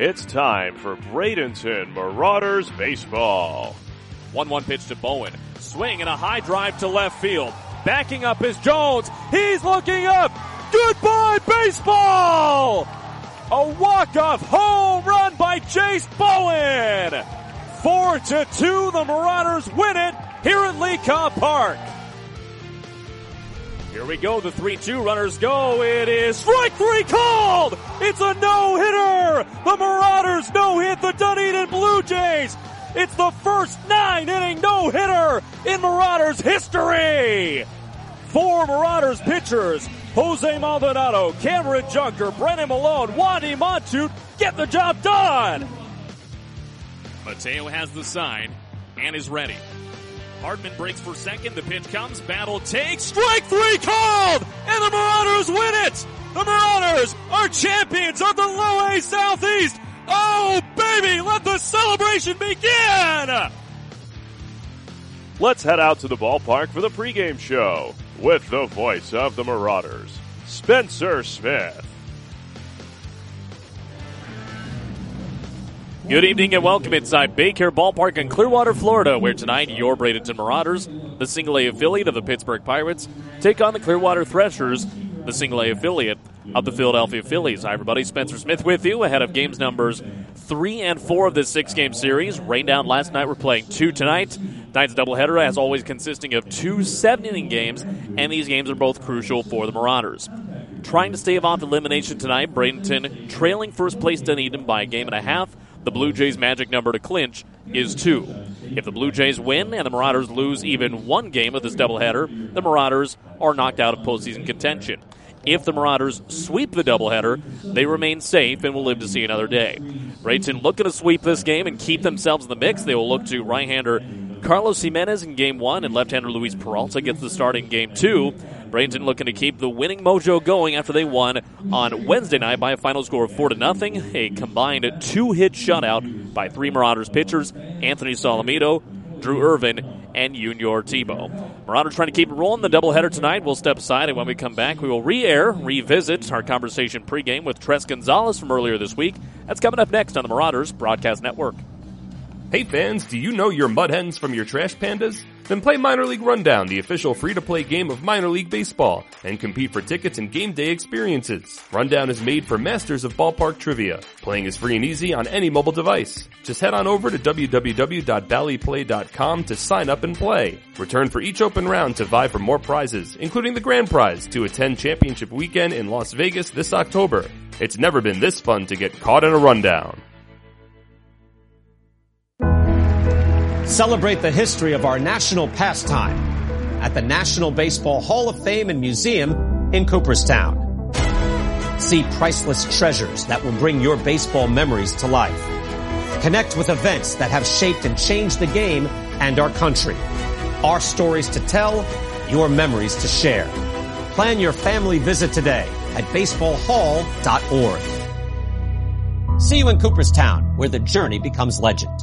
It's time for Bradenton Marauders Baseball. 1-1 pitch to Bowen. Swing and a high drive to left field. Backing up is Jones. He's looking up. Goodbye, baseball! A walk-off home run by Jace Bowen. 4-2, the Marauders win it here at Lee Cobb Park. Here we go, the 3-2 runners go. It is strike three called! It's a no-hitter! The Marauders no-hit the Dunedin Blue Jays! It's the first 9-inning no-hitter in Marauders history! 4 Marauders pitchers, Jose Maldonado, Cameron Junker, Brennan Malone, Wandy Montoot, get the job done! Mateo has the sign and is ready. Hardman breaks for second. The pitch comes. Battle takes. Strike three called! And the Marauders win it! The Marauders are champions of the Low A Southeast! Oh, baby! Let the celebration begin! Let's head out to the ballpark for the pregame show with the voice of the Marauders, Spencer Smith. Good evening and welcome inside Baycare Ballpark in Clearwater, Florida, where tonight your Bradenton Marauders, the single-A affiliate of the Pittsburgh Pirates, take on the Clearwater Threshers, the single-A affiliate of the Philadelphia Phillies. Hi, everybody. Spencer Smith with you ahead of games numbers 3 and 4 of this 6-game series. Rained down last night. We're playing 2 tonight. Tonight's doubleheader, as always, consisting of 2 7-inning games, and these games are both crucial for the Marauders. Trying to stave off elimination tonight, Bradenton trailing first place Dunedin by a game and a half. The Blue Jays' magic number to clinch is 2. If the Blue Jays win and the Marauders lose even one game of this doubleheader, the Marauders are knocked out of postseason contention. If the Marauders sweep the doubleheader, they remain safe and will live to see another day. Bradenton looking to sweep this game and keep themselves in the mix. They will look to right-hander Carlos Jimenez in Game 1 and left-hander Luis Peralta gets the start in Game 2. Bradenton looking to keep the winning mojo going after they won on Wednesday night by a final score of 4-0. A combined 2-hit shutout by 3 Marauders pitchers, Anthony Solomito, Drew Irvin, and Junior Tebow. Marauders trying to keep it rolling. The doubleheader tonight. We'll step aside, and when we come back, we will revisit our conversation pregame with Tres Gonzalez from earlier this week. That's coming up next on the Marauders Broadcast Network. Hey fans, do you know your mud hens from your trash pandas? Then play Minor League Rundown, the official free-to-play game of Minor League Baseball, and compete for tickets and game day experiences. Rundown is made for masters of ballpark trivia. Playing is free and easy on any mobile device. Just head on over to www.valleyplay.com to sign up and play. Return for each open round to vie for more prizes, including the grand prize to attend Championship Weekend in Las Vegas this October. It's never been this fun to get caught in a rundown. Celebrate the history of our national pastime at the National Baseball Hall of Fame and Museum in Cooperstown. See priceless treasures that will bring your baseball memories to life. Connect with events that have shaped and changed the game and our country. Our stories to tell, your memories to share. Plan your family visit today at baseballhall.org. See you in Cooperstown, where the journey becomes legend.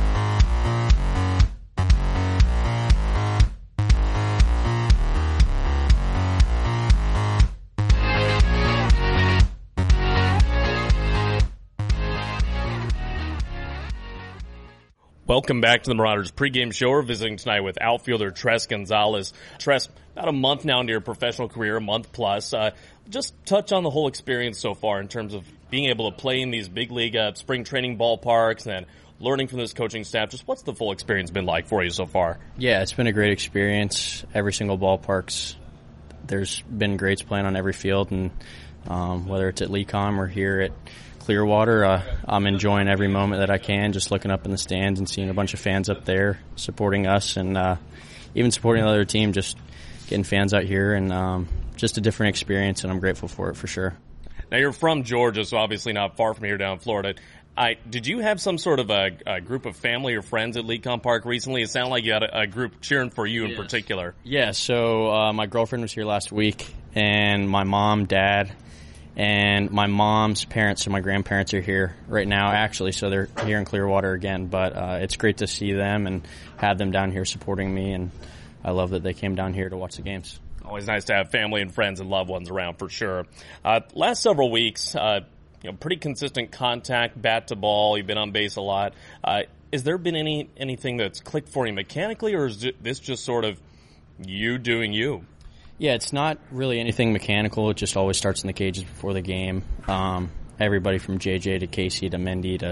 Welcome back to the Marauders pregame show. We're visiting tonight with outfielder Tres Gonzalez. Tres, about a month now into your professional career, a month plus. Just touch on the whole experience so far in terms of being able to play in these big league spring training ballparks and learning from this coaching staff. Just what's the full experience been like for you so far? Yeah, it's been a great experience. Every single ballpark's, there's been greats playing on every field, and whether it's at Lecom or here at Clearwater, I'm enjoying every moment that I can, just looking up in the stands and seeing a bunch of fans up there supporting us, and even supporting the other team, just getting fans out here, and just a different experience, and I'm grateful for it for sure. Now, you're from Georgia, so obviously not far from here down in Florida. Did you have some sort of a group of family or friends at Lecom Park recently? It sounded like you had a group cheering for you in particular. Yeah, so my girlfriend was here last week, and my mom, dad, and my mom's parents and my grandparents are here right now, actually, so they're here in Clearwater again. But it's great to see them and have them down here supporting me, and I love that they came down here to watch the games. Always nice to have family and friends and loved ones around for sure. Last several weeks, pretty consistent contact, bat to ball. You've been on base a lot. Has there been anything that's clicked for you mechanically, or is this just sort of you doing you? Yeah, it's not really anything mechanical. It just always starts in the cages before the game. Everybody from JJ to Casey to Mendy to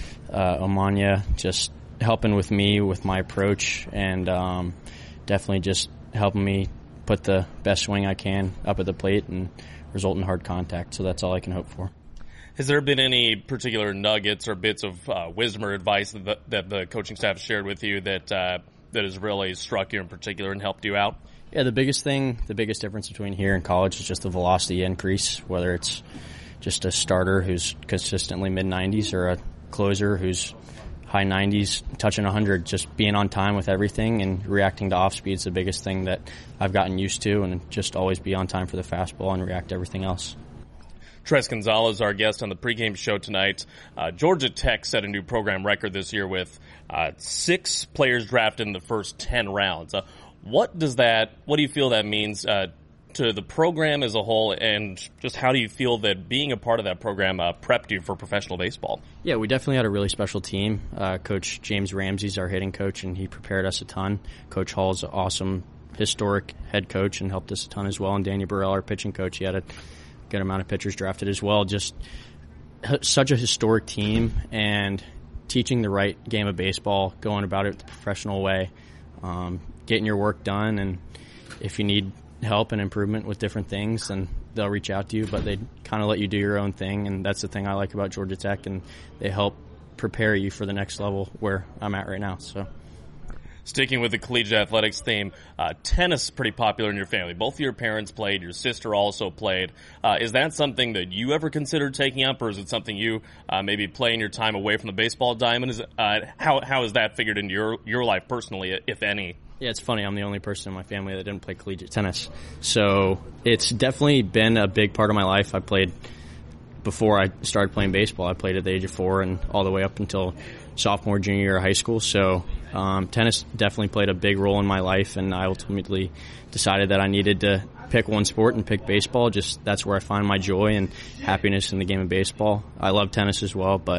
Omanya just helping with me with my approach, and definitely just helping me put the best swing I can up at the plate and result in hard contact. So that's all I can hope for. Has there been any particular nuggets or bits of wisdom or advice that the coaching staff shared with you that has really struck you in particular and helped you out? Yeah, the biggest difference between here and college is just the velocity increase, whether it's just a starter who's consistently mid-90s or a closer who's high 90s, touching 100, just being on time with everything and reacting to off-speed is the biggest thing that I've gotten used to, and just always be on time for the fastball and react to everything else. Tres Gonzalez, our guest on the pregame show tonight. Georgia Tech set a new program record this year with 6 players drafted in the first 10 rounds. What do you feel that means to the program as a whole, and just how do you feel that being a part of that program prepped you for professional baseball? Yeah, we definitely had a really special team. Coach James Ramsey's our hitting coach, and he prepared us a ton. Coach Hall's an awesome, historic head coach and helped us a ton as well. And Danny Burrell, our pitching coach, he had a good amount of pitchers drafted as well. Just such a historic team, and teaching the right game of baseball, going about it the professional way, getting your work done, and if you need help and improvement with different things, then they'll reach out to you, but they kind of let you do your own thing, and that's the thing I like about Georgia Tech, and they help prepare you for the next level where I'm at right now. So, sticking with the collegiate athletics theme, tennis is pretty popular in your family. Both of your parents played, your sister also played. Is that something that you ever considered taking up, or is it something you maybe playing your time away from the baseball diamond? How has that figured into your life personally, if any? Yeah, it's funny. I'm the only person in my family that didn't play collegiate tennis. So it's definitely been a big part of my life. I played before I started playing baseball. I played at the age of 4 and all the way up until sophomore, junior year of high school. So tennis definitely played a big role in my life, and I ultimately decided that I needed to pick one sport and pick baseball. Just that's where I find my joy and happiness in the game of baseball. I love tennis as well, but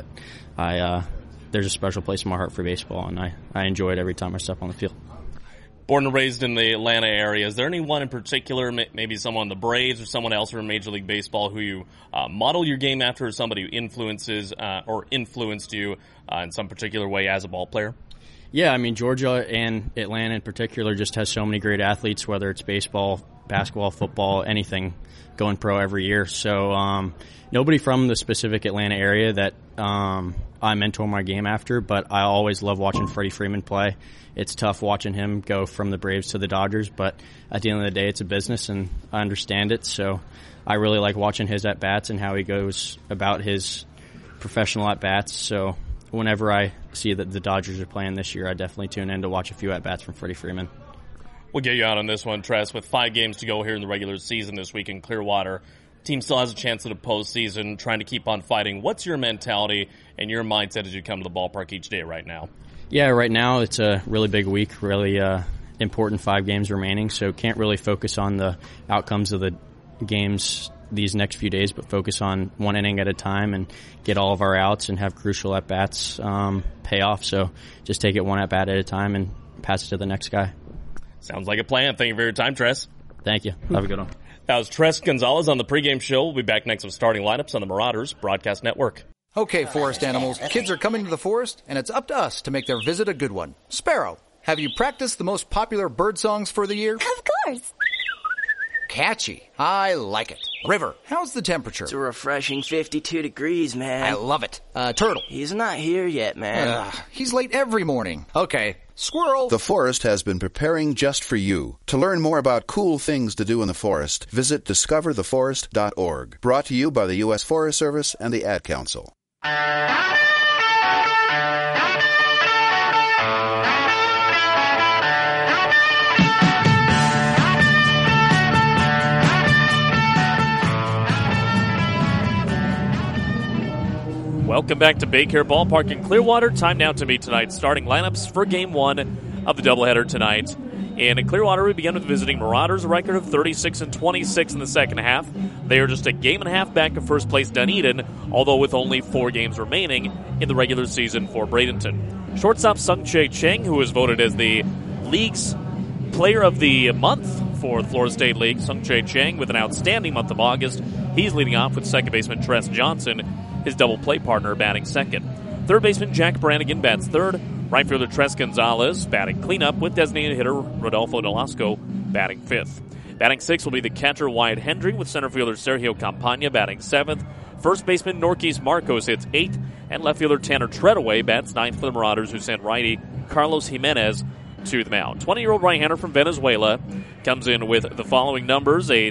there's a special place in my heart for baseball, and I enjoy it every time I step on the field. Born and raised in the Atlanta area, is there anyone in particular, maybe someone on the Braves or someone else from Major League Baseball, who you model your game after, or somebody who influences or influenced you in some particular way as a ball player? Yeah, I mean, Georgia and Atlanta in particular just has so many great athletes, whether it's baseball, basketball, football, anything, going pro every year. So nobody from the specific Atlanta area that I mentor my game after, but I always love watching Freddie Freeman play. It's tough watching him go from the Braves to the Dodgers, but at the end of the day, it's a business, and I understand it. So I really like watching his at-bats and how he goes about his professional at-bats. So whenever I see that the Dodgers are playing this year, I definitely tune in to watch a few at-bats from Freddie Freeman. We'll get you out on this one, Tress. With 5 games to go here in the regular season this week in Clearwater, team still has a chance at a postseason, trying to keep on fighting. What's your mentality and your mindset as you come to the ballpark each day right now? Yeah, right now it's a really big week, really important 5 games remaining, so can't really focus on the outcomes of the games these next few days, but focus on one inning at a time and get all of our outs and have crucial at-bats pay off. So just take it one at-bat at a time and pass it to the next guy. Sounds like a plan. Thank you for your time, Tress. Thank you. Have a good one. That was Tres Gonzalez on the pregame show. We'll be back next with starting lineups on the Marauders Broadcast Network. Okay, forest animals, kids are coming to the forest, and it's up to us to make their visit a good one. Sparrow, have you practiced the most popular bird songs for the year? Of course. Catchy. I like it. River, how's the temperature? It's a refreshing 52 degrees, man. I love it. Turtle. He's not here yet, man. He's late every morning. Okay. Squirrel. The forest has been preparing just for you. To learn more about cool things to do in the forest, visit discovertheforest.org. Brought to you by the U.S. Forest Service and the Ad Council. Welcome back to Baycare Ballpark in Clearwater. Time now to meet tonight's starting lineups for Game 1 of the doubleheader tonight. In Clearwater, we began with visiting Marauders, a record of 36-26 in the second half. They are just a game and a half back of first place Dunedin, although with only 4 games remaining in the regular season for Bradenton. Shortstop Sung Chae Cheng, who was voted as the league's player of the month for the Florida State League, Sung Chae Cheng with an outstanding month of August. He's leading off with second baseman Tress Johnson, his double play partner, batting second. Third baseman Jack Brannigan bats third. Right fielder Tres Gonzalez batting cleanup with designated hitter Rodolfo Nolasco batting fifth. Batting sixth will be the catcher Wyatt Hendry with center fielder Sergio Campagna batting seventh. First baseman Norquis Marcos hits eighth, and left fielder Tanner Treadaway bats ninth for the Marauders, who sent righty Carlos Jimenez to the mound. 20-year-old right-hander from Venezuela comes in with the following numbers: a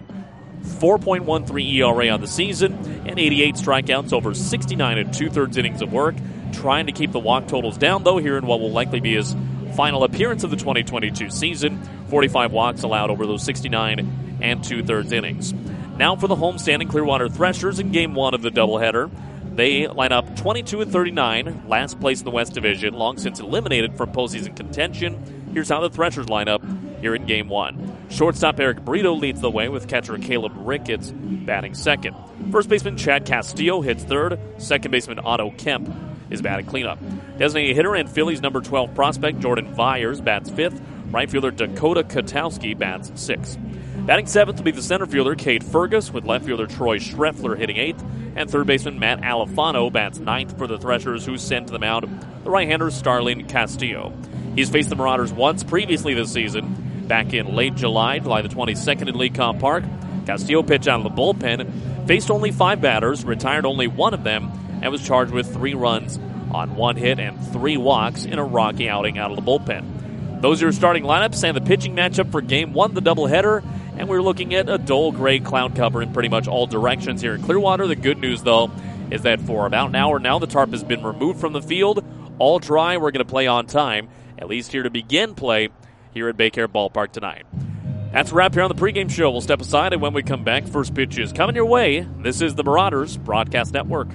4.13 ERA on the season, and 88 strikeouts over 69 2/3 innings of work. Trying to keep the walk totals down, though, here in what will likely be his final appearance of the 2022 season. 45 walks allowed over those 69 2/3 innings. Now for the homestanding Clearwater Threshers in Game 1 of the doubleheader. They line up 22-39, last place in the West Division, long since eliminated from postseason contention. Here's how the Threshers line up here in Game 1. Shortstop Eric Brito leads the way with catcher Caleb Ricketts batting second. First baseman Chad Castillo hits third. Second baseman Otto Kemp is batting cleanup. Designated hitter and Phillies number 12 prospect Jordan Vyers bats fifth. Right fielder Dakota Kotowski bats sixth. Batting seventh will be the center fielder Cade Fergus, with left fielder Troy Schreffler hitting eighth, and third baseman Matt Alifano bats ninth for the Threshers, who send to the mound the right-hander Starlin Castillo. He's faced the Marauders once previously this season, back in late July the 22nd in Lecom Park. Castillo pitched out of the bullpen, faced only 5 batters, retired only 1 of them, and was charged with 3 runs on 1 hit and 3 walks in a rocky outing out of the bullpen. Those are your starting lineups and the pitching matchup for Game 1, the doubleheader. And we're looking at a dull gray cloud cover in pretty much all directions here in Clearwater. The good news, though, is that for about an hour now, the tarp has been removed from the field. All dry. We're going to play on time, at least here to begin play here at Baycare Ballpark tonight. That's a wrap here on the pregame show. We'll step aside, and when we come back, first pitch is coming your way. This is the Marauders Broadcast Network.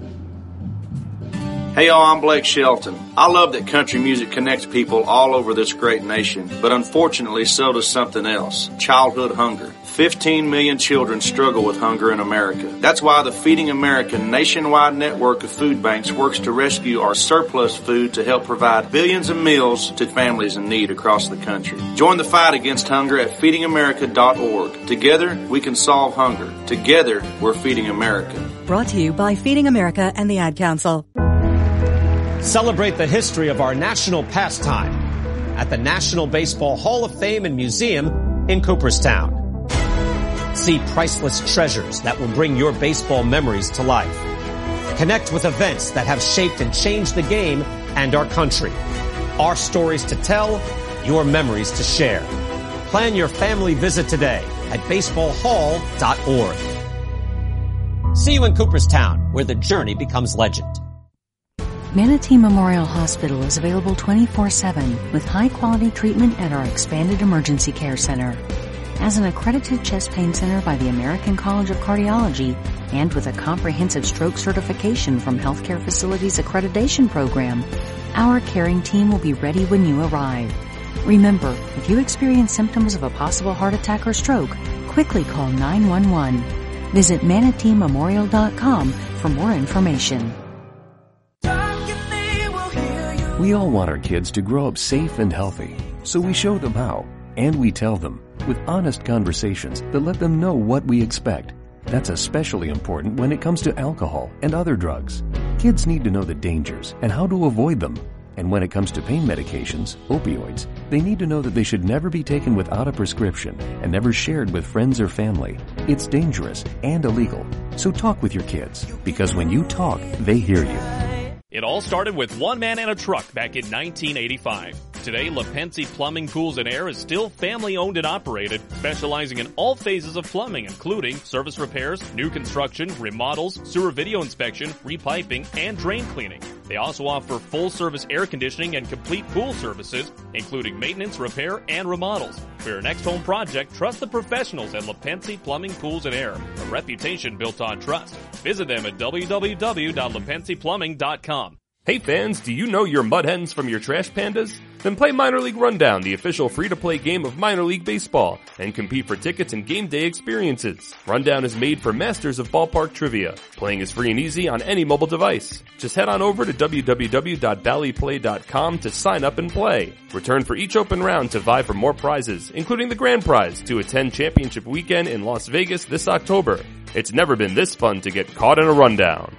Hey y'all, I'm Blake Shelton. I love that country music connects people all over this great nation, but unfortunately so does something else: childhood hunger. 15 million children struggle with hunger in America. That's why the Feeding America nationwide network of food banks works to rescue our surplus food to help provide billions of meals to families in need across the country. Join the fight against hunger at feedingamerica.org. Together, we can solve hunger. Together, we're Feeding America. Brought to you by Feeding America and the Ad Council. Celebrate the history of our national pastime at the National Baseball Hall of Fame and Museum in Cooperstown. See priceless treasures that will bring your baseball memories to life. Connect with events that have shaped and changed the game and our country. Our stories to tell, your memories to share. Plan your family visit today at baseballhall.org. See you in Cooperstown, where the journey becomes legend. Manatee Memorial Hospital is available 24/7 with high-quality treatment at our expanded emergency care center. As an accredited chest pain center by the American College of Cardiology and with a comprehensive stroke certification from Healthcare Facilities Accreditation Program, our caring team will be ready when you arrive. Remember, if you experience symptoms of a possible heart attack or stroke, quickly call 911. Visit ManateeMemorial.com for more information. We all want our kids to grow up safe and healthy, so we show them how, and we tell them with honest conversations that let them know what we expect. That's especially important when it comes to alcohol and other drugs. Kids need to know the dangers and how to avoid them. And when it comes to pain medications, opioids, they need to know that they should never be taken without a prescription and never shared with friends or family. It's dangerous and illegal. So talk with your kids, because when you talk, they hear you. It all started with one man and a truck back in 1985. Today, LaPenzie Plumbing, Pools, and Air is still family-owned and operated, specializing in all phases of plumbing, including service repairs, new construction, remodels, sewer video inspection, repiping, and drain cleaning. They also offer full-service air conditioning and complete pool services, including maintenance, repair, and remodels. For your next home project, trust the professionals at LaPenzie Plumbing, Pools, and Air, a reputation built on trust. Visit them at www.LaPenziePlumbing.com. Hey fans, do you know your mud hens from your trash pandas? Then play Minor League Rundown, the official free-to-play game of minor league baseball, and compete for tickets and game day experiences. Rundown is made for masters of ballpark trivia. Playing is free and easy on any mobile device. Just head on over to www.valleyplay.com to sign up and play. Return for each open round to vie for more prizes, including the grand prize to attend Championship Weekend in Las Vegas this October. It's never been this fun to get caught in a rundown.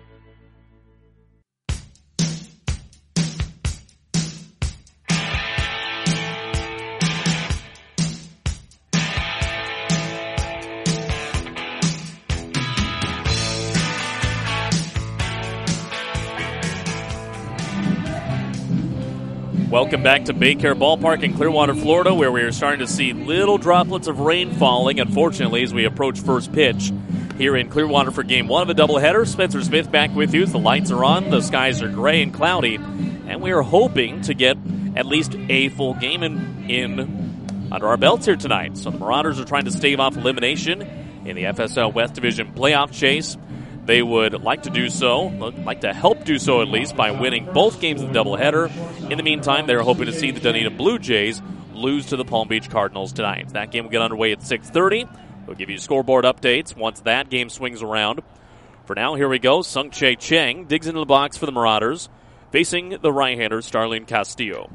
Welcome back to Baycare Ballpark in Clearwater, Florida, where we are starting to see little droplets of rain falling, unfortunately, as we approach first pitch here in Clearwater for Game 1 of a doubleheader. Spencer Smith back with you. The lights are on, the skies are gray and cloudy, and we are hoping to get at least a full game in under our belts here tonight. So the Marauders are trying to stave off elimination in the FSL West Division playoff chase. They would like to do so, like to help do so at least, by winning both games of the doubleheader. In the meantime, they're hoping to see the Dunedin Blue Jays lose to the Palm Beach Cardinals tonight. That game will get underway at 6:30. We'll give you scoreboard updates once that game swings around. For now, here we go. Sung-Chae Cheng digs into the box for the Marauders, facing the right-hander Starlene Castillo.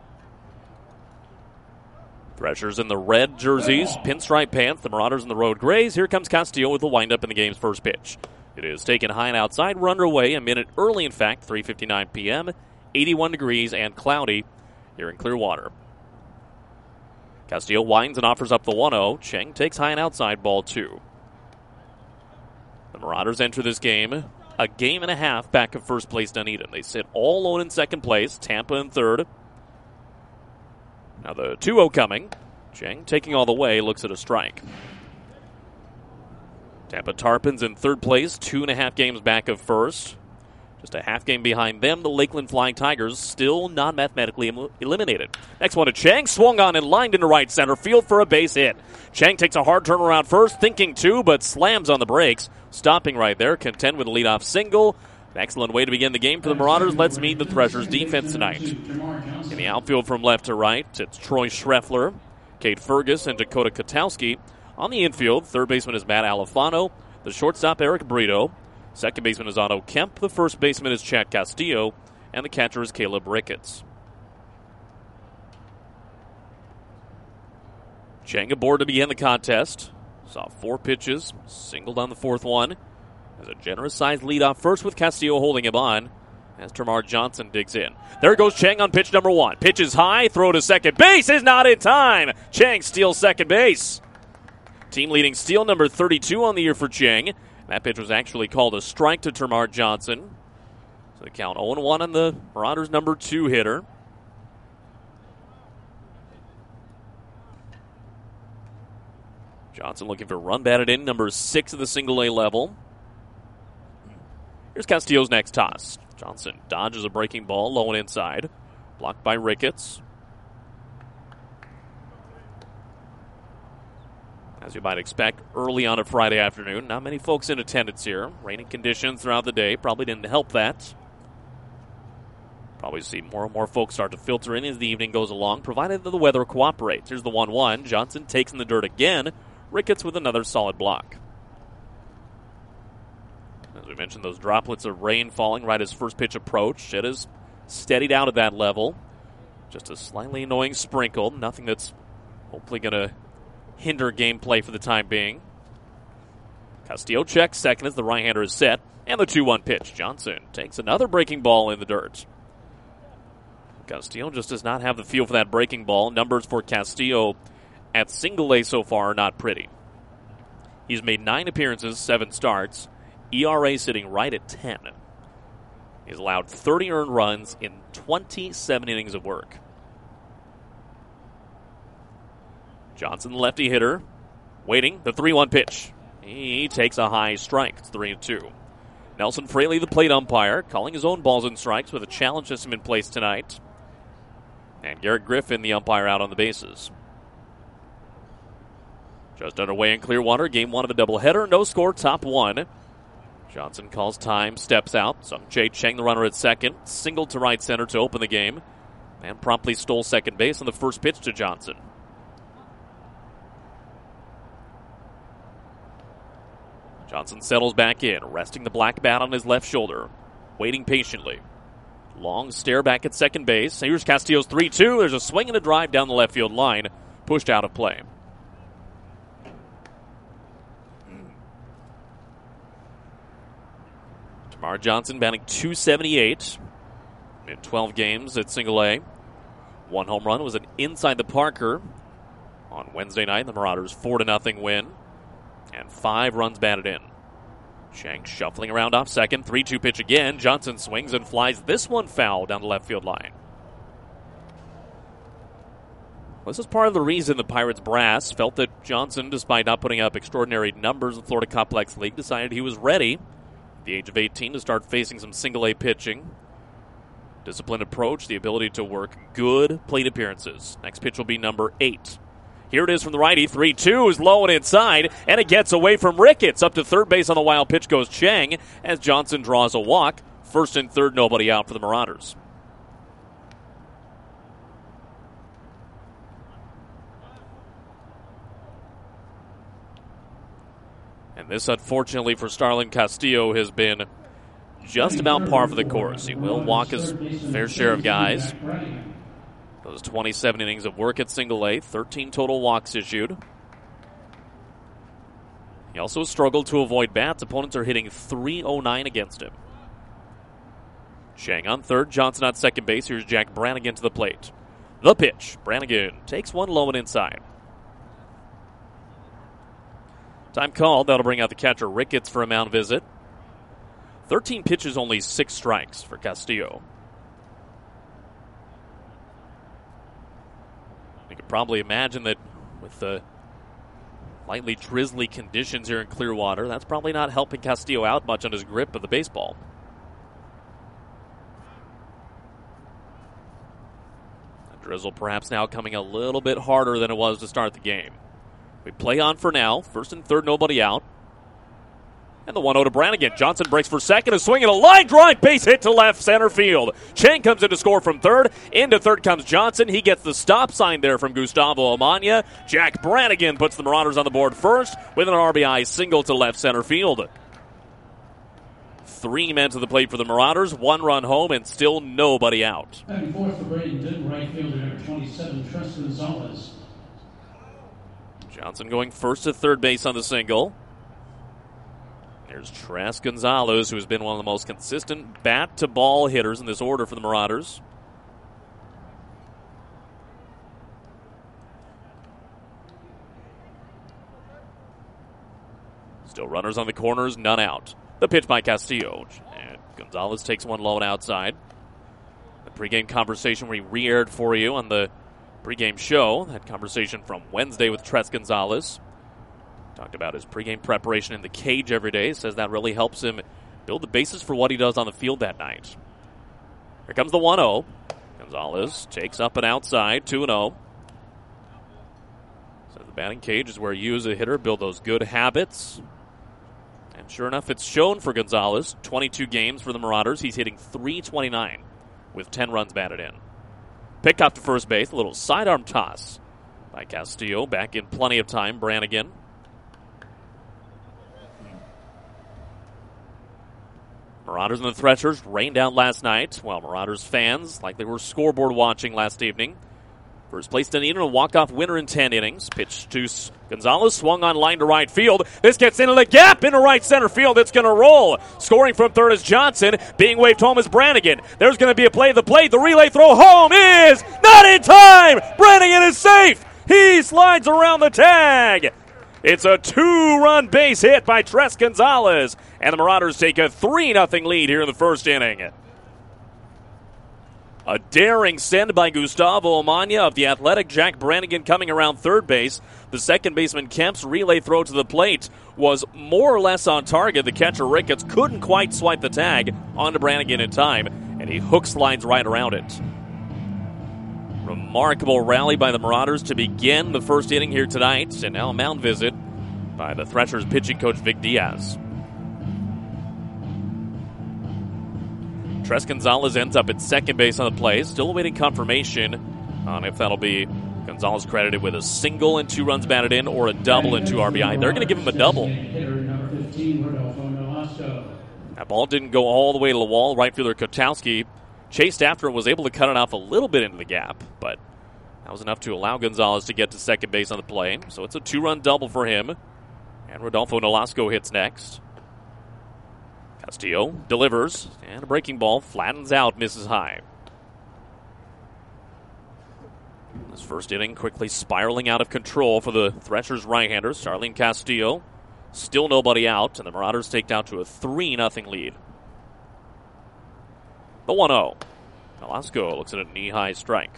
Threshers in the red jerseys, pinstripe pants, the Marauders in the road grays. Here comes Castillo with the windup in the game's first pitch. It is taken high and outside. We're underway a minute early, in fact, 3:59 p.m., 81 degrees and cloudy here in Clearwater. Castillo winds and offers up the 1-0. Cheng takes high and outside, ball 2. The Marauders enter this game a game and a half back of first place Dunedin. They sit all alone in second place, Tampa in third. Now the 2-0 coming. Cheng taking all the way, looks at a strike. Tampa Tarpons in third place, 2.5 games back of first. Just a half game behind them, the Lakeland Flying Tigers still not mathematically eliminated. Next one to Cheng, swung on and lined into right center field for a base hit. Cheng takes a hard turnaround first, thinking two, but slams on the brakes. Stopping right there, content with a leadoff single. An excellent way to begin the game for the Marauders. Let's meet the Threshers defense tonight. In the outfield from left to right, it's Troy Schreffler, Kate Fergus, and Dakota Kotowski. On the infield, third baseman is Matt Alifano. The shortstop, Eric Brito. Second baseman is Otto Kemp. The first baseman is Chad Castillo. And the catcher is Caleb Ricketts. Cheng aboard to begin the contest. Saw 4 pitches, singled on the fourth one. Has a generous-sized leadoff first with Castillo holding him on as Termarr Johnson digs in. There goes Cheng on pitch number 1. Pitch is high, throw to second base is not in time. Cheng steals second base. Team-leading steal number 32 on the year for Cheng. That pitch was actually called a strike to Termarr Johnson. So the count 0-1 on the Marauders' number 2 hitter. Johnson looking for run batted in, number 6 of the single-A level. Here's Castillo's next toss. Johnson dodges a breaking ball low and inside. Blocked by Ricketts. As you might expect, early on a Friday afternoon. Not many folks in attendance here. Raining conditions throughout the day probably didn't help that. Probably see more and more folks start to filter in as the evening goes along, provided that the weather cooperates. Here's the 1-1. Johnson takes in the dirt again. Ricketts with another solid block. As we mentioned, those droplets of rain falling right as first pitch approached. It is steadied out at that level. Just a slightly annoying sprinkle. Nothing that's hopefully going to hinder gameplay for the time being. Castillo checks second as the right-hander is set. And the 2-1 pitch. Johnson takes another breaking ball in the dirt. Castillo just does not have the feel for that breaking ball. Numbers for Castillo at single-A so far are not pretty. He's made 9 appearances, 7 starts. ERA sitting right at 10. He's allowed 30 earned runs in 27 innings of work. Johnson, the lefty hitter, waiting. The 3-1 pitch. He takes a high strike. It's 3-2. Nelson Fraley, the plate umpire, calling his own balls and strikes with a challenge system in place tonight. And Garrett Griffin, the umpire, out on the bases. Just underway in Clearwater. Game 1 of a doubleheader. No score, top 1. Johnson calls time, steps out. Sung-Chae Cheng, the runner at second, singled to right center to open the game. and promptly stole second base on the first pitch to Johnson. Johnson settles back in, resting the black bat on his left shoulder, waiting patiently. Long stare back at second base. Here's Castillo's 3-2. There's a swing and a drive down the left field line, pushed out of play. Tamar Johnson batting .278 in 12 games at Single-A. One home run was an inside the Parker on Wednesday night. The Marauders 4-0 win. And 5 runs batted in. Chang shuffling around off second. 3-2 pitch again. Johnson swings and flies this one foul down the left field line. This is part of the reason the Pirates brass felt that Johnson, despite not putting up extraordinary numbers in the Florida Complex League, decided he was ready at the age of 18 to start facing some Single-A pitching. Disciplined approach, the ability to work good plate appearances. Next pitch will be number 8. Here it is from the righty. 3-2 is low and inside, and it gets away from Ricketts. Up to third base on the wild pitch goes Chang as Johnson draws a walk. First and third, nobody out for the Marauders. And this, unfortunately for Starlin Castillo, has been just about par for the course. He will walk his fair share of guys. Those 27 innings of work at Single-A, 13 total walks issued. He also struggled to avoid bats. Opponents are hitting .309 against him. Chang on third, Johnson on second base. Here's Jack Brannigan to the plate. The pitch. Brannigan takes one low and inside. Time called. That'll bring out the catcher Ricketts for a mound visit. 13 pitches, only 6 strikes for Castillo. You can probably imagine that with the lightly drizzly conditions here in Clearwater, that's probably not helping Castillo out much on his grip of the baseball. The drizzle perhaps now coming a little bit harder than it was to start the game. We play on for now. First and third, nobody out. And the 1-0 to Brannigan. Johnson breaks for second. A swing and a line drive. Base hit to left center field. Chang comes in to score from third. Into third comes Johnson. He gets the stop sign there from Gustavo Amaya. Jack Brannigan puts the Marauders on the board first with an RBI single to left center field. 3 men to the plate for the Marauders. 1 run home and still nobody out. Batting fourth for Bradenton, right fielder number 27, Tres Gonzalez. Johnson going first to third base on the single. There's Tres Gonzalez, who has been one of the most consistent bat-to-ball hitters in this order for the Marauders. Still runners on the corners, none out. The pitch by Castillo. And Gonzalez takes one low and outside. The pregame conversation we re-aired for you on the pregame show. That conversation from Wednesday with Tres Gonzalez. Talked about his pregame preparation in the cage every day. Says that really helps him build the basis for what he does on the field that night. Here comes the 1-0. Gonzalez takes up and outside, 2-0. So the batting cage is where you as a hitter build those good habits. And sure enough, it's shown for Gonzalez. 22 games for the Marauders. He's hitting .329 with 10 runs batted in. Picked up to first base. A little sidearm toss by Castillo. Back in plenty of time. Brannigan. Marauders and the Threshers rained out last night, while Marauders fans likely were scoreboard watching last evening. First place Dunedin, a walk-off winner in 10 innings. Pitch to Gonzalez, swung on line to right field. This gets into the gap into right center field. It's going to roll. Scoring from third is Johnson. Being waved home is Brannigan. There's going to be a play at the plate. The relay throw home is not in time. Brannigan is safe. He slides around the tag. It's a 2-run base hit by Tres Gonzalez. And the Marauders take a 3-0 lead here in the first inning. A daring send by Gustavo Amaya of the Athletic. Jack Brannigan coming around third base. The second baseman Kemp's relay throw to the plate was more or less on target. The catcher Ricketts couldn't quite swipe the tag onto Brannigan in time, and he hook slides right around it. Remarkable rally by the Marauders to begin the first inning here tonight, and now a mound visit by the Threshers pitching coach Vic Diaz. Tres Gonzalez ends up at second base on the play. Still awaiting confirmation on if that'll be Gonzalez credited with a single and 2 runs batted in or a double and 2 RBI. They're going to give him a double. That ball didn't go all the way to the wall. Right fielder Kotowski chased after it, was able to cut it off a little bit into the gap, but that was enough to allow Gonzalez to get to second base on the play. So it's a 2-run double for him. And Rodolfo Nolasco hits next. Castillo delivers, and a breaking ball flattens out, misses high. This first inning quickly spiraling out of control for the Threshers right-hander, Starlene Castillo. Still nobody out, and the Marauders take down to a 3-0 lead. The 1-0. Nolasco looks at a knee-high strike.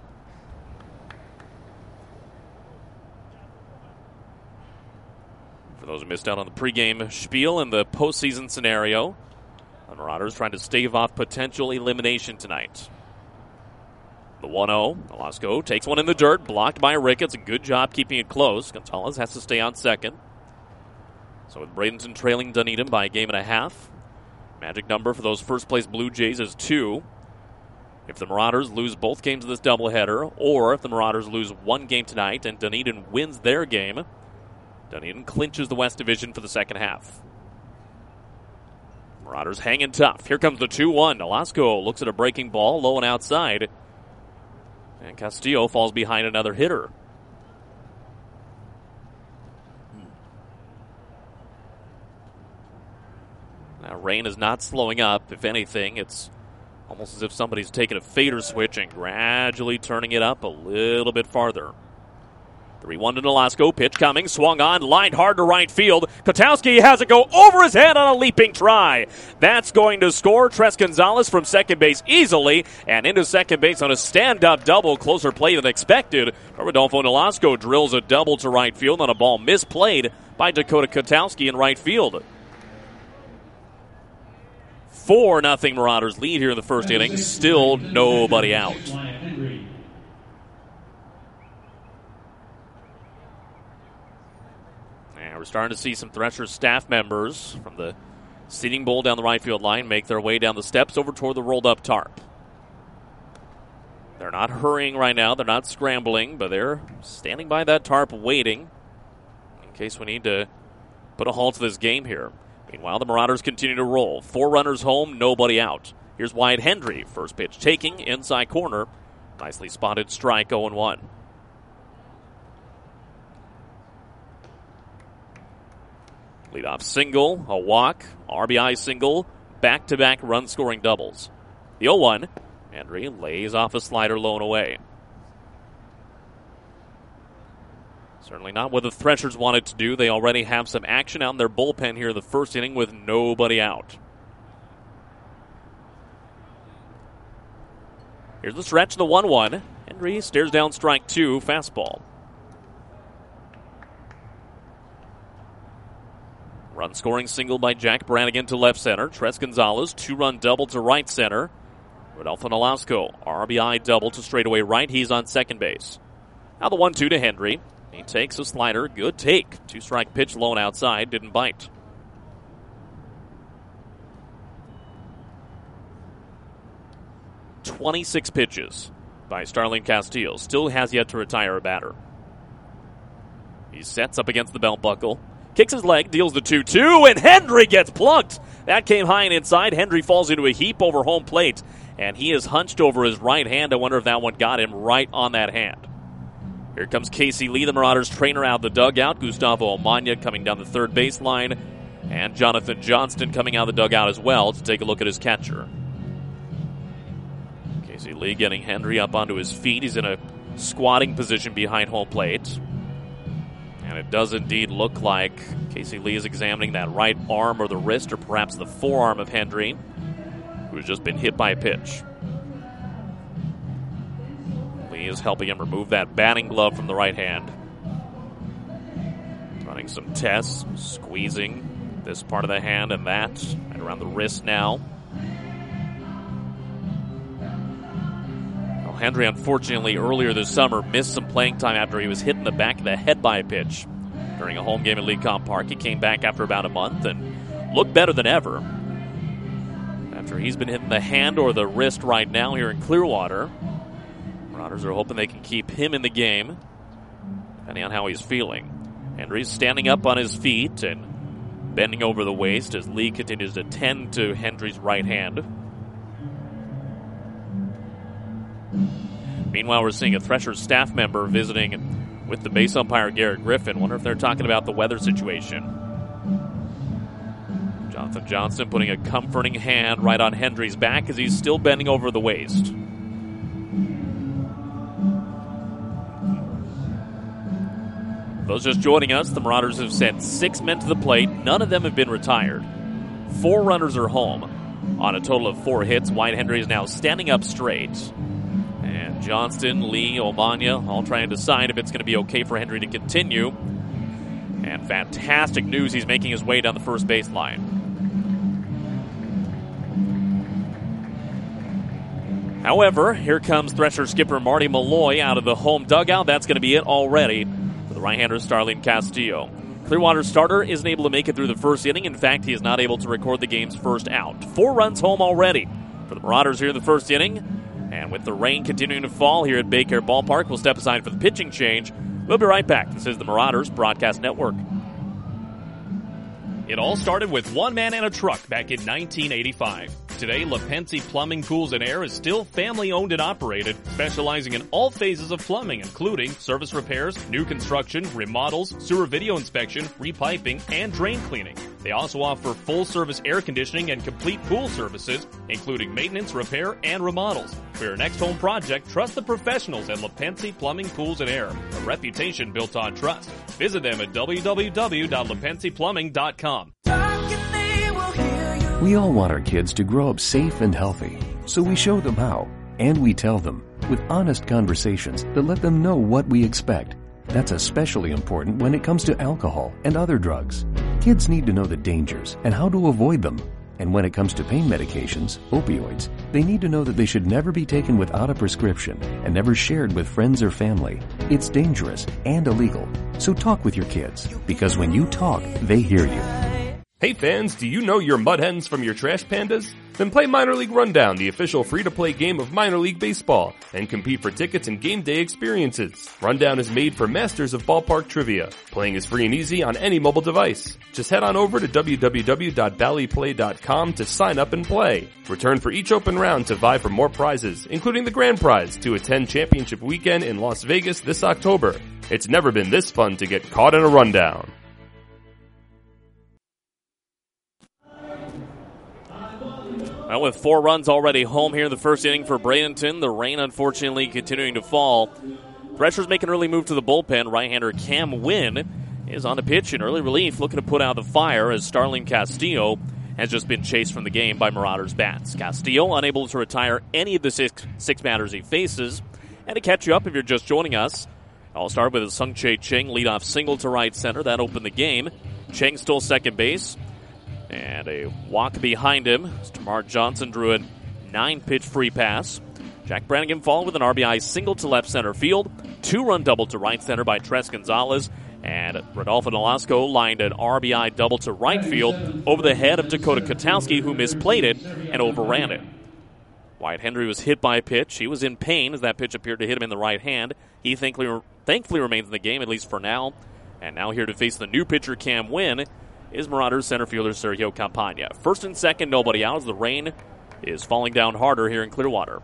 For those who missed out on the pregame spiel and the postseason scenario, the Marauders trying to stave off potential elimination tonight. The 1-0. Nolasco takes one in the dirt, blocked by Ricketts. A good job keeping it close. Gonzalez has to stay on second. So with Bradenton trailing Dunedin by a game and a half, magic number for those first-place Blue Jays is 2. If the Marauders lose both games of this doubleheader, or if the Marauders lose one game tonight and Dunedin wins their game, Dunedin clinches the West Division for the second half. Marauders hanging tough. Here comes the 2-1. Nolasco looks at a breaking ball, low and outside. And Castillo falls behind another hitter. Now, rain is not slowing up. If anything, it's almost as if somebody's taking a fader switch and gradually turning it up a little bit farther. 3-1 to Nolasco. Pitch coming. Swung on. Lined hard to right field. Kotowski has it go over his head on a leaping try. That's going to score Tres Gonzalez from second base easily and into second base on a stand-up double. Closer play than expected. Rodolfo Nolasco drills a double to right field on a ball misplayed by Dakota Kotowski in right field. 4-0 Marauders lead here in the first inning. Still nobody out. And we're starting to see some Threshers staff members from the seating bowl down the right field line make their way down the steps over toward the rolled-up tarp. They're not hurrying right now. They're not scrambling, but they're standing by that tarp waiting in case we need to put a halt to this game here. Meanwhile, the Marauders continue to roll. 4 runners home, nobody out. Here's Wyatt Hendry. First pitch taking, inside corner. Nicely spotted strike, 0-1. Leadoff single, a walk, RBI single, back-to-back run-scoring doubles. The 0-1, Hendry lays off a slider low and away. Certainly not what the Threshers wanted to do. They already have some action out in their bullpen here in the first inning with nobody out. Here's the stretch, the 1-1. Hendry stares down strike 2, fastball. Run-scoring single by Jack Brannigan to left center. Tres Gonzalez, 2-run double to right center. Rodolfo Nolasco, RBI double to straightaway right. He's on second base. Now the 1-2 to Hendry. He takes a slider. Good take. 2-strike pitch low and outside. Didn't bite. "26 pitches by Starlene Castillo. Still has yet to retire a batter. He sets up against the belt buckle. Kicks his leg, deals the 2-2, and Hendry gets plunked. That came high and inside. Hendry falls into a heap over home plate, and he is hunched over his right hand. I wonder if that one got him right on that hand. Here comes Casey Lee, the Marauders trainer, out of the dugout. Gustavo Amanya coming down the third baseline, and Jonathan Johnston coming out of the dugout as well to take a look at his catcher. Casey Lee getting Hendry up onto his feet. He's in a squatting position behind home plate. And it does indeed look like Casey Lee is examining that right arm or the wrist or perhaps the forearm of Hendry, who has just been hit by a pitch. Lee is helping him remove that batting glove from the right hand. Running some tests, squeezing this part of the hand and that, right around the wrist now. Hendry, unfortunately, earlier this summer missed some playing time after he was hit in the back of the head by a pitch during a home game at Lecom Park. He came back after about a month and looked better than ever. That after he's been hitting the hand or the wrist right now here in Clearwater. Marauders are hoping they can keep him in the game, depending on how he's feeling. Hendry's standing up on his feet and bending over the waist as Lee continues to tend to Hendry's right hand. Meanwhile, we're seeing a Threshers staff member visiting with the base umpire, Garrett Griffin. Wonder if they're talking about the weather situation. Jonathan Johnston putting a comforting hand right on Hendry's back as he's still bending over the waist. Those just joining us, the Marauders have sent 6 men to the plate. None of them have been retired. 4 runners are home on a total of 4 hits. Wyatt Hendry is now standing up straight. And Johnston, Lee, Omanya all trying to decide if it's going to be okay for Hendry to continue. And fantastic news, he's making his way down the first baseline. However, here comes Thresher skipper Marty Malloy out of the home dugout. That's going to be it already for the right-hander Starling Castillo. Clearwater starter isn't able to make it through the first inning. In fact, he is not able to record the game's first out. 4 runs home already for the Marauders here in the first inning. And with the rain continuing to fall here at Baycare Ballpark, we'll step aside for the pitching change. We'll be right back. This is the Marauders Broadcast Network. It all started with one man and a truck back in 1985. Today, LaPensi Plumbing, Pools, and Air is still family-owned and operated, specializing in all phases of plumbing, including service repairs, new construction, remodels, sewer video inspection, repiping, and drain cleaning. They also offer full-service air conditioning and complete pool services, including maintenance, repair, and remodels. For your next home project, trust the professionals at LaPensi Plumbing, Pools, and Air, a reputation built on trust. Visit them at www.lapensiplumbing.com. We all want our kids to grow up safe and healthy, so we show them how, and we tell them with honest conversations that let them know what we expect. That's especially important when it comes to alcohol and other drugs. Kids need to know the dangers and how to avoid them. And when it comes to pain medications, opioids, they need to know that they should never be taken without a prescription and never shared with friends or family. It's dangerous and illegal. So talk with your kids, because when you talk, they hear you. Hey fans, do you know your Mud Hens from your Trash Pandas? Then play Minor League Rundown, the official free-to-play game of Minor League Baseball, and compete for tickets and game day experiences. Rundown is made for masters of ballpark trivia. Playing is free and easy on any mobile device. Just head on over to www.ballyplay.com to sign up and play. Return for each open round to vie for more prizes, including the grand prize to attend Championship Weekend in Las Vegas this October. It's never been this fun to get caught in a rundown. Well, with 4 runs already home here in the first inning for Bradenton, the rain unfortunately continuing to fall. Threshers make an early move to the bullpen. Right-hander Cam Wynn is on the pitch in early relief, looking to put out the fire as Starling Castillo has just been chased from the game by Marauders bats. Castillo unable to retire any of the six batters he faces. And to catch you up if you're just joining us, I'll start with a Sung-Chae Cheng leadoff single to right center. That opened the game. Cheng stole second base. And a walk behind him. Tamar Johnson drew a 9-pitch free pass. Jack Brannigan followed with an RBI single to left center field. 2-run double to right center by Tres Gonzalez. And Rodolfo Nolasco lined an RBI double to right field over the head of Dakota Kotowski, who misplayed it and overran it. Wyatt Hendry was hit by a pitch. He was in pain as that pitch appeared to hit him in the right hand. He thankfully remains in the game, at least for now. And now here to face the new pitcher, Cam Wynn, is Marauders center fielder Sergio Campagna. First and second, nobody out as the rain is falling down harder here in Clearwater.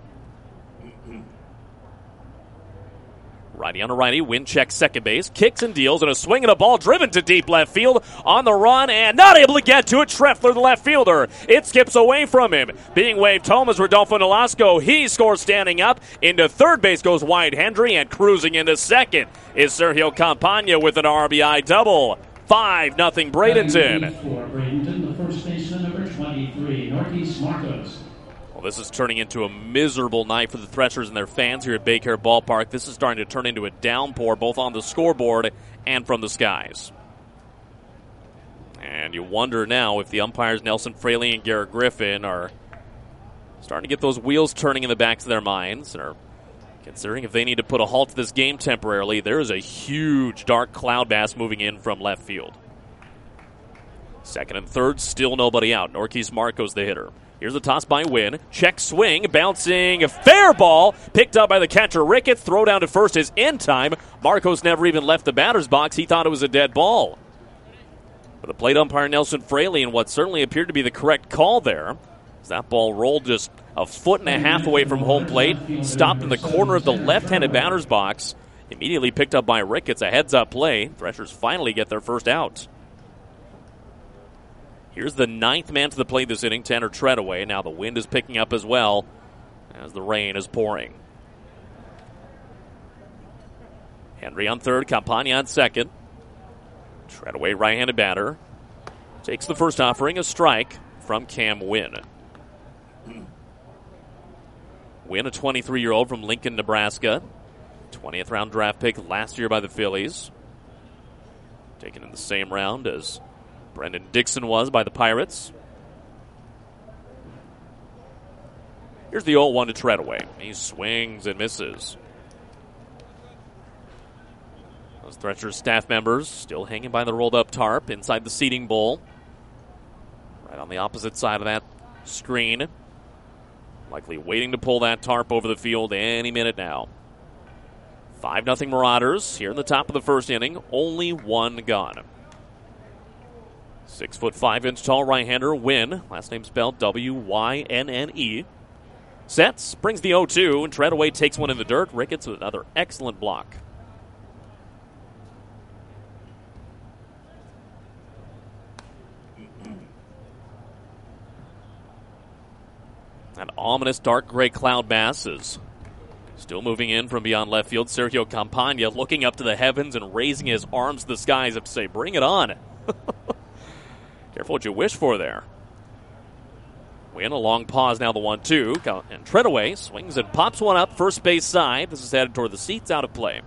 Righty on a righty, Wynn checks second base, kicks and deals, and a swing and a ball driven to deep left field on the run and not able to get to it. Treffler, the left fielder. It skips away from him. Being waved home is Rodolfo Nolasco. He scores standing up. Into third base goes Wyatt Hendry, and cruising into second is Sergio Campagna with an RBI double. 5-0 Bradenton. For Bradenton, the first baseman, number 23, Northeast Marcos. Well, this is turning into a miserable night for the Threshers and their fans here at Baycare Ballpark. This is starting to turn into a downpour, both on the scoreboard and from the skies. And you wonder now if the umpires Nelson Fraley and Garrett Griffin are starting to get those wheels turning in the backs of their minds, and are considering if they need to put a halt to this game temporarily. There is a huge dark cloud mass moving in from left field. Second and third, still nobody out. Norquise Marcos the hitter. Here's the toss by Wynn. Check swing, bouncing, a fair ball. Picked up by the catcher Ricketts. Throw down to first is in time. Marcos never even left the batter's box. He thought it was a dead ball. But the plate umpire Nelson Fraley, and what certainly appeared to be the correct call there, as that ball rolled just a foot and a half away from home plate, stopped in the corner of the left-handed batter's box, immediately picked up by Ricketts. A heads-up play. Threshers finally get their first out. Here's the ninth man to the plate this inning, Tanner Treadaway. Now the wind is picking up as well as the rain is pouring. Henry on third, Campagna on second. Treadaway, right-handed batter, takes the first offering, a strike from Cam Wynn. Wynn, a 23-year-old from Lincoln, Nebraska. 20th round draft pick last year by the Phillies. Taken in the same round as Brendan Dixon was by the Pirates. Here's the 0-1 to Treadaway. He swings and misses. Those Threshers staff members still hanging by the rolled up tarp inside the seating bowl. Right on the opposite side of that screen. Likely waiting to pull that tarp over the field any minute now. 5-0 Marauders here in the top of the first inning. Only one gone. 6'5" tall right-hander Wynn. Last name spelled W-Y-N-N-E. Sets, brings the 0-2, and Treadaway takes one in the dirt. Ricketts with another excellent block. An ominous dark gray cloud mass is still moving in from beyond left field. Sergio Campagna looking up to the heavens and raising his arms to the skies up to say, bring it on. Careful what you wish for there. Wynn, a long pause now, the 1-2. And Treadaway swings and pops one up first base side. This is headed toward the seats, out of play.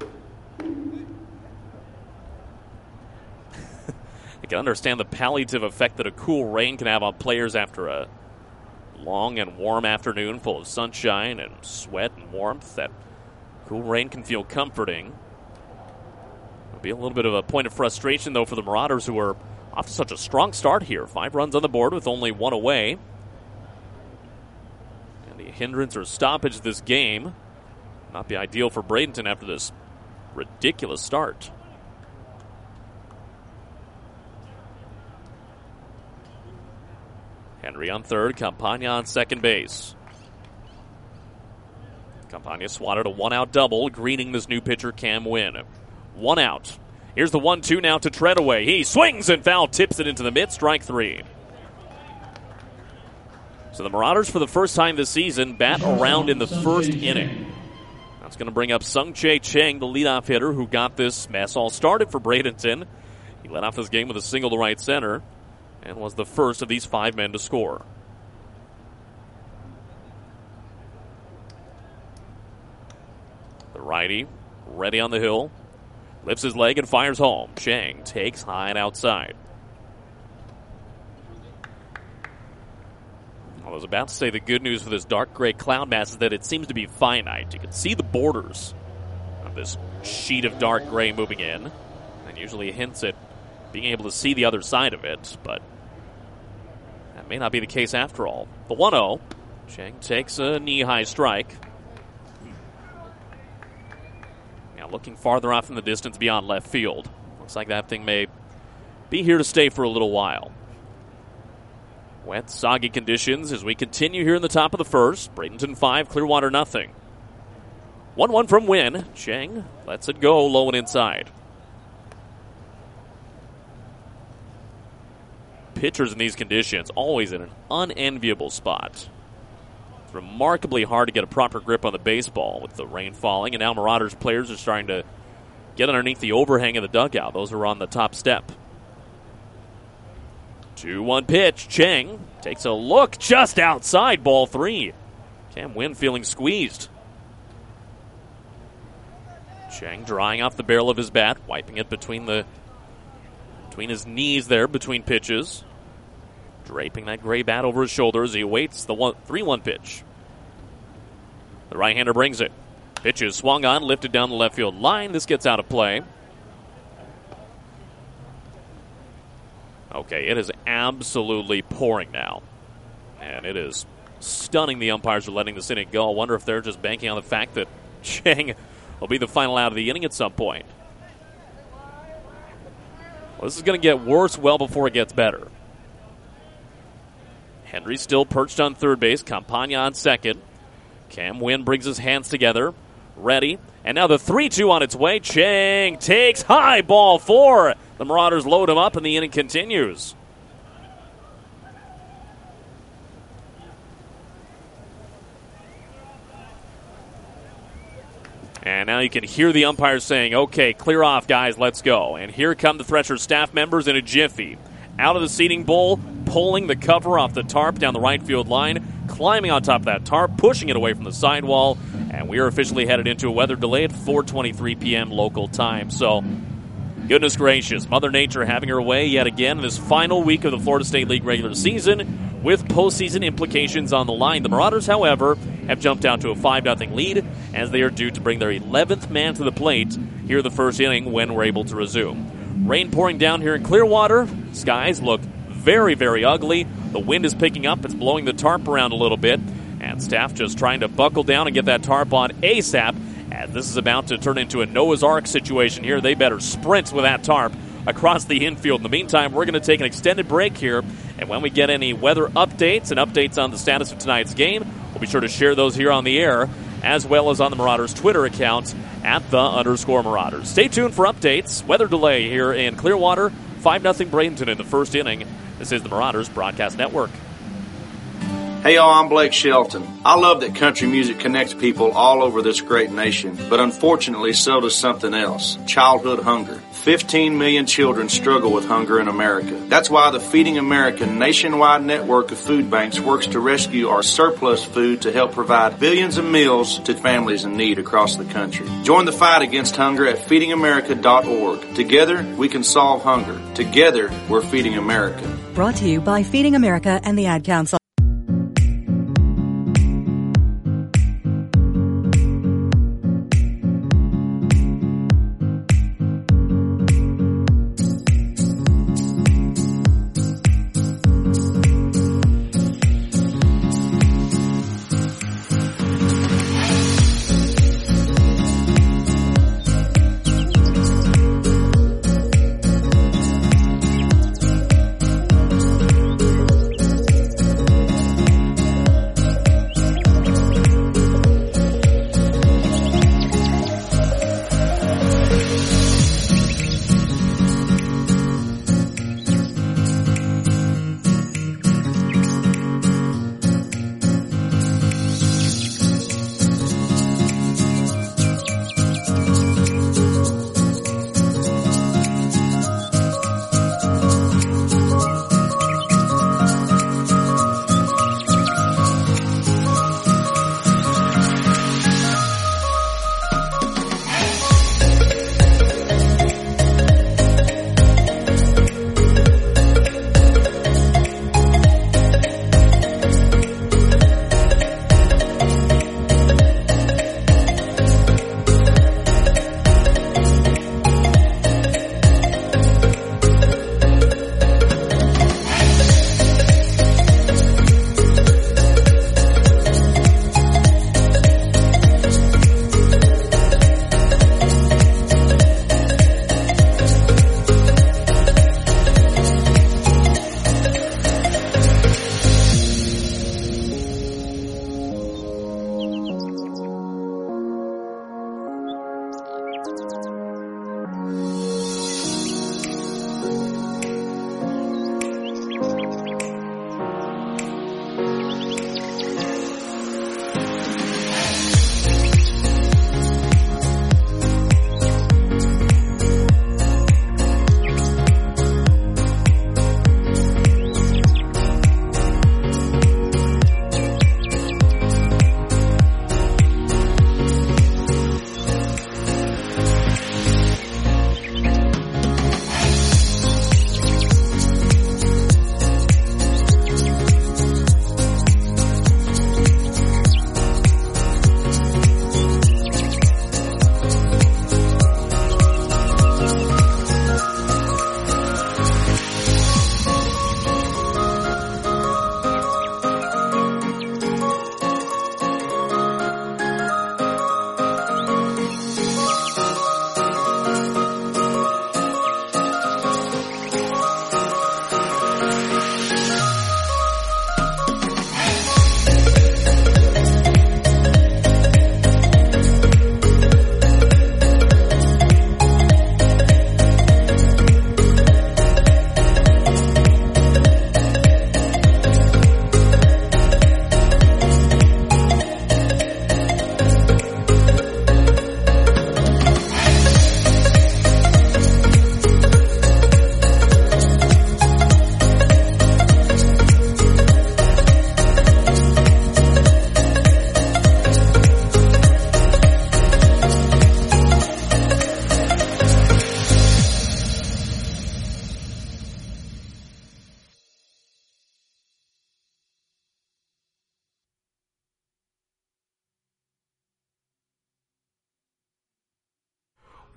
I can understand the palliative effect that a cool rain can have on players after a long and warm afternoon full of sunshine and sweat and warmth. That cool rain can feel comforting. It'll be a little bit of a point of frustration, though, for the Marauders, who are off to such a strong start here. 5 runs on the board with only one away. And the hindrance or stoppage of this game not be ideal for Bradenton after this ridiculous start. Henry on third, Campagna on second base. Campagna swatted a one-out double, greeting this new pitcher, Cam Wynn. 1 out. Here's the 1-2 now to Treadaway. He swings and foul, tips it into the mid, strike 3. So the Marauders, for the first time this season, bat around in the first inning. That's going to bring up Sung-Chae Cheng, the leadoff hitter, who got this mess all started for Bradenton. He led off this game with a single to right center and was the first of these 5 men to score. The righty, ready on the hill, lifts his leg and fires home. Chang takes high and outside. I was about to say the good news for this dark gray cloud mass is that it seems to be finite. You can see the borders of this sheet of dark gray moving in, and usually hints at being able to see the other side of it, but that may not be the case after all. The 1-0. Chang takes a knee-high strike. Now looking farther off in the distance beyond left field. Looks like that thing may be here to stay for a little while. Wet, soggy conditions as we continue here in the top of the first. Bradenton 5, Clearwater nothing. 1-1 from Wynn. Chang lets it go low and inside. Pitchers in these conditions always in an unenviable spot. It's remarkably hard to get a proper grip on the baseball with the rain falling, and now Marauders players are starting to get underneath the overhang of the dugout. Those are on the top step. 2-1 pitch. Chang takes a look just outside, ball 3. Cam Wynn feeling squeezed. Chang drying off the barrel of his bat, wiping it between his knees there, between pitches. Draping that gray bat over his shoulder as he awaits the 3-1 pitch. The right-hander brings it. Pitch is swung on, lifted down the left field line. This gets out of play. Okay, it is absolutely pouring now. And it is stunning the umpires are letting this inning go. I wonder if they're just banking on the fact that Chang will be the final out of the inning at some point. Well, this is going to get worse well before it gets better. Henry still perched on third base. Campagna on second. Cam Wynn brings his hands together. Ready. And now the 3-2 on its way. Chang takes high, ball 4. The Marauders load him up and the inning continues. And now you can hear the umpires saying, okay, clear off, guys, let's go. And here come the Threshers staff members in a jiffy. Out of the seating bowl, pulling the cover off the tarp down the right field line, climbing on top of that tarp, pushing it away from the sidewall, and we are officially headed into a weather delay at 4:23 p.m. local time. So, goodness gracious, Mother Nature having her way yet again in this final week of the Florida State League regular season with postseason implications on the line. The Marauders, however, have jumped out to a 5-0 lead as they are due to bring their 11th man to the plate here in the first inning when we're able to resume. Rain pouring down here in Clearwater. Skies look very, very ugly. The wind is picking up. It's blowing the tarp around a little bit. And staff just trying to buckle down and get that tarp on ASAP as this is about to turn into a Noah's Ark situation here. They better sprint with that tarp across the infield. In the meantime, we're going to take an extended break here. And when we get any weather updates and updates on the status of tonight's game, we'll be sure to share those here on the air, as well as on the Marauders Twitter account at @the_Marauders. Stay tuned for updates. Weather delay here in Clearwater. 5-0 Bradenton in the first inning. This is the Marauders Broadcast Network. Hey y'all, I'm Blake Shelton. I love that country music connects people all over this great nation, but unfortunately so does something else: childhood hunger. 15 million children struggle with hunger in America. That's why the Feeding America nationwide network of food banks works to rescue our surplus food to help provide billions of meals to families in need across the country. Join the fight against hunger at feedingamerica.org. Together, we can solve hunger. Together, we're Feeding America. Brought to you by Feeding America and the Ad Council.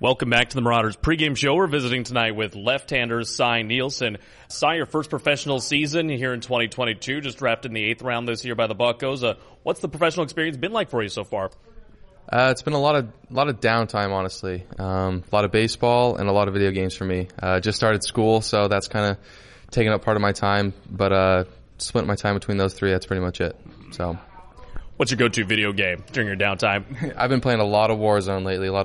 Welcome back to the Marauders pregame show. We're visiting tonight with left-hander Cy Nielsen. Cy, your first professional season here in 2022, just drafted in the 8th round this year by the Buccos. What's the professional experience been like for you so far? It's been a lot of downtime, honestly. A lot of baseball and a lot of video games for me. Just started school, so that's kind of taken up part of my time. But split my time between those three. That's pretty much it. So. What's your go-to video game during your downtime? I've been playing a lot of Warzone lately, a lot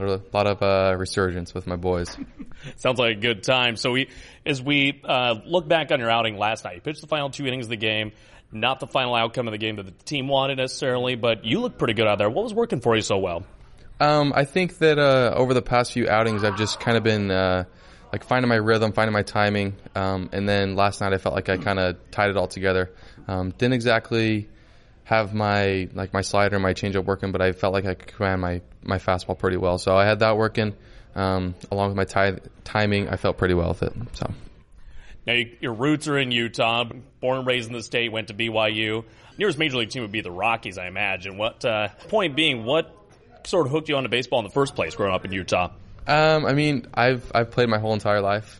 of Resurgence with my boys. Sounds like a good time. So as we look back on your outing last night, you pitched the final 2 innings of the game, not the final outcome of the game that the team wanted necessarily, but you looked pretty good out there. What was working for you so well? I think that over the past few outings, I've just kind of been like finding my rhythm, finding my timing, and then last night I felt like I kind of tied it all together. Didn't exactly have my slider and my changeup working, but I felt like I could command my fastball pretty well. So I had that working, along with my timing. I felt pretty well with it. So now your roots are in Utah, born and raised in the state, went to BYU. Nearest major league team would be the Rockies, I imagine. What point being, what sort of hooked you onto baseball in the first place growing up in Utah? I mean, I've played my whole entire life.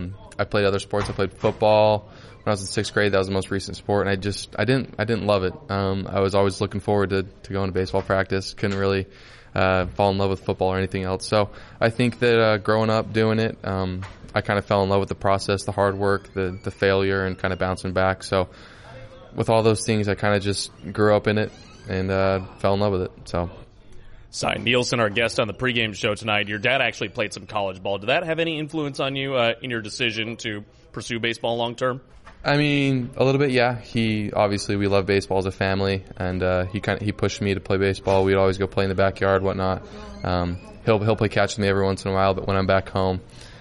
I played other sports. I played football. When I was in 6th grade, that was the most recent sport, and I didn't love it. I was always looking forward to going to baseball practice. Couldn't really fall in love with football or anything else. So I think that growing up doing it, I kind of fell in love with the process, the hard work, the failure, and kind of bouncing back. So with all those things, I kind of just grew up in it and fell in love with it. So. Cy Nielsen, our guest on the pregame show tonight. Your dad actually played some college ball. Did that have any influence on you in your decision to pursue baseball long term? I mean, a little bit, yeah. We love baseball as a family, and he pushed me to play baseball. We'd always go play in the backyard, whatnot. He'll play catch with me every once in a while, but when I'm back home.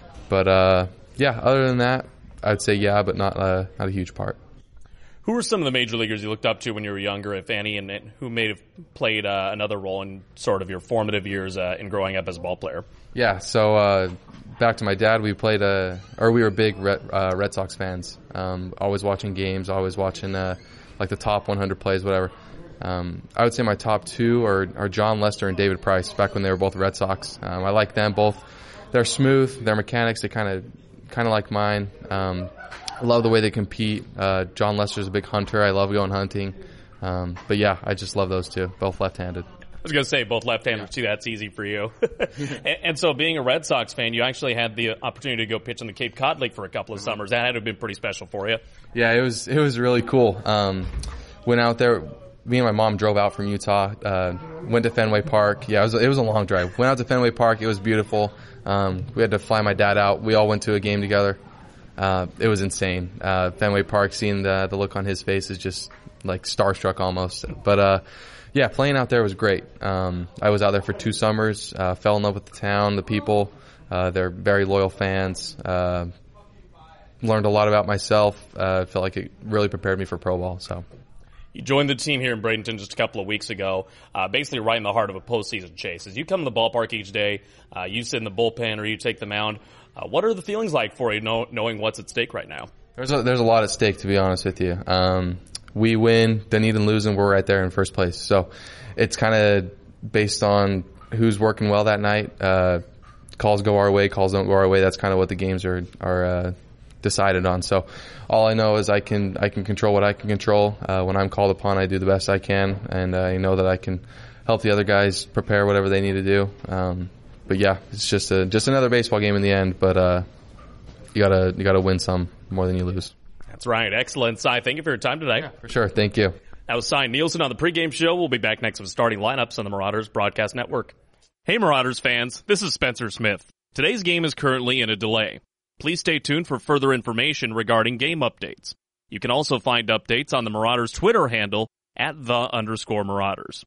But yeah, other than that, I'd say yeah, but not a huge part. Who were some of the major leaguers you looked up to when you were younger, if any, and who may have played another role in sort of your formative years in growing up as a ball player? Yeah, so back to my dad, we were big Red Sox fans. Always watching games, always watching like the top 100 plays, whatever. I would say my top 2 are John Lester and David Price, back when they were both Red Sox. I like them both. They're smooth, their mechanics, they kind of like mine. I love the way they compete. John Lester's a big hunter. I love going hunting. But yeah, I just love those two, both left-handed. I was going to say both left-handers too. That's easy for you. and so being a Red Sox fan, you actually had the opportunity to go pitch in the Cape Cod League for a couple of summers. That had to have been pretty special for you. Yeah, it was really cool. Went out there. Me and my mom drove out from Utah. Went to Fenway Park. Yeah, it was a long drive. Went out to Fenway Park. It was beautiful. We had to fly my dad out. We all went to a game together. It was insane. Fenway Park, seeing the look on his face is just like starstruck almost. But yeah, playing out there was great. I was out there for 2 summers. Fell in love with the town, the people. They're very loyal fans. Learned a lot about myself. Felt like it really prepared me for pro ball. So. You joined the team here in Bradenton just a couple of weeks ago, basically right in the heart of a postseason chase. As you come to the ballpark each day, you sit in the bullpen or you take the mound. What are the feelings like for you knowing what's at stake right now? There's a lot at stake, to be honest with you. We win, then even losing, we're right there in first place. So it's kind of based on who's working well that night. Calls go our way, calls don't go our way. That's kind of what the games are decided on. So all I know is I can control what I can control. When I'm called upon, I do the best I can, and I know that I can help the other guys prepare whatever they need to do. But yeah, it's just another baseball game in the end. But you gotta win some more than you lose. That's right. Excellent, Cy. Thank you for your time today. Yeah, for sure. Thank you. That was Cy Nielsen on the pregame show. We'll be back next with starting lineups on the Marauders Broadcast Network. Hey, Marauders fans. This is Spencer Smith. Today's game is currently in a delay. Please stay tuned for further information regarding game updates. You can also find updates on the Marauders Twitter handle at @the_Marauders.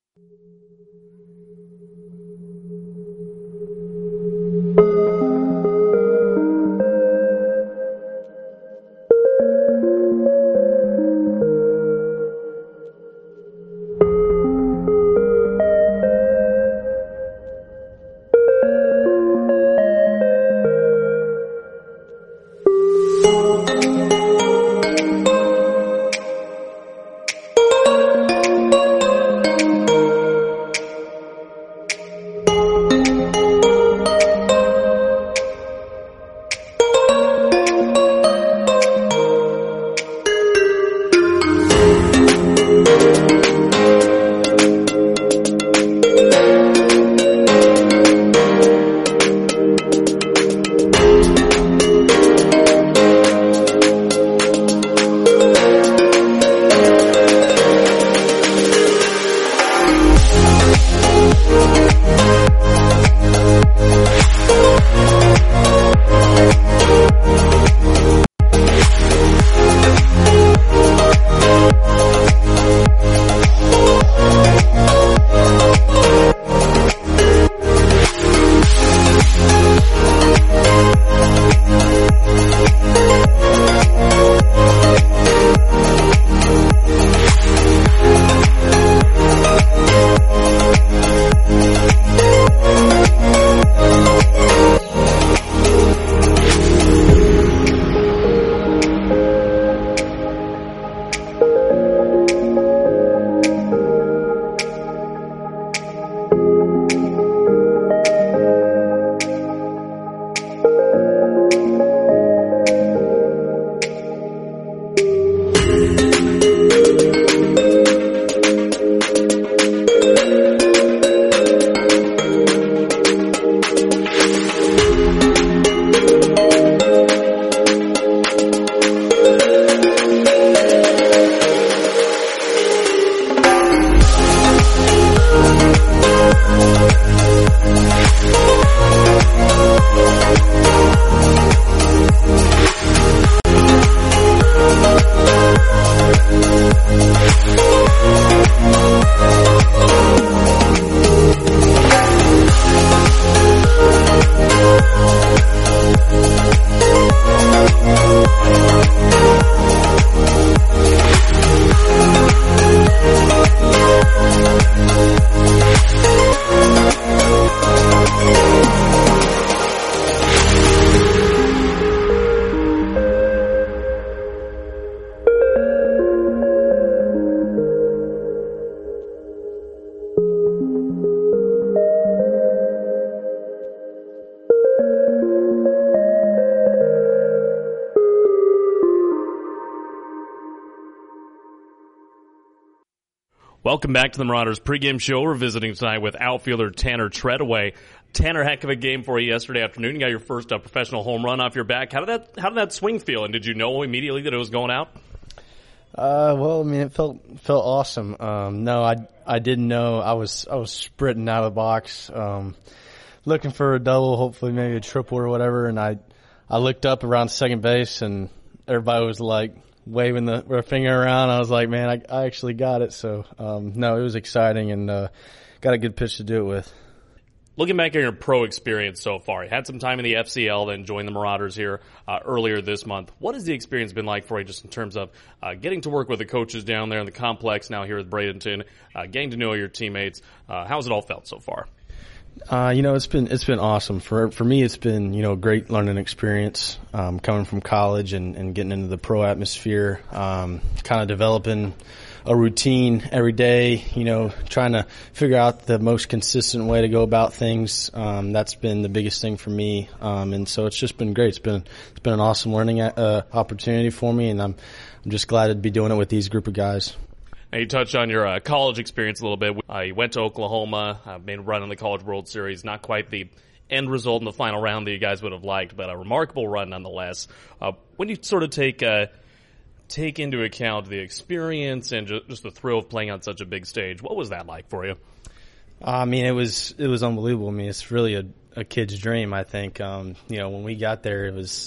Welcome back to the Marauders pregame show. We're visiting tonight with outfielder Tanner Treadaway. Tanner, heck of a game for you yesterday afternoon. You got your first professional home run off your back. How did that swing feel? And did you know immediately that it was going out? Well, I mean, it felt awesome. No, I didn't know. I was sprinting out of the box, looking for a double, hopefully maybe a triple or whatever. And I looked up around second base, and everybody was like waving their finger around. I was like, man, I actually got it. So, no, it was exciting, and got a good pitch to do it with. Looking back at your pro experience so far, you had some time in the FCL, then joined the Marauders here earlier this month. What has the experience been like for you just in terms of getting to work with the coaches down there in the complex now here at Bradenton, getting to know your teammates? How's it all felt so far? It's been awesome. For me, it's been, a great learning experience, coming from college and getting into the pro atmosphere, kind of developing a routine every day, trying to figure out the most consistent way to go about things. That's been the biggest thing for me. And so it's just been great. It's been an awesome learning opportunity for me, and I'm just glad to be doing it with these group of guys. Now, you touched on your college experience a little bit. You went to Oklahoma, made a run in the College World Series. Not quite the end result in the final round that you guys would have liked, but a remarkable run nonetheless. When you sort of take into account the experience and just the thrill of playing on such a big stage, what was that like for you? I mean, it was unbelievable. I mean, it's really a kid's dream, I think. When we got there, it was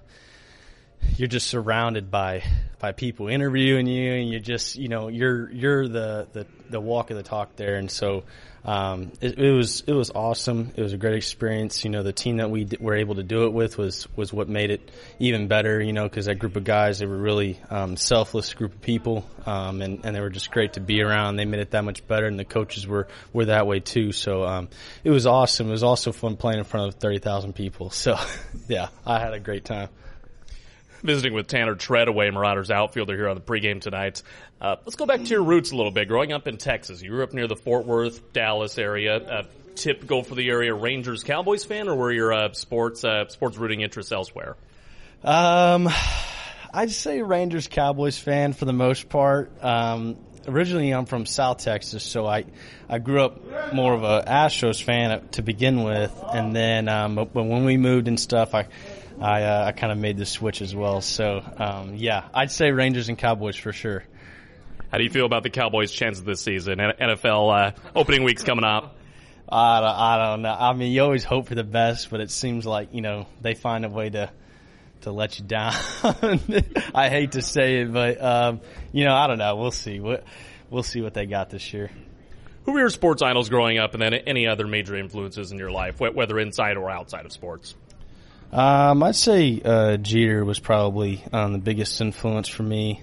you're just surrounded by people interviewing you, and you just, you're the walk of the talk there. And so it was awesome. It was a great experience. The team that we were able to do it with was what made it even better, because that group of guys, they were really selfless group of people, and they were just great to be around. They made it that much better, and the coaches were that way too. So it was awesome. It was also fun playing in front of 30,000 people. So yeah, I had a great time. Visiting with Tanner Treadaway, Marauders outfielder, here on the pregame tonight. Let's go back to your roots a little bit. Growing up in Texas, you grew up near the Fort Worth, Dallas area. Typical for the area Rangers Cowboys fan, or were your sports rooting interests elsewhere? I'd say Rangers Cowboys fan for the most part. Originally, I'm from South Texas, so I grew up more of a Astros fan to begin with, and then but when we moved and stuff, I kind of made the switch as well. So, I'd say Rangers and Cowboys for sure. How do you feel about the Cowboys' chances this season? NFL opening week's coming up. I don't know. I mean, you always hope for the best, but it seems like, they find a way to let you down. I hate to say it, but, I don't know. We'll see. We'll see what they got this year. Who were your sports idols growing up, and then any other major influences in your life, whether inside or outside of sports? I'd say Jeter was probably the biggest influence for me.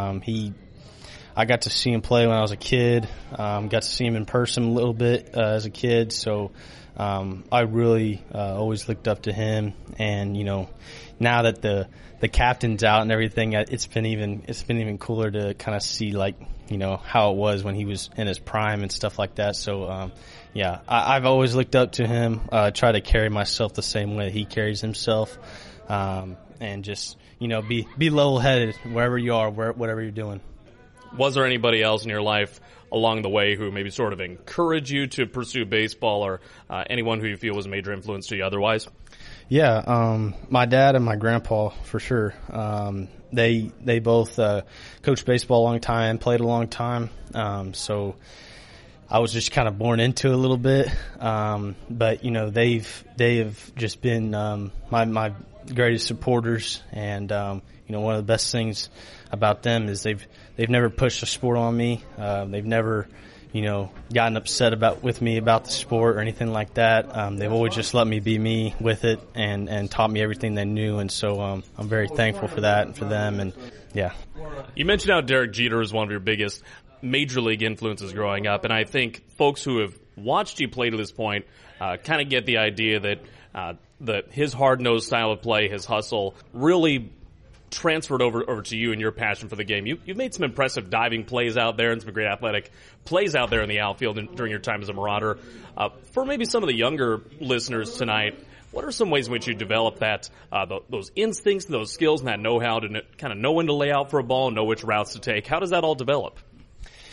I got to see him play when I was a kid. Got to see him in person a little bit as a kid. So I really always looked up to him. And now that the captain's out and everything, it's been even cooler to kind of see how it was when he was in his prime and stuff like that. So I've always looked up to him. Try to carry myself the same way he carries himself, and just be level-headed wherever you are, whatever you're doing. Was there anybody else in your life along the way who maybe sort of encouraged you to pursue baseball, or anyone who you feel was a major influence to you otherwise? Yeah, my dad and my grandpa for sure. They both coached baseball a long time, played a long time. So I was just kind of born into it a little bit. But they have just been my greatest supporters, and one of the best things about them is they've never pushed a sport on me. They've never gotten upset with me about the sport or anything like that. They've always just let me be me with it and taught me everything they knew. And so I'm very thankful for that and for them. And yeah. You mentioned how Derek Jeter was one of your biggest major league influences growing up. And I think folks who have watched you play to this point kind of get the idea that his hard-nosed style of play, his hustle, really transferred over to you and your passion for the game. You've made some impressive diving plays out there and some great athletic plays out there in the outfield during your time as a Marauder. For maybe some of the younger listeners tonight, what are some ways in which you develop those instincts, those skills, and that know-how to kind of know when to lay out for a ball and know which routes to take? How does that all develop?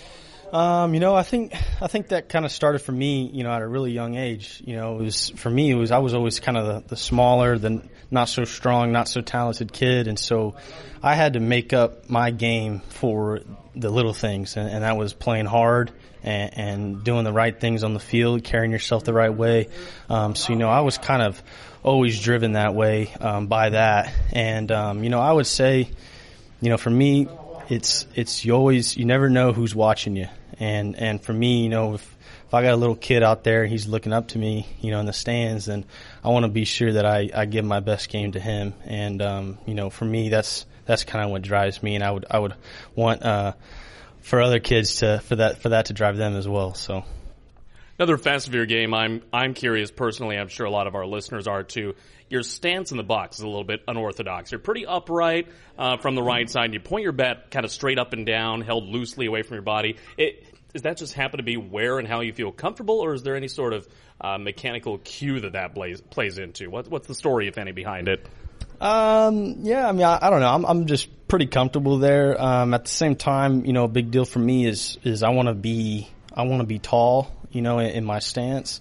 I think that kind of started for me, at a really young age. I was always kind of the smaller, the not so strong, not so talented kid, and so I had to make up my game for the little things, and that was playing hard and doing the right things on the field, carrying yourself the right way. I was kind of always driven that way by that, and I would say, for me, it's you never know who's watching you. And for me, if I got a little kid out there, he's looking up to me, in the stands, then I want to be sure that I give my best game to him. And, for me, that's kind of what drives me. And I would want, for other kids for that to drive them as well. So. Another facet of your game, I'm curious personally, I'm sure a lot of our listeners are too. Your stance in the box is a little bit unorthodox. You're pretty upright from the right side. You point your bat kind of straight up and down, held loosely away from your body. Does that just happen to be where and how you feel comfortable, or is there any sort of mechanical cue that plays into? What's the story, if any, behind it? I don't know. I'm just pretty comfortable there. At the same time, a big deal for me is I want to be tall, in my stance.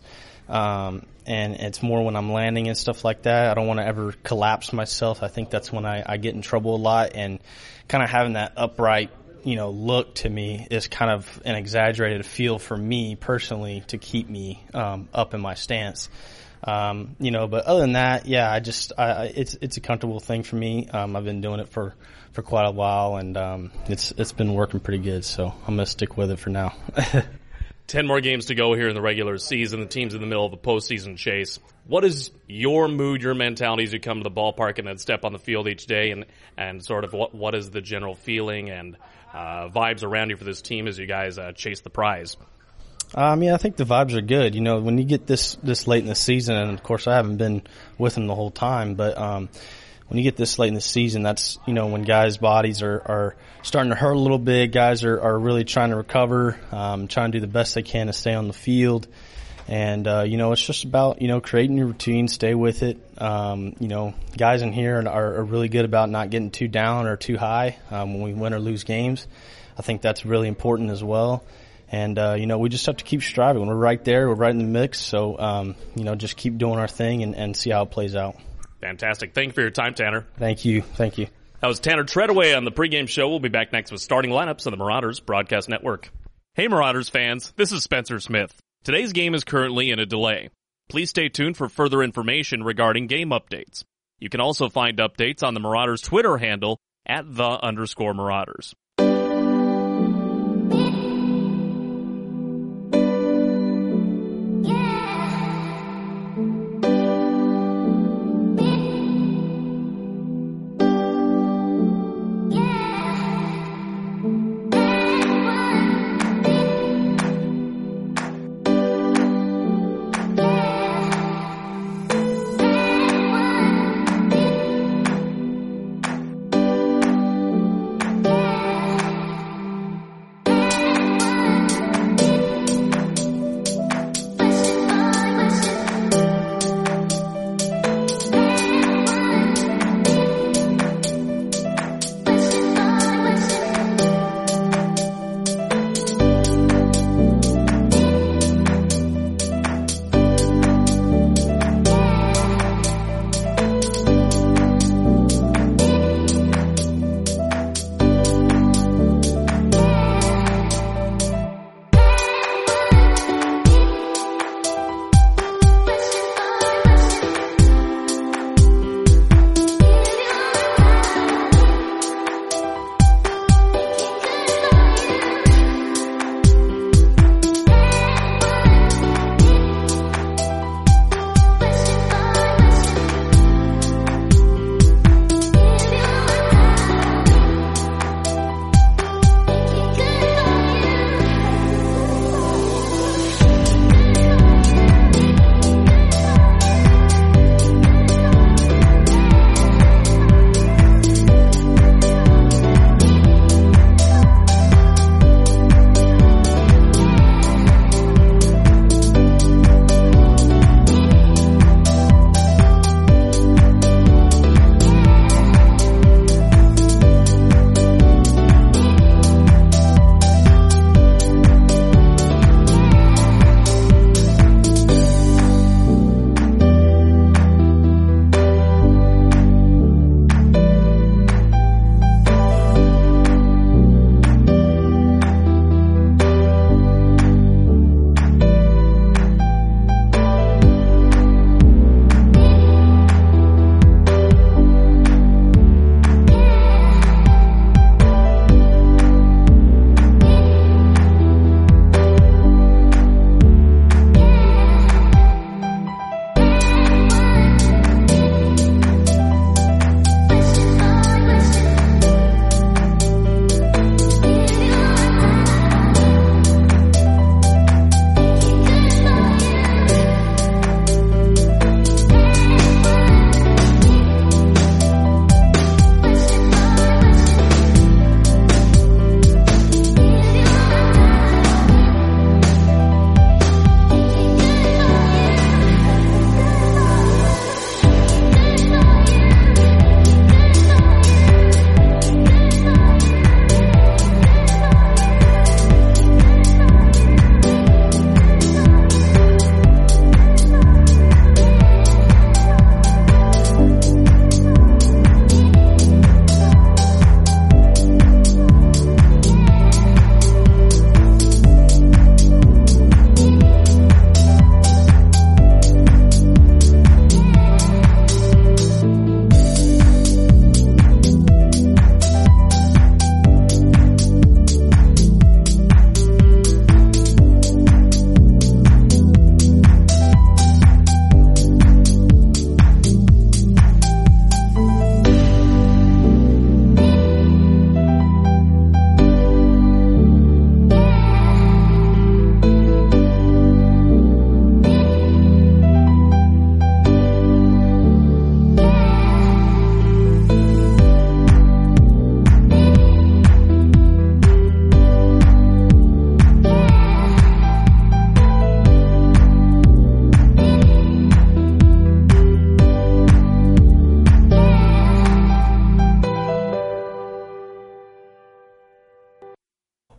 And it's more when I'm landing and stuff like that. I don't want to ever collapse myself. I think that's when I get in trouble a lot, and kind of having that upright, look to me is kind of an exaggerated feel for me personally to keep me up in my stance. But other than that, yeah, it's a comfortable thing for me. I've been doing it for quite a while, and it's been working pretty good. So I'm gonna stick with it for now. 10 more games to go here in the regular season. The team's in the middle of a postseason chase. What is your mood, your mentality as you come to the ballpark and then step on the field each day, and sort of what is the general feeling and vibes around you for this team as you guys chase the prize? I think the vibes are good. When you get this late in the season, and of course I haven't been with them the whole time, but when you get this late in the season, that's, when guys' bodies are starting to hurt a little bit. Guys are really trying to recover, trying to do the best they can to stay on the field. And, it's just about, creating your routine, stay with it. Guys in here are really good about not getting too down or too high when we win or lose games. I think that's really important as well. And, we just have to keep striving. When we're right there, we're right in the mix. So, just keep doing our thing and see how it plays out. Fantastic. Thank you for your time, Tanner. Thank you. That was Tanner Treadaway on the pregame show. We'll be back next with starting lineups on the Marauders Broadcast Network. Hey, Marauders fans. This is Spencer Smith. Today's game is currently in a delay. Please stay tuned for further information regarding game updates. You can also find updates on the Marauders Twitter handle @the_Marauders.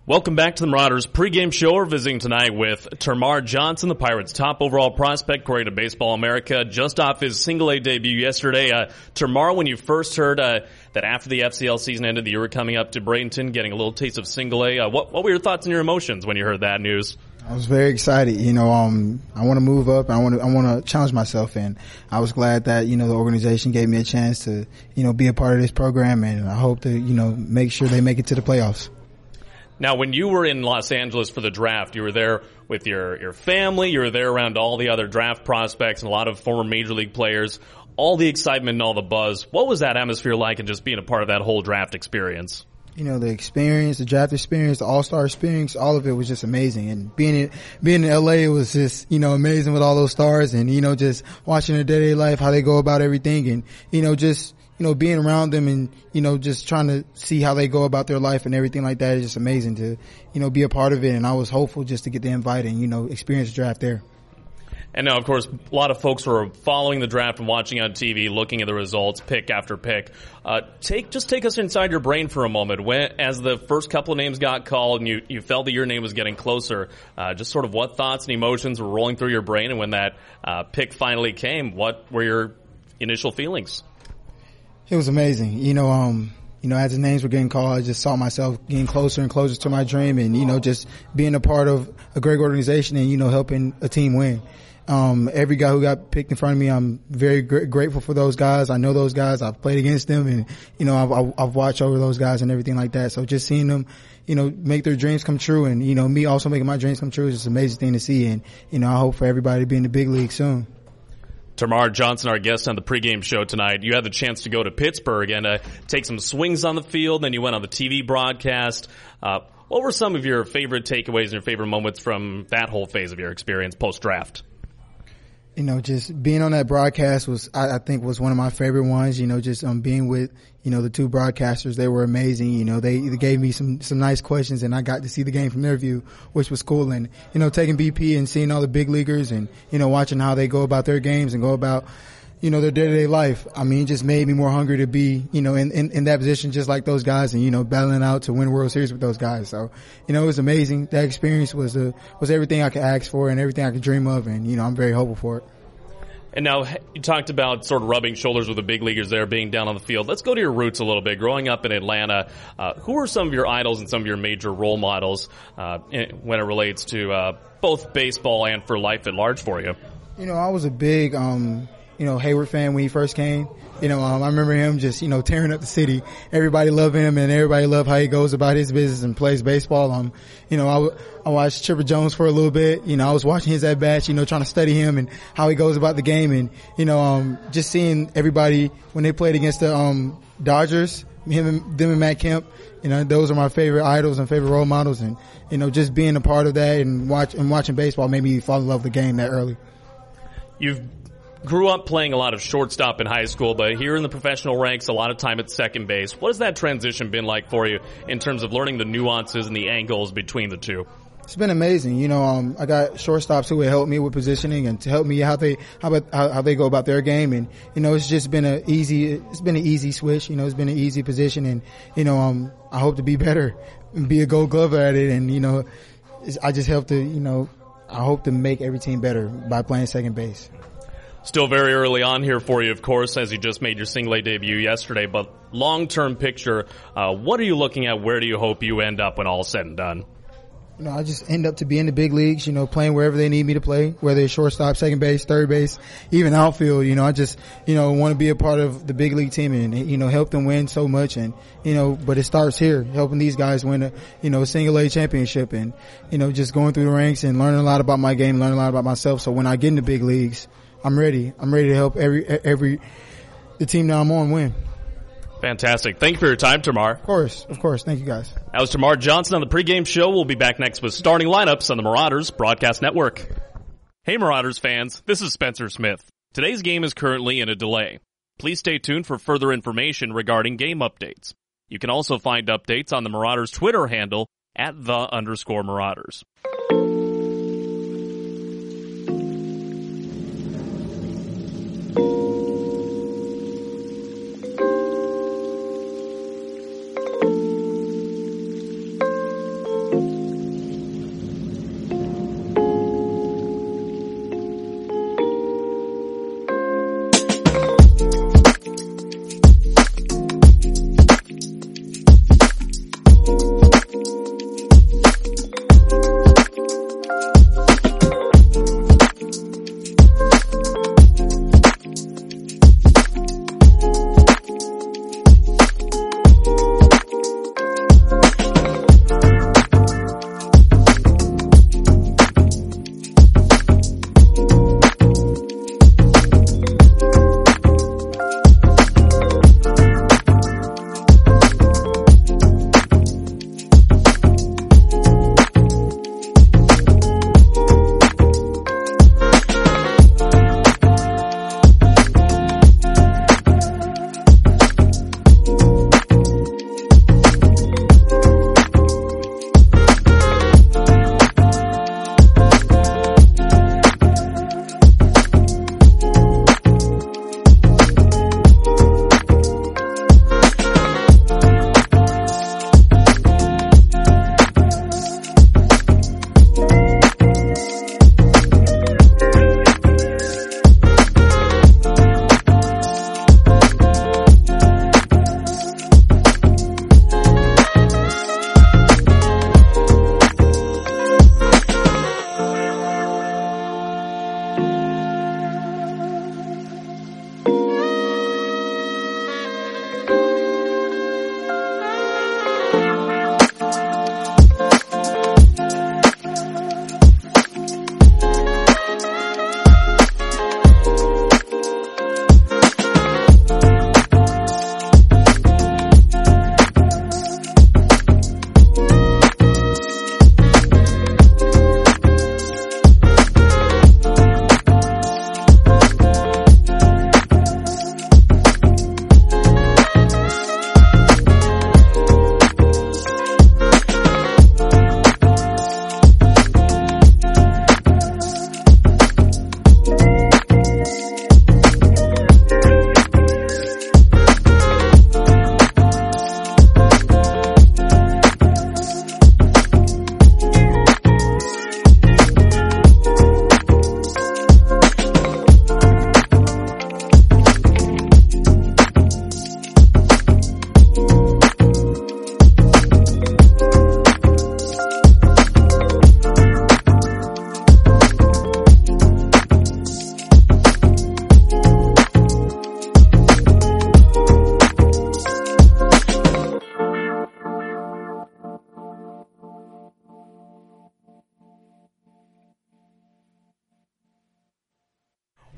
Welcome back to the Marauders pregame show. We're visiting tonight with Termarr Johnson, the Pirates' top overall prospect, according to Baseball America, just off his single-A debut yesterday. Termarr, when you first heard that after the FCL season ended, that you were coming up to Bradenton, getting a little taste of single-A, what were your thoughts and your emotions when you heard that news? I was very excited. I want to move up. I want to challenge myself, and I was glad that the organization gave me a chance to be a part of this program, and I hope to make sure they make it to the playoffs. Now, when you were in Los Angeles for the draft, you were there with your family, you were there around all the other draft prospects and a lot of former Major League players, all the excitement and all the buzz. What was that atmosphere like and just being a part of that whole draft experience? The experience, the draft experience, the all-star experience, all of it was just amazing. And being in LA, it was just, amazing with all those stars and, just watching their day-to-day life, how they go about everything and, just being around them and, just trying to see how they go about their life and everything like that is just amazing to, be a part of it. And I was hopeful just to get the invite and, experience the draft there. And now, of course, a lot of folks were following the draft and watching on TV, looking at the results, pick after pick. Take us inside your brain for a moment. As the first couple of names got called and you felt that your name was getting closer, just sort of what thoughts and emotions were rolling through your brain? And when that pick finally came, what were your initial feelings? It was amazing. As the names were getting called, I just saw myself getting closer and closer to my dream and, just being a part of a great organization and, helping a team win. Every guy who got picked in front of me, I'm very grateful for those guys. I know those guys. I've played against them and, I've watched over those guys and everything like that. So just seeing them, make their dreams come true and, me also making my dreams come true is just an amazing thing to see. And, I hope for everybody to be in the big league soon. Termarr Johnson, our guest on the pregame show tonight. You had the chance to go to Pittsburgh and take some swings on the field. Then you went on the TV broadcast. What were some of your favorite takeaways and your favorite moments from that whole phase of your experience post-draft? Just being on that broadcast I think was one of my favorite ones. Just being with the two broadcasters, they were amazing. They gave me some nice questions, and I got to see the game from their view, which was cool. And taking BP and seeing all the big leaguers, and watching how they go about their games and go about their day-to-day life. I mean, it just made me more hungry to be in that position, just like those guys, and battling out to win World Series with those guys. So it was amazing. That experience was everything I could ask for and everything I could dream of, and I'm very hopeful for it. And now you talked about sort of rubbing shoulders with the big leaguers there, being down on the field. Let's go to your roots a little bit. Growing up in Atlanta, who are some of your idols and some of your major role models when it relates to both baseball and for life at large for you? I was a big Hayward fan when he first came. I remember him just, tearing up the city. Everybody loved him and everybody loved how he goes about his business and plays baseball. I watched Chipper Jones for a little bit. I was watching his at-bats, trying to study him and how he goes about the game. And, just seeing everybody when they played against the, Dodgers, them and Matt Kemp, those are my favorite idols and favorite role models. And, just being a part of that and watching baseball made me fall in love with the game that early. You've grew up playing a lot of shortstop in high school, but here in the professional ranks, a lot of time at second base. What has that transition been like for you in terms of learning the nuances and the angles between the two? It's been amazing. I got shortstops who would help me with positioning and to help me how they go about their game. And, it's just been an easy switch. It's been an easy position. And, I hope to be better and be a Gold Glover at it. And, I just hope to, I hope to make every team better by playing second base. Still very early on here for you, of course, as you just made your single-A debut yesterday. But long-term picture, what are you looking at? Where do you hope you end up when all is said and done? I just end up to be in the big leagues, playing wherever they need me to play, whether it's shortstop, second base, third base, even outfield. I just, want to be a part of the big league team and, help them win so much. And, but it starts here, helping these guys win a single-A championship and, just going through the ranks and learning a lot about my game, learning a lot about myself. So when I get in the big leagues, I'm ready. I'm ready to help the team that I'm on win. Fantastic. Thank you for your time, Termarr. Of course. Thank you, guys. That was Termarr Johnson on the pregame show. We'll be back next with starting lineups on the Marauders Broadcast Network. Hey, Marauders fans. This is Spencer Smith. Today's game is currently in a delay. Please stay tuned for further information regarding game updates. You can also find updates on the Marauders Twitter handle at @the_Marauders.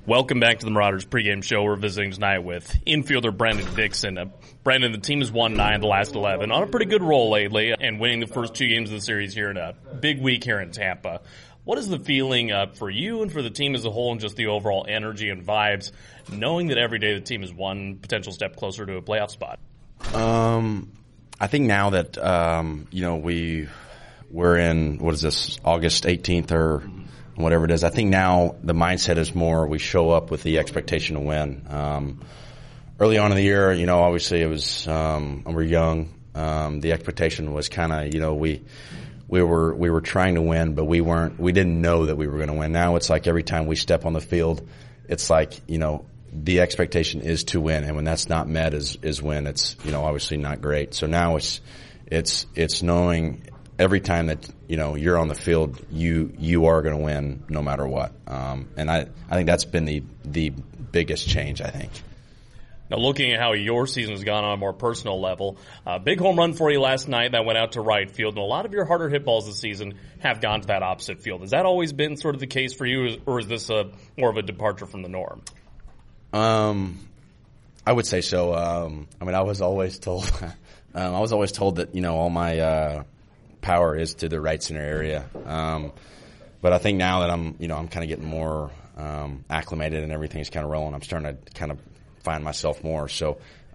Welcome back to the Marauders pregame show. We're visiting tonight with infielder Brandon Dixon. Brandon, the team has won 9 of the last 11, on a pretty good roll lately, and winning the first 2 games of the series here in a big week here in Tampa. What is the feeling for you and for the team as a whole, and just the overall energy and vibes, knowing that every day the team is one potential step closer to a playoff spot? I think now that we're in, what is this, August 18th or whatever it is, I think now the mindset is more we show up with the expectation to win. Early on in the year, obviously it was we're young. The expectation was kind of, we were trying to win, but we didn't know that we were going to win. Now it's like every time we step on the field, it's like, the expectation is to win, and when that's not met is when it's, obviously not great. So now it's knowing every time that, you're on the field, you are going to win no matter what. And I think that's been the biggest change, I think. Now, looking at how your season has gone on a more personal level, big home run for you last night that went out to right field, and a lot of your harder hit balls this season have gone to that opposite field. Has that always been sort of the case for you, or is this more of a departure from the norm? I would say so. I was always told that, all my power is to the right center area. But I think now that I'm kind of getting more acclimated and everything's kind of rolling, I'm starting to kind of find myself more. So,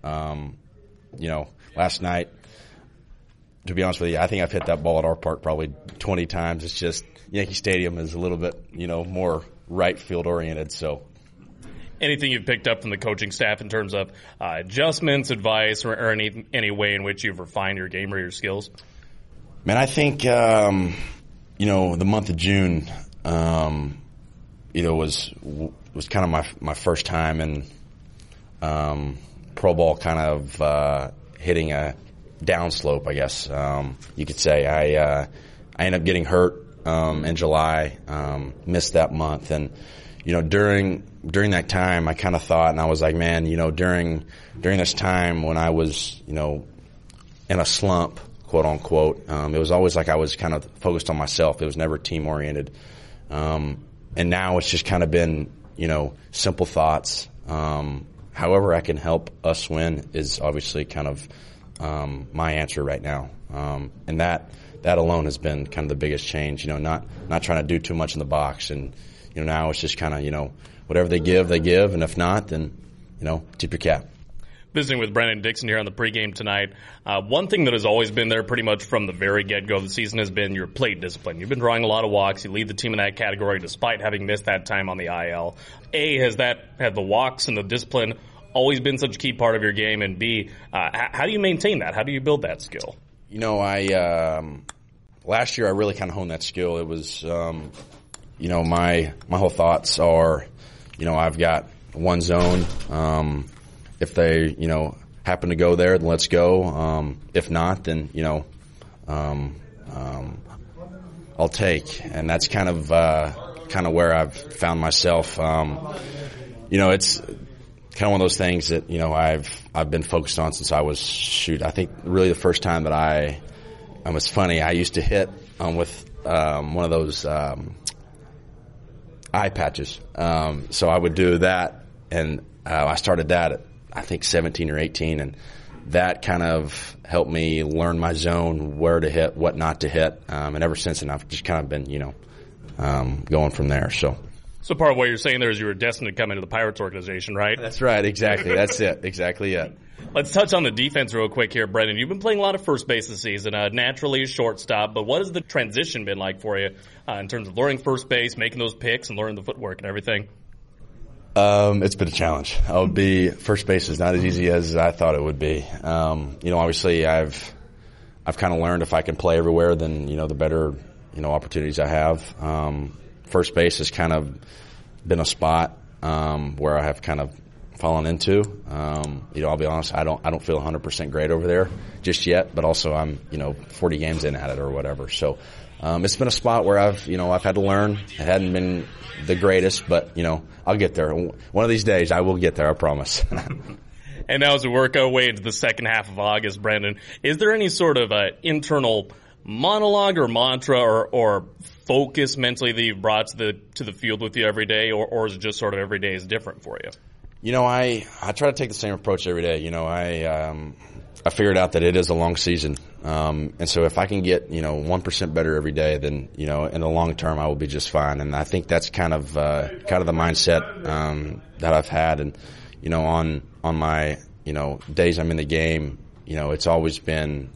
last night, to be honest with you, I think I've hit that ball at our park probably 20 times. It's just Yankee Stadium is a little bit, more right field oriented. So, anything you've picked up from the coaching staff in terms of adjustments, advice, or any way in which you've refined your game or your skills? Man, I think the month of June, was kind of my first time in pro ball, kind of hitting a downslope, I guess you could say. I ended up getting hurt in July, missed that month, and during that time, I kind of thought, and I was like, man, during this time when I was in a slump, quote unquote, it was always like I was kind of focused on myself. It was never team oriented. And now it's just kind of been, simple thoughts. However I can help us win is obviously kind of my answer right now. And that alone has been kind of the biggest change, not trying to do too much in the box. And, now it's just kind of, whatever they give, and if not, then, tip your cap. Visiting with Brandon Dixon here on the pregame tonight. One thing that has always been there pretty much from the very get-go of the season has been your plate discipline. You've been drawing a lot of walks. You lead the team in that category despite having missed that time on the IL. A, has the walks and the discipline always been such a key part of your game? And B, how do you maintain that? How do you build that skill? Last year I really kind of honed that skill. It was, my whole thoughts are, I've got one zone. If they, happen to go there, then let's go. If not, then, I'll take. And that's kind of where I've found myself. It's kind of one of those things that, I've been focused on since I was, I think really the first time that it was funny. I used to hit with one of those eye patches. So I would do that, and I started that at, I think, 17 or 18, and that kind of helped me learn my zone, where to hit, what not to hit. And ever since then, I've just kind of been, going from there. So part of what you're saying there is you were destined to come into the Pirates organization, right? That's right. Exactly. That's it. Exactly it. Let's touch on the defense real quick here, Brendan. You've been playing a lot of first base this season, naturally a shortstop, but what has the transition been like for you in terms of learning first base, making those picks, and learning the footwork and everything? It's been a challenge. First base is not as easy as I thought it would be. Obviously I've kind of learned if I can play everywhere, then, the better, opportunities I have. First base has kind of been a spot, where I have kind of fallen into. I'll be honest, I don't feel 100% great over there just yet, but also I'm, 40 games in at it or whatever. So, it's been a spot where I've had to learn. It hadn't been the greatest, but, I'll get there. One of these days I will get there, I promise. And now as we work our way into the second half of August, Brandon, is there any sort of internal monologue or mantra or focus mentally that you've brought to the field with you every day, or is it just sort of every day is different for you? You know, I try to take the same approach every day. You know, I figured out that it is a long season. And so if I can get, 1% better every day, then, in the long term, I will be just fine. And I think that's kind of the mindset, that I've had. And, on my, days I'm in the game, it's always been,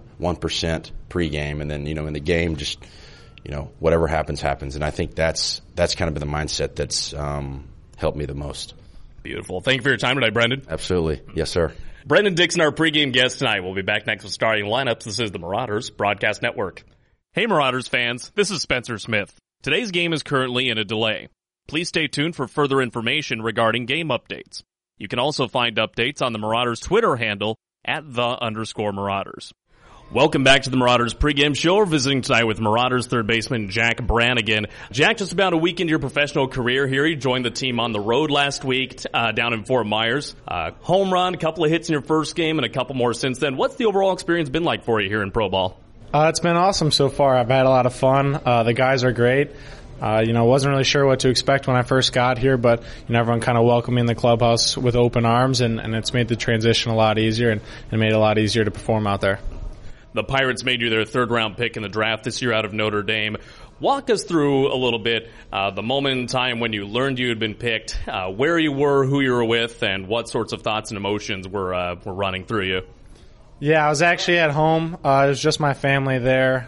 1% pregame. And then, in the game, just, whatever happens. And I think that's kind of been the mindset that's, helped me the most. Beautiful. Thank you for your time today, Brendan. Absolutely. Yes, sir. Brendan Dixon, our pregame guest tonight. We'll be back next with starting lineups. This is the Marauders Broadcast Network. Hey, Marauders fans. This is Spencer Smith. Today's game is currently in a delay. Please stay tuned for further information regarding game updates. You can also find updates on the Marauders Twitter handle @the_Marauders. Welcome back to the Marauders pregame show. We're visiting tonight with Marauders third baseman Jack Brannigan. Jack, just about a week into your professional career here, you joined the team on the road last week down in Fort Myers. Home run, a couple of hits in your first game, and a couple more since then. What's the overall experience been like for you here in pro ball? It's been awesome so far. I've had a lot of fun. The guys are great. Wasn't really sure what to expect when I first got here, but everyone kind of welcomed me in the clubhouse with open arms, and it's made the transition a lot easier and made it a lot easier to perform out there. The Pirates made you their third-round pick in the draft this year out of Notre Dame. Walk us through a little bit the moment in time when you learned you had been picked, where you were, who you were with, and what sorts of thoughts and emotions were running through you. Yeah, I was actually at home. It was just my family there.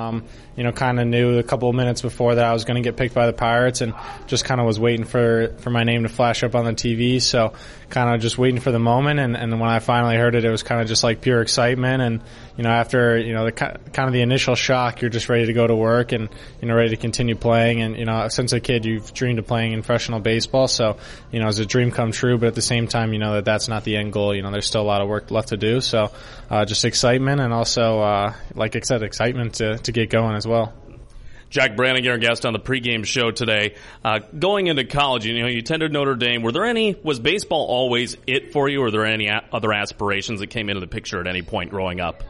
Kind of knew a couple of minutes before that I was going to get picked by the Pirates, and just kind of was waiting for my name to flash up on the TV. So kind of just waiting for the moment. And when I finally heard it, it was kind of just like pure excitement. And, after, the initial shock, you're just ready to go to work and, ready to continue playing. And, since a kid, you've dreamed of playing in professional baseball. So, it's a dream come true. But at the same time, that's not the end goal. There's still a lot of work left to do. So, just excitement, and also, like I said, excitement to get going as well. Jack Brannigan, our guest on the pregame show today. Going into college, you attended Notre Dame. Was baseball always it for you, or were there any other aspirations that came into the picture at any point growing up?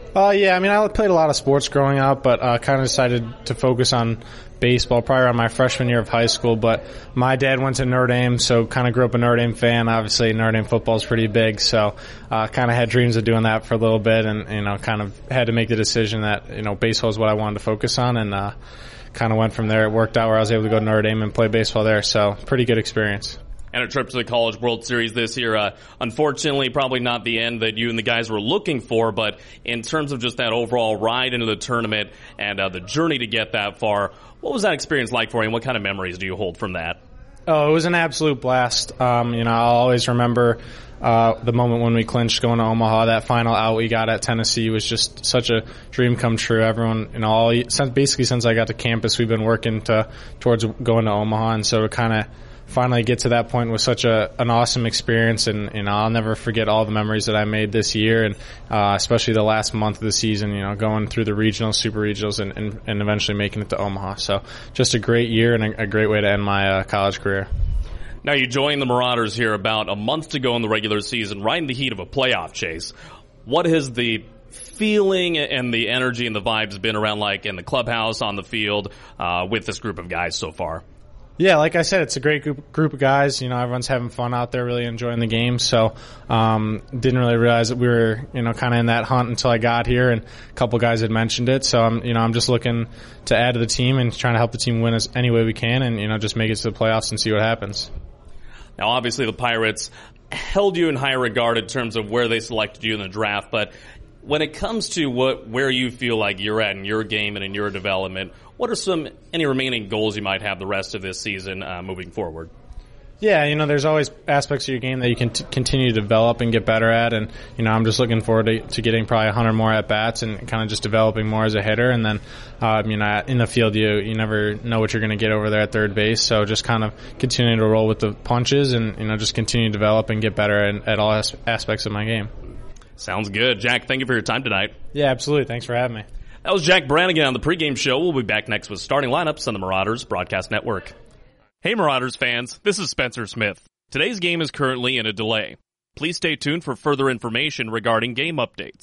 I played a lot of sports growing up, but kind of decided to focus on baseball probably around my freshman year of high school. But my dad went to Notre Dame, so kind of grew up a Notre Dame fan. Obviously, Notre Dame football is pretty big, so kind of had dreams of doing that for a little bit, and kind of had to make the decision that baseball is what I wanted to focus on, and kind of went from there. It worked out where I was able to go to Notre Dame and play baseball there, so pretty good experience. And a trip to the College World Series this year. Unfortunately, probably not the end that you and the guys were looking for, but in terms of just that overall ride into the tournament and the journey to get that far, what was that experience like for you, and what kind of memories do you hold from that? Oh, it was an absolute blast. I'll always remember the moment when we clinched going to Omaha. That final out we got at Tennessee was just such a dream come true. Everyone, basically since I got to campus, we've been working towards going to Omaha, and so to kind of finally get to that point was such an awesome experience, and I'll never forget all the memories that I made this year, and especially the last month of the season, going through the regionals, super regionals, and eventually making it to Omaha. So just a great year and a great way to end my college career. Now you joined the Marauders here about a month to go in the regular season, right in the heat of a playoff chase. What has the feeling and the energy and the vibes been around like in the clubhouse, on the field, with this group of guys so far? Yeah, like I said, it's a great group of guys. Everyone's having fun out there, really enjoying the game. So, didn't really realize that we were, kind of in that hunt until I got here, and a couple guys had mentioned it. So, I'm just looking to add to the team and trying to help the team win any way we can, and just make it to the playoffs and see what happens. Now, obviously, the Pirates held you in high regard in terms of where they selected you in the draft, but when it comes to where you feel like you're at in your game and in your development, what are any remaining goals you might have the rest of this season moving forward? Yeah, there's always aspects of your game that you can continue to develop and get better at, and I'm just looking forward to getting probably 100 more at bats and kind of just developing more as a hitter. And then, in the field, you never know what you're going to get over there at third base, so just kind of continuing to roll with the punches and just continue to develop and get better at all aspects of my game. Sounds good. Jack, thank you for your time tonight. Yeah, absolutely. Thanks for having me. That was Jack Brannigan on the pregame show. We'll be back next with starting lineups on the Marauders Broadcast Network. Hey, Marauders fans. This is Spencer Smith. Today's game is currently in a delay. Please stay tuned for further information regarding game updates.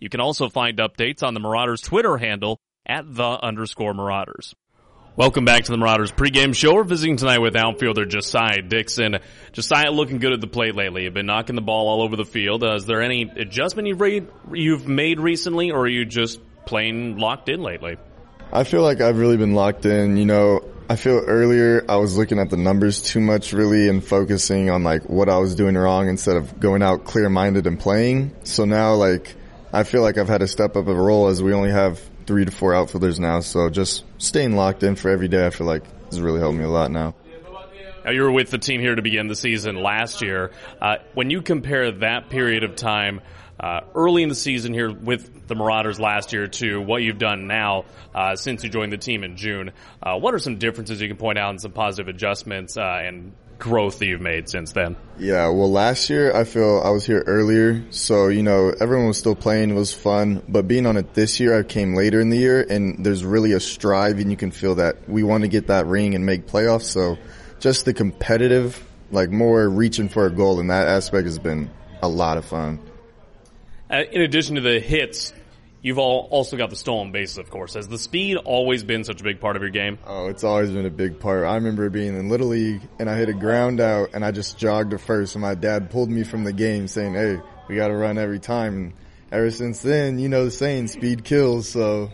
You can also find updates on the Marauders Twitter handle at @the_Marauders. Welcome back to the Marauders pregame show. We're visiting tonight with outfielder Josiah Dixon. Josiah looking good at the plate lately. You've been knocking the ball all over the field. Is there any adjustment you've made recently, or are you just plain locked in lately? I feel like I've really been locked in. You know, I feel earlier I was looking at the numbers too much really and focusing on like what I was doing wrong instead of going out clear-minded and playing. So now like I feel like I've had to step up a role as we only have 3 to 4 outfielders now. So just staying locked in for every day I feel like has really helped me a lot now. Now, you were with the team here to begin the season last year. When you compare that period of time early in the season here with the Marauders last year to what you've done now since you joined the team in June, what are some differences you can point out and some positive adjustments and growth that you've made since then? Yeah, well, last year I feel I was here earlier, so, you know, everyone was still playing. It was fun. But being on it this year, I came later in the year, and there's really a strive, and you can feel that we want to get that ring and make playoffs. So just the competitive, like more reaching for a goal in that aspect has been a lot of fun. In addition to the hits, you've also got the stolen bases, of course. Has the speed always been such a big part of your game? Oh, it's always been a big part. I remember being in Little League, and I hit a ground out, and I just jogged to first, and my dad pulled me from the game saying, hey, we got to run every time. And ever since then, you know the saying, speed kills, so...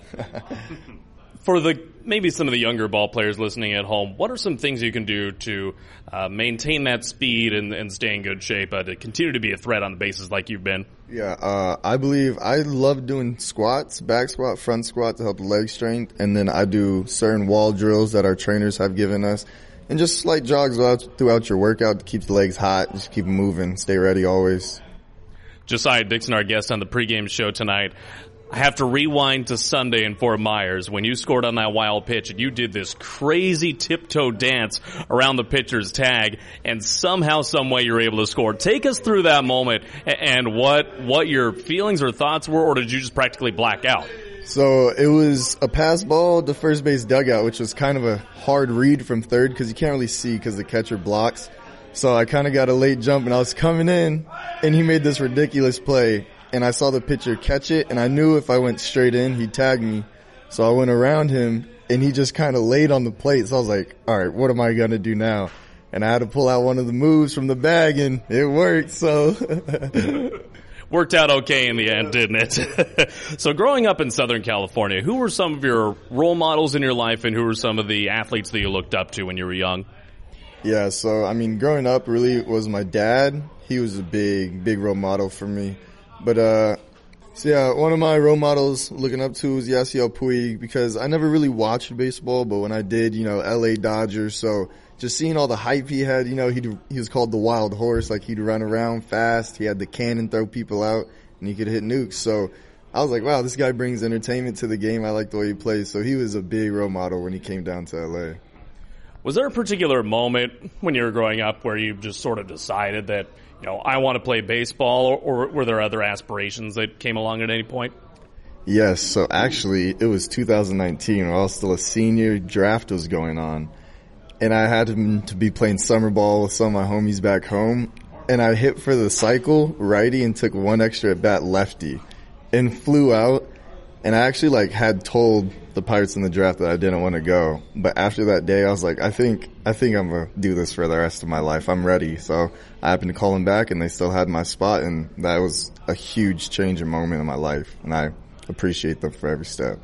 For maybe some of the younger ball players listening at home, what are some things you can do to maintain that speed and stay in good shape to continue to be a threat on the bases like you've been? Yeah, I believe I love doing squats, back squat, front squat to help the leg strength, and then I do certain wall drills that our trainers have given us, and just slight jogs throughout your workout to keep the legs hot, just keep them moving, stay ready always. Josiah Dixon, our guest on the pregame show tonight. I have to rewind to Sunday in Fort Myers when you scored on that wild pitch and you did this crazy tiptoe dance around the pitcher's tag, and somehow, some way you're able to score. Take us through that moment and what your feelings or thoughts were, or did you just practically black out? So it was a pass ball to first base dugout, which was kind of a hard read from third because you can't really see because the catcher blocks. So I kind of got a late jump and I was coming in and he made this ridiculous play. And I saw the pitcher catch it, and I knew if I went straight in, he'd tag me. So I went around him, and he just kind of laid on the plate. So I was like, all right, what am I going to do now? And I had to pull out one of the moves from the bag, and it worked. So worked out okay in the end, didn't it? So growing up in Southern California, who were some of your role models in your life, and who were some of the athletes that you looked up to when you were young? Yeah, so, I mean, growing up really it was my dad. He was a big role model for me. But, so yeah, one of my role models looking up to was Yasiel Puig because I never really watched baseball, but when I did, you know, LA Dodgers. So just seeing all the hype he had, you know, he was called the Wild Horse. Like he'd run around fast. He had the cannon throw people out and he could hit nukes. So I was like, wow, this guy brings entertainment to the game. I like the way he plays. So he was a big role model when he came down to LA. Was there a particular moment when you were growing up where you just sort of decided that, you know, I want to play baseball, or were there other aspirations that came along at any point? Yes, so actually it was 2019 when I was still a senior. Draft was going on, and I had to be playing summer ball with some of my homies back home, and I hit for the cycle righty and took one extra at bat lefty and flew out. And I actually had told the Pirates in the draft that I didn't want to go. But after that day, I was like, I think I'm going to do this for the rest of my life. I'm ready. So I happened to call them back and they still had my spot. And that was a huge changing moment in my life. And I appreciate them for every step.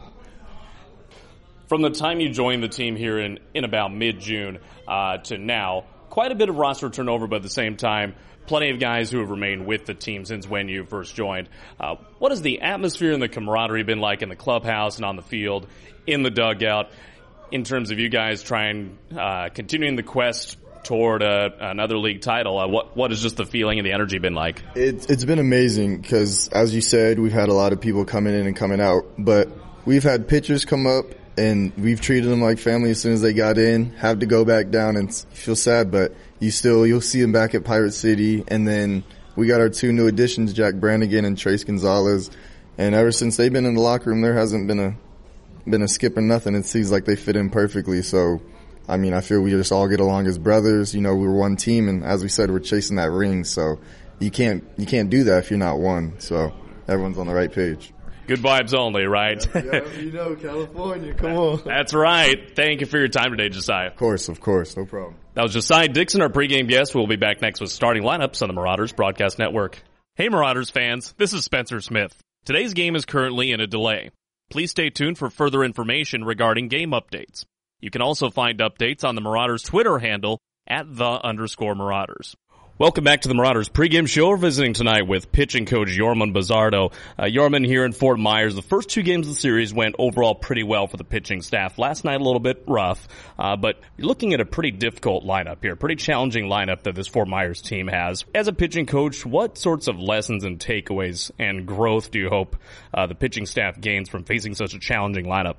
From the time you joined the team here in about mid-June to now, quite a bit of roster turnover, but at the same time, plenty of guys who have remained with the team since when you first joined. What has the atmosphere and the camaraderie been like in the clubhouse and on the field, in the dugout, in terms of you guys continuing the quest toward another league title? What has just the feeling and the energy been like? It's been amazing because, as you said, we've had a lot of people coming in and coming out, but we've had pitchers come up and we've treated them like family as soon as they got in, have to go back down and feel sad, but you'll see them back at Pirate City. And then we got our 2 new additions, Jack Brannigan and Trace Gonzalez. And ever since they've been in the locker room, there hasn't been a skip or nothing. It seems like they fit in perfectly. So, I mean, I feel we just all get along as brothers. You know, we're one team, and as we said, we're chasing that ring. So you can't do that if you're not one. So everyone's on the right page. Good vibes only, right? Yeah, you know, California, come on. That's right. Thank you for your time today, Josiah. Of course, no problem. That was Josiah Dixon, our pregame guest. We'll be back next with starting lineups on the Marauders Broadcast Network. Hey, Marauders fans, this is Spencer Smith. Today's game is currently in a delay. Please stay tuned for further information regarding game updates. You can also find updates on the Marauders Twitter handle at @the_Marauders. Welcome back to the Marauders pregame show. We're visiting tonight with pitching coach Yorman Bizzardo. Yorman here in Fort Myers. The first 2 games of the series went overall pretty well for the pitching staff. Last night a little bit rough, but you're looking at a pretty difficult lineup here, pretty challenging lineup that this Fort Myers team has. As a pitching coach, what sorts of lessons and takeaways and growth do you hope the pitching staff gains from facing such a challenging lineup?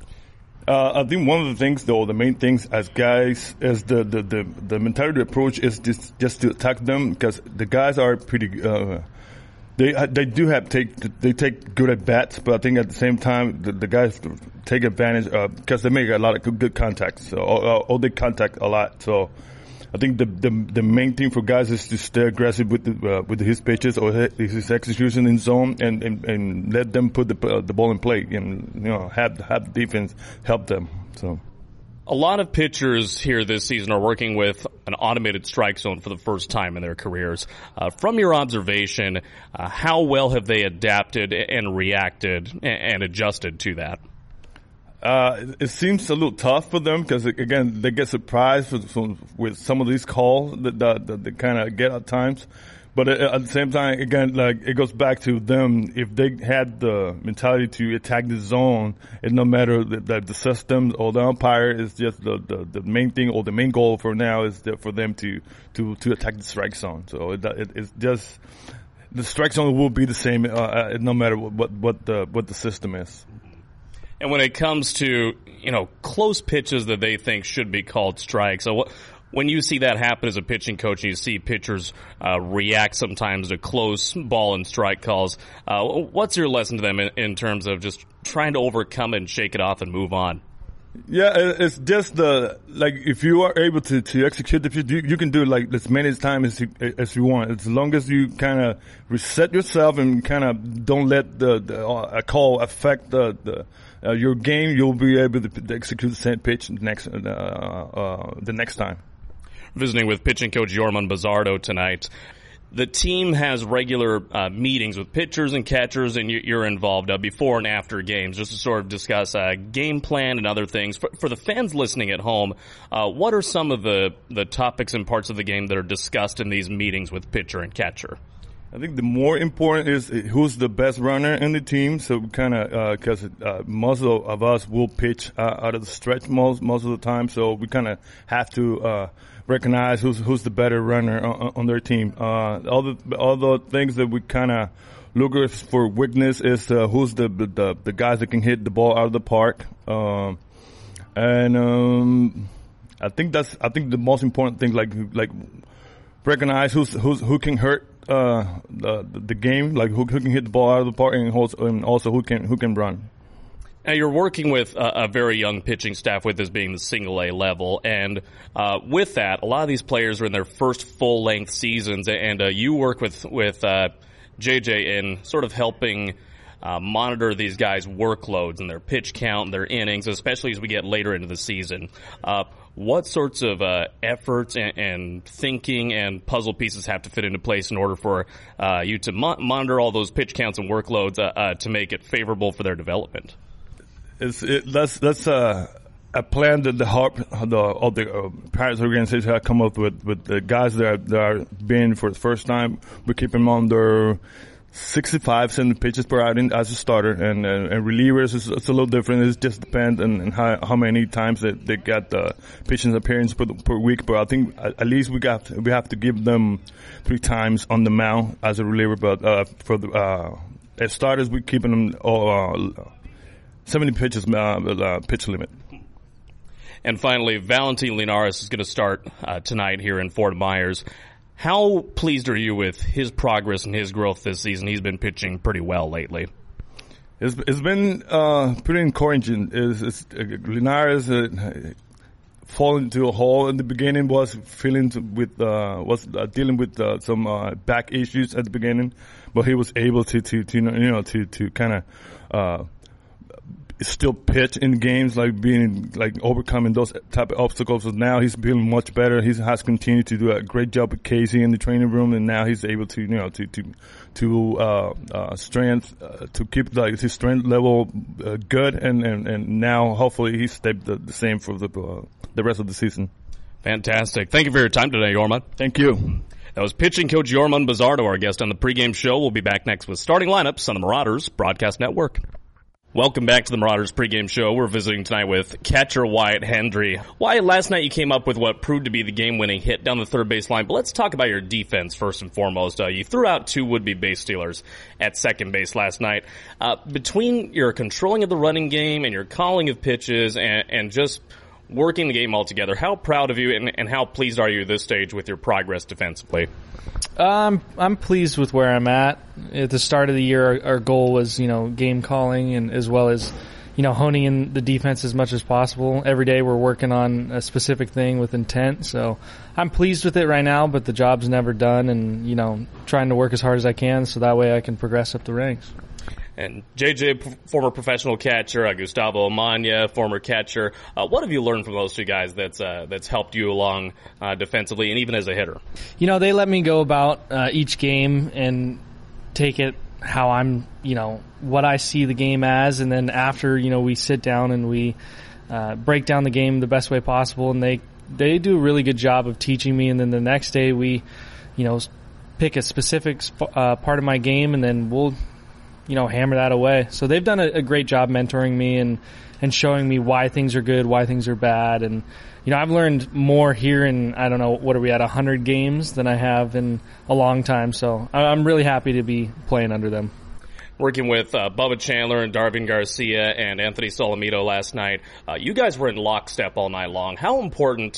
I think one of the things, though, the main things as guys, is the mentality approach is just to attack them, because the guys are pretty. They take good at bats, but I think at the same time the guys take advantage because they make a lot of good contacts. So all they contact a lot. So I think the main thing for guys is to stay aggressive with his pitches or his execution in zone and let them put the ball in play and have the defense help them. So. A lot of pitchers here this season are working with an automated strike zone for the first time in their careers. From your observation, how well have they adapted and reacted and adjusted to that? It seems a little tough for them because, again, they get surprised with some of these calls that they kind of get at times. But at the same time, again, like it goes back to them. If they had the mentality to attack the zone, it no matter the system or the umpire is just the main thing or the main goal for now is for them to attack the strike zone. So it's just the strike zone will be the same no matter what the system is. And when it comes to, close pitches that they think should be called strikes, so when you see that happen as a pitching coach and you see pitchers react sometimes to close ball and strike calls, what's your lesson to them in terms of just trying to overcome it and shake it off and move on? Yeah, it's just if you are able to execute the pitch, you can do it like as many times as you want. As long as you kind of reset yourself and kind of don't let a call affect your game, you'll be able to execute the same pitch the next time. Visiting with pitching coach Yorman Bizzardo tonight. The team has regular meetings with pitchers and catchers, and you're involved before and after games just to sort of discuss game plan and other things. For the fans listening at home, what are some of the topics and parts of the game that are discussed in these meetings with pitcher and catcher? I think the more important is who's the best runner in the team. So kind of because most of us will pitch out of the stretch most of the time, so we kind of have to recognize who's the better runner on their team. All the things that we kind of look for weakness is who's the guys that can hit the ball out of the park. I think the most important thing, like recognize who can hurt the game, like who can hit the ball out of the park, and also who can run. Now, you're working with a very young pitching staff, with this being the single A level, and with that, a lot of these players are in their first full-length seasons, and you work with JJ in sort of helping monitor these guys' workloads and their pitch count and their innings, especially as we get later into the season. What sorts of efforts and thinking and puzzle pieces have to fit into place in order for you to monitor all those pitch counts and workloads to make it favorable for their development? That's a plan that the Pirates organization have come up with the guys that are being for the first time. We keep them under 65, 70 pitches per outing as a starter, and relievers it's a little different. It just depends on how many times they got the pitching appearance per week. But I think at least we have to give them 3 times on the mound as a reliever. But for the as starters, we keeping them 70 pitches pitch limit. And finally, Valentin Linares is going to start tonight here in Fort Myers. How pleased are you with his progress and his growth this season? He's been pitching pretty well lately. It's been pretty encouraging. Linares, fallen into a hole in the beginning, was dealing with some back issues at the beginning, but he was able to kind of still pitch in games, overcoming those type of obstacles. So now he's feeling much better. He has continued to do a great job with Casey in the training room, and now he's able to keep his strength level good, and now hopefully he stayed the same for the rest of the season. Fantastic. Thank you for your time today, Yorman. Thank you. That was pitching coach Yorman Bizzardo, our guest on the pregame show. We'll be back next with starting lineups on the Marauders Broadcast Network. Welcome back to the Marauders pregame show. We're visiting tonight with catcher Wyatt Hendry. Wyatt, last night you came up with what proved to be the game-winning hit down the third base line, but let's talk about your defense first and foremost. You threw out 2 would-be base stealers at second base last night. Between your controlling of the running game and your calling of pitches and just working the game all together, how proud of you and how pleased are you at this stage with your progress defensively? I'm pleased with where I'm at. At the start of the year, our goal was, game calling and as well as, honing in the defense as much as possible. Every day we're working on a specific thing with intent. So I'm pleased with it right now, but the job's never done and, trying to work as hard as I can so that way I can progress up the ranks. And JJ, former professional catcher, Gustavo Amanya, former catcher. What have you learned from those 2 guys that's helped you along defensively and even as a hitter? They let me go about each game and take it how I'm, what I see the game as, and then after, we sit down and we break down the game the best way possible, and they do a really good job of teaching me, and then the next day we, pick a specific part of my game, and then we'll hammer that away. So they've done a great job mentoring me and showing me why things are good, why things are bad. And, I've learned more here in, I don't know, what are we at, 100 games than I have in a long time. So I'm really happy to be playing under them. Working with Bubba Chandler and Darvin Garcia and Anthony Solomito last night, you guys were in lockstep all night long. How important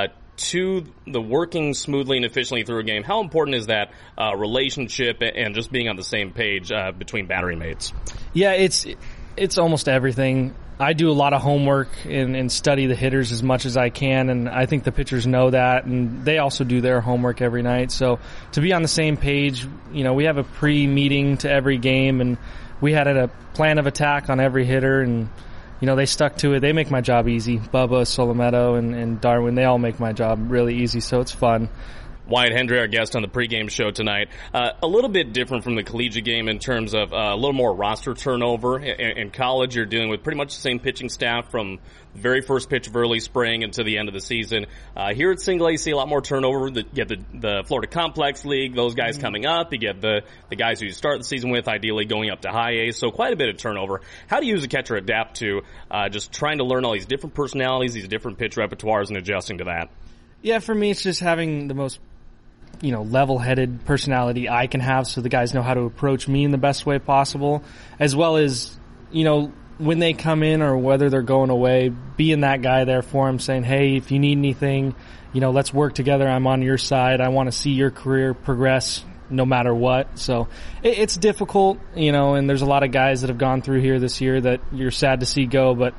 to the working smoothly and efficiently through a game, how important is that relationship and just being on the same page between battery mates? Yeah, it's almost everything. I do a lot of homework and study the hitters as much as I can, and I think the pitchers know that, and they also do their homework every night. So to be on the same page, we have a pre-meeting to every game, and we had a plan of attack on every hitter, and they stuck to it. They make my job easy. Bubba, Solomito, and Darwin, they all make my job really easy, so it's fun. Wyatt Hendry, our guest on the pregame show tonight. A little bit different from the collegiate game in terms of a little more roster turnover. In college, you're dealing with pretty much the same pitching staff from the very first pitch of early spring until the end of the season. Here at Single A, you see a lot more turnover. You get the Florida Complex League, those guys coming up. You get the guys who you start the season with, ideally going up to high A. So quite a bit of turnover. How do you as a catcher adapt to just trying to learn all these different personalities, these different pitch repertoires, and adjusting to that? Yeah, for me, it's just having the most level-headed personality I can have so the guys know how to approach me in the best way possible, as well as, when they come in or whether they're going away, being that guy there for them, saying, hey, if you need anything, let's work together. I'm on your side. I want to see your career progress no matter what. So it's difficult, and there's a lot of guys that have gone through here this year that you're sad to see go, but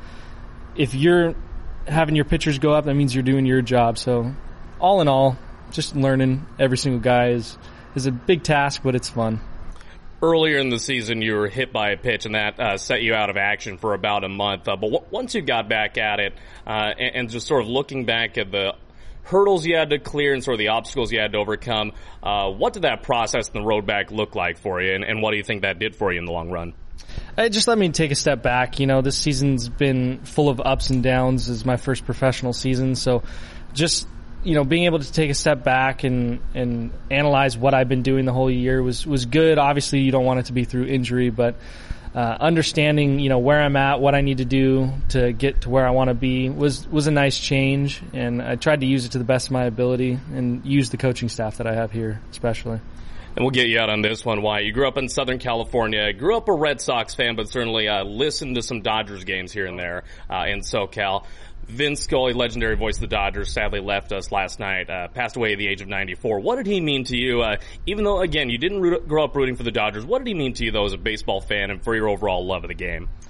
if you're having your pitchers go up, that means you're doing your job. So all in all, just learning every single guy is a big task, but it's fun. Earlier in the season, you were hit by a pitch, and that set you out of action for about a month. But once you got back at it, and just sort of looking back at the hurdles you had to clear and sort of the obstacles you had to overcome, what did that process and the road back look like for you, and what do you think that did for you in the long run? Just let me take a step back. This season's been full of ups and downs. It's my first professional season, so just being able to take a step back and analyze what I've been doing the whole year was good. Obviously, you don't want it to be through injury, but understanding, where I'm at, what I need to do to get to where I want to be was a nice change, and I tried to use it to the best of my ability and use the coaching staff that I have here, especially. And we'll get you out on this one. Why? You grew up in Southern California, grew up a Red Sox fan, but certainly listened to some Dodgers games here and there in SoCal. Vince Scully, legendary voice of the Dodgers, sadly left us last night, passed away at the age of 94. What did he mean to you, even though, again, you didn't grow up rooting for the Dodgers, what did he mean to you, though, as a baseball fan and for your overall love of the game?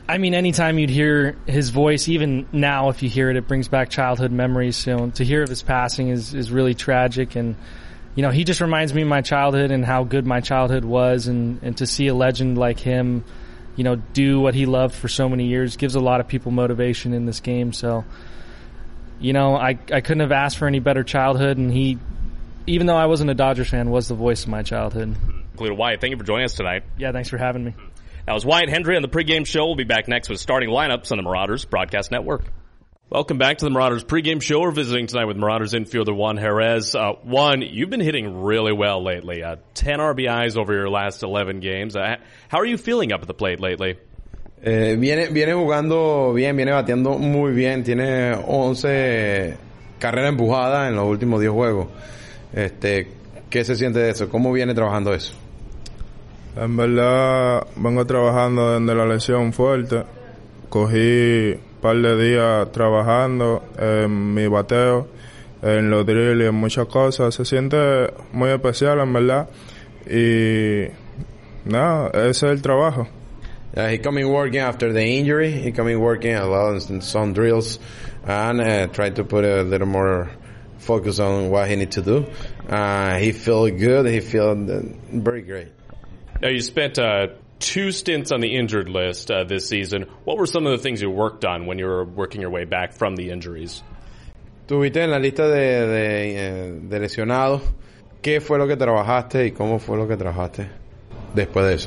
I mean, anytime you'd hear his voice, even now if you hear it, it brings back childhood memories. You know, to hear of his passing is really tragic, and you know, he just reminds me of my childhood and how good my childhood was, and to see a legend like him, you know, do what he loved for so many years gives a lot of people motivation in this game. So, you know, I couldn't have asked for any better childhood, and he, even though I wasn't a Dodgers fan, was the voice of my childhood. Wyatt, thank you for joining us tonight. Yeah, thanks for having me. That was Wyatt Hendry on the pregame show. We'll be back next with starting lineups on the Marauders Broadcast Network. Welcome back to the Marauders pregame show. We're visiting tonight with Marauders infielder Juan Jerez. Juan, you've been hitting really well lately. 10 RBIs over your last 11 games. How are you feeling up at the plate lately? Viene jugando bien, viene bateando muy bien. Tiene 11 carreras empujadas en los últimos 10 juegos. ¿Qué se siente de eso? ¿Cómo viene trabajando eso? En verdad, vengo trabajando desde la lesión fuerte. Cogí un par de días trabajando en mi bateo, en los drills y en muchas cosas. Se siente muy especial, en verdad. Y nada, ese es el trabajo. He coming working after the injury. He coming working a lot in some drills and try to put a little more focus on what he needs to do. He feel good. He feel very great. Now, you spent 2 stints on the injured list this season. What were some of the things you worked on when you were working your way back from the injuries? Tuviste en la lista de lesionados. ¿Qué fue lo que trabajaste y cómo fue lo que trabajaste después de eso?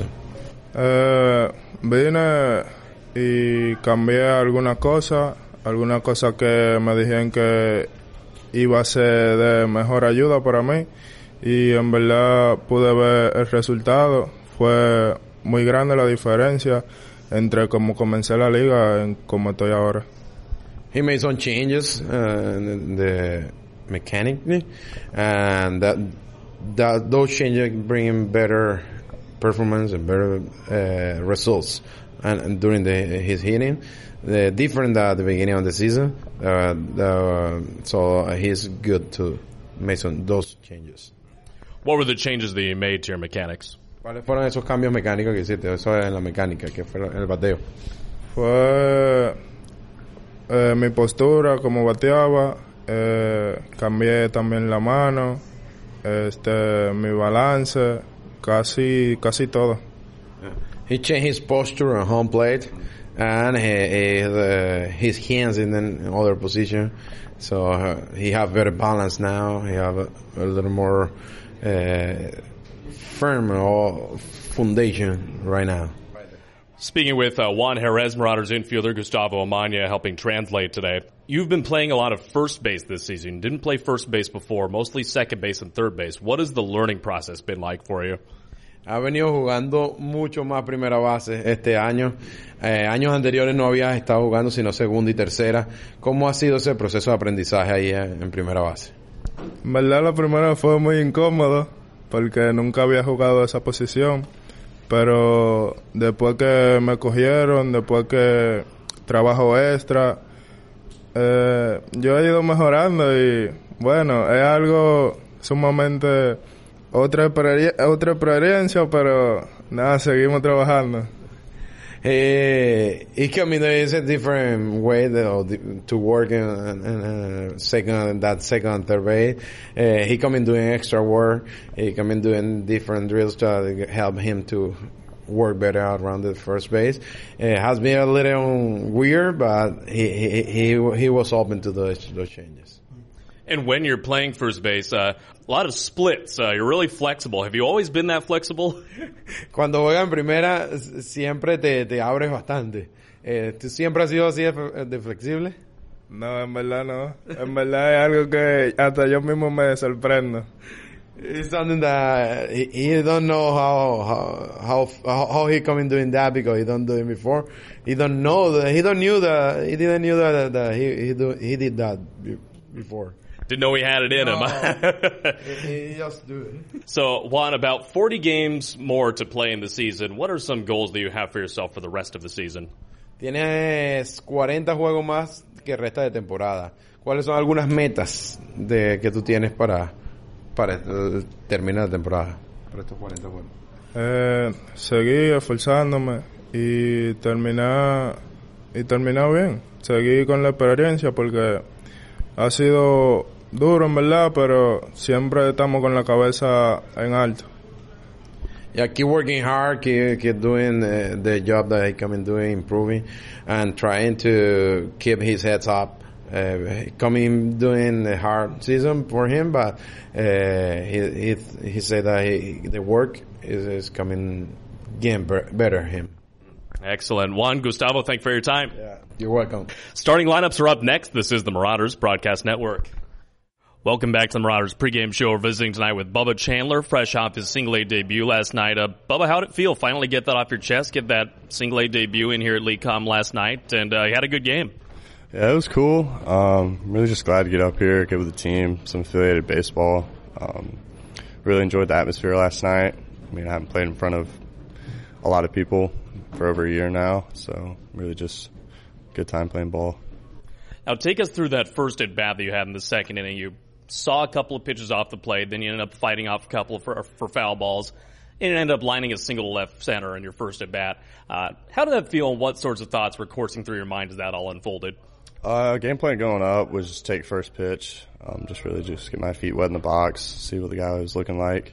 Vine y cambié algunas cosas que me dijeron que iba a ser de mejor ayuda para mí, y en verdad pude ver el resultado. Fue muy grande la diferencia entre cómo comencé la liga y cómo estoy ahora. He made some changes in the mechanically, and that those changes bring him better performance and better results. And during his hitting, different at the beginning of the season, so he's good to make those changes. What were the changes that you made to your mechanics? ¿Cuáles fueron esos cambios mecánicos que hiciste? Eso en la mecánica, que fue en el bateo. Fue mi postura, como bateaba, cambié también la mano, mi balance, casi todo. He changed his posture on home plate and his hands in another position, so he have better balance now. He have a little more firm foundation right now. Speaking with Juan Jerez, Marauders infielder Gustavo Amaya helping translate today. You've been playing a lot of first base this season. Didn't play first base before, mostly second base and third base. What has the learning process been like for you? Ha venido jugando mucho más primera base este año. Años anteriores no había estado jugando sino segunda y tercera. ¿Cómo ha sido ese proceso de aprendizaje ahí en primera base? En verdad la primera fue muy incómodo porque nunca había jugado esa posición. Pero después que me cogieron, después que trabajo extra, yo he ido mejorando y bueno, es algo sumamente otra experiencia, pero nada, seguimos trabajando. He coming there is a different way to work in second and third base. He coming doing extra work. He coming doing different drills to help him to work better out around the first base. It has been a little weird, but he was open to those changes. And when you're playing first base, a lot of splits. You're really flexible. Have you always been that flexible? Cuando juega en primera, siempre te abres bastante. ¿Tú siempre has sido así de flexible? No, en verdad no. En verdad es algo que hasta yo mismo me sorprendo. It's something that he don't know how he coming doing that because he don't do it before. He didn't know that he did that before. Didn't know he had it in him. He just do it. So, Juan, about 40 games more to play in the season. What are some goals that you have for yourself for the rest of the season? Tienes 40 juegos más que resta de temporada. ¿Cuáles son algunas metas que tú tienes para terminar la temporada? Para estos 40 juegos. Seguir esforzándome y terminé bien. Seguí con la experiencia porque ha sido duro en verdad, pero siempre estamos con la cabeza en alto. Yeah, keep working hard, keep doing the job that he coming doing, improving, and trying to keep his heads up. Coming doing a hard season for him, but he said that the work is coming getting better him. Excellent. Juan, Gustavo, thank you for your time. Yeah, you're welcome. Starting lineups are up next. This is the Marauders Broadcast Network. Welcome back to the Marauders pregame show. We're visiting tonight with Bubba Chandler, fresh off his single-A debut last night. Bubba, how'd it feel? Finally get that off your chest, get that single-A debut in here at LECOM last night, and you had a good game. Yeah, it was cool. Really just glad to get up here, get with the team, some affiliated baseball. Really enjoyed the atmosphere last night. I mean, I haven't played in front of a lot of people for over a year now, so really just good time playing ball. Now take us through that first at-bat that you had in the second inning. You saw a couple of pitches off the plate, then you ended up fighting off a couple for foul balls, and ended up lining a single left center in your first at-bat. How did that feel, and what sorts of thoughts were coursing through your mind as that all unfolded? Game plan going up was just take first pitch, just get my feet wet in the box, see what the guy was looking like.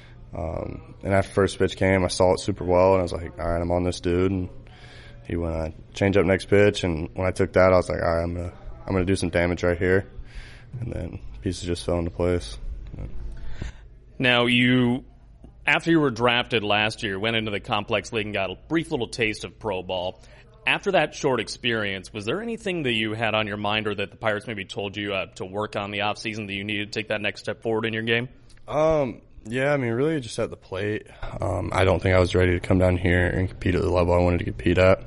And after first pitch came, I saw it super well, and I was like, all right, I'm on this dude. And he went, change up next pitch, and when I took that, I was like, all right, I'm gonna do some damage right here. And then pieces just fell into place. Yeah. Now after you were drafted last year, went into the complex league and got a brief little taste of pro ball. After that short experience, was there anything that you had on your mind or that the Pirates maybe told you to work on the offseason that you needed to take that next step forward in your game? Yeah, I mean, really just at the plate. I don't think I was ready to come down here and compete at the level I wanted to compete at.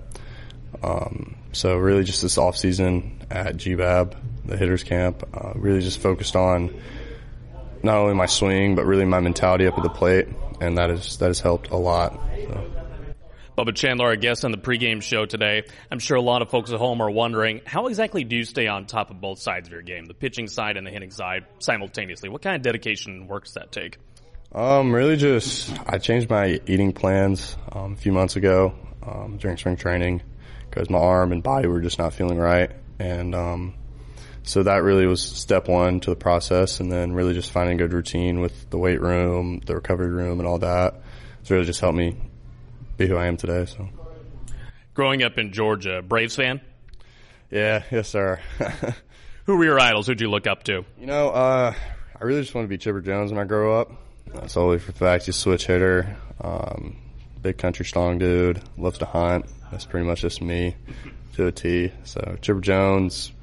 So really just this offseason at GBAB, the hitters camp, really just focused on not only my swing, but really my mentality up at the plate, and that has helped a lot. So. Bubba Chandler, our guest on the pregame show today. I'm sure a lot of folks at home are wondering, how exactly do you stay on top of both sides of your game, the pitching side and the hitting side, simultaneously? What kind of dedication and work does that take? Really just, I changed my eating plans a few months ago during spring training because my arm and body were just not feeling right. And so that really was step one to the process, and then really just finding a good routine with the weight room, the recovery room, and all that. It's really just helped me be who I am today. So, growing up in Georgia, Braves fan? Yeah, yes, sir. Who were your idols? Who'd you look up to? I really just want to be Chipper Jones when I grow up. Solely for the fact he's a switch hitter, big country strong dude, loves to hunt. That's pretty much just me to a T. So Chipper Jones,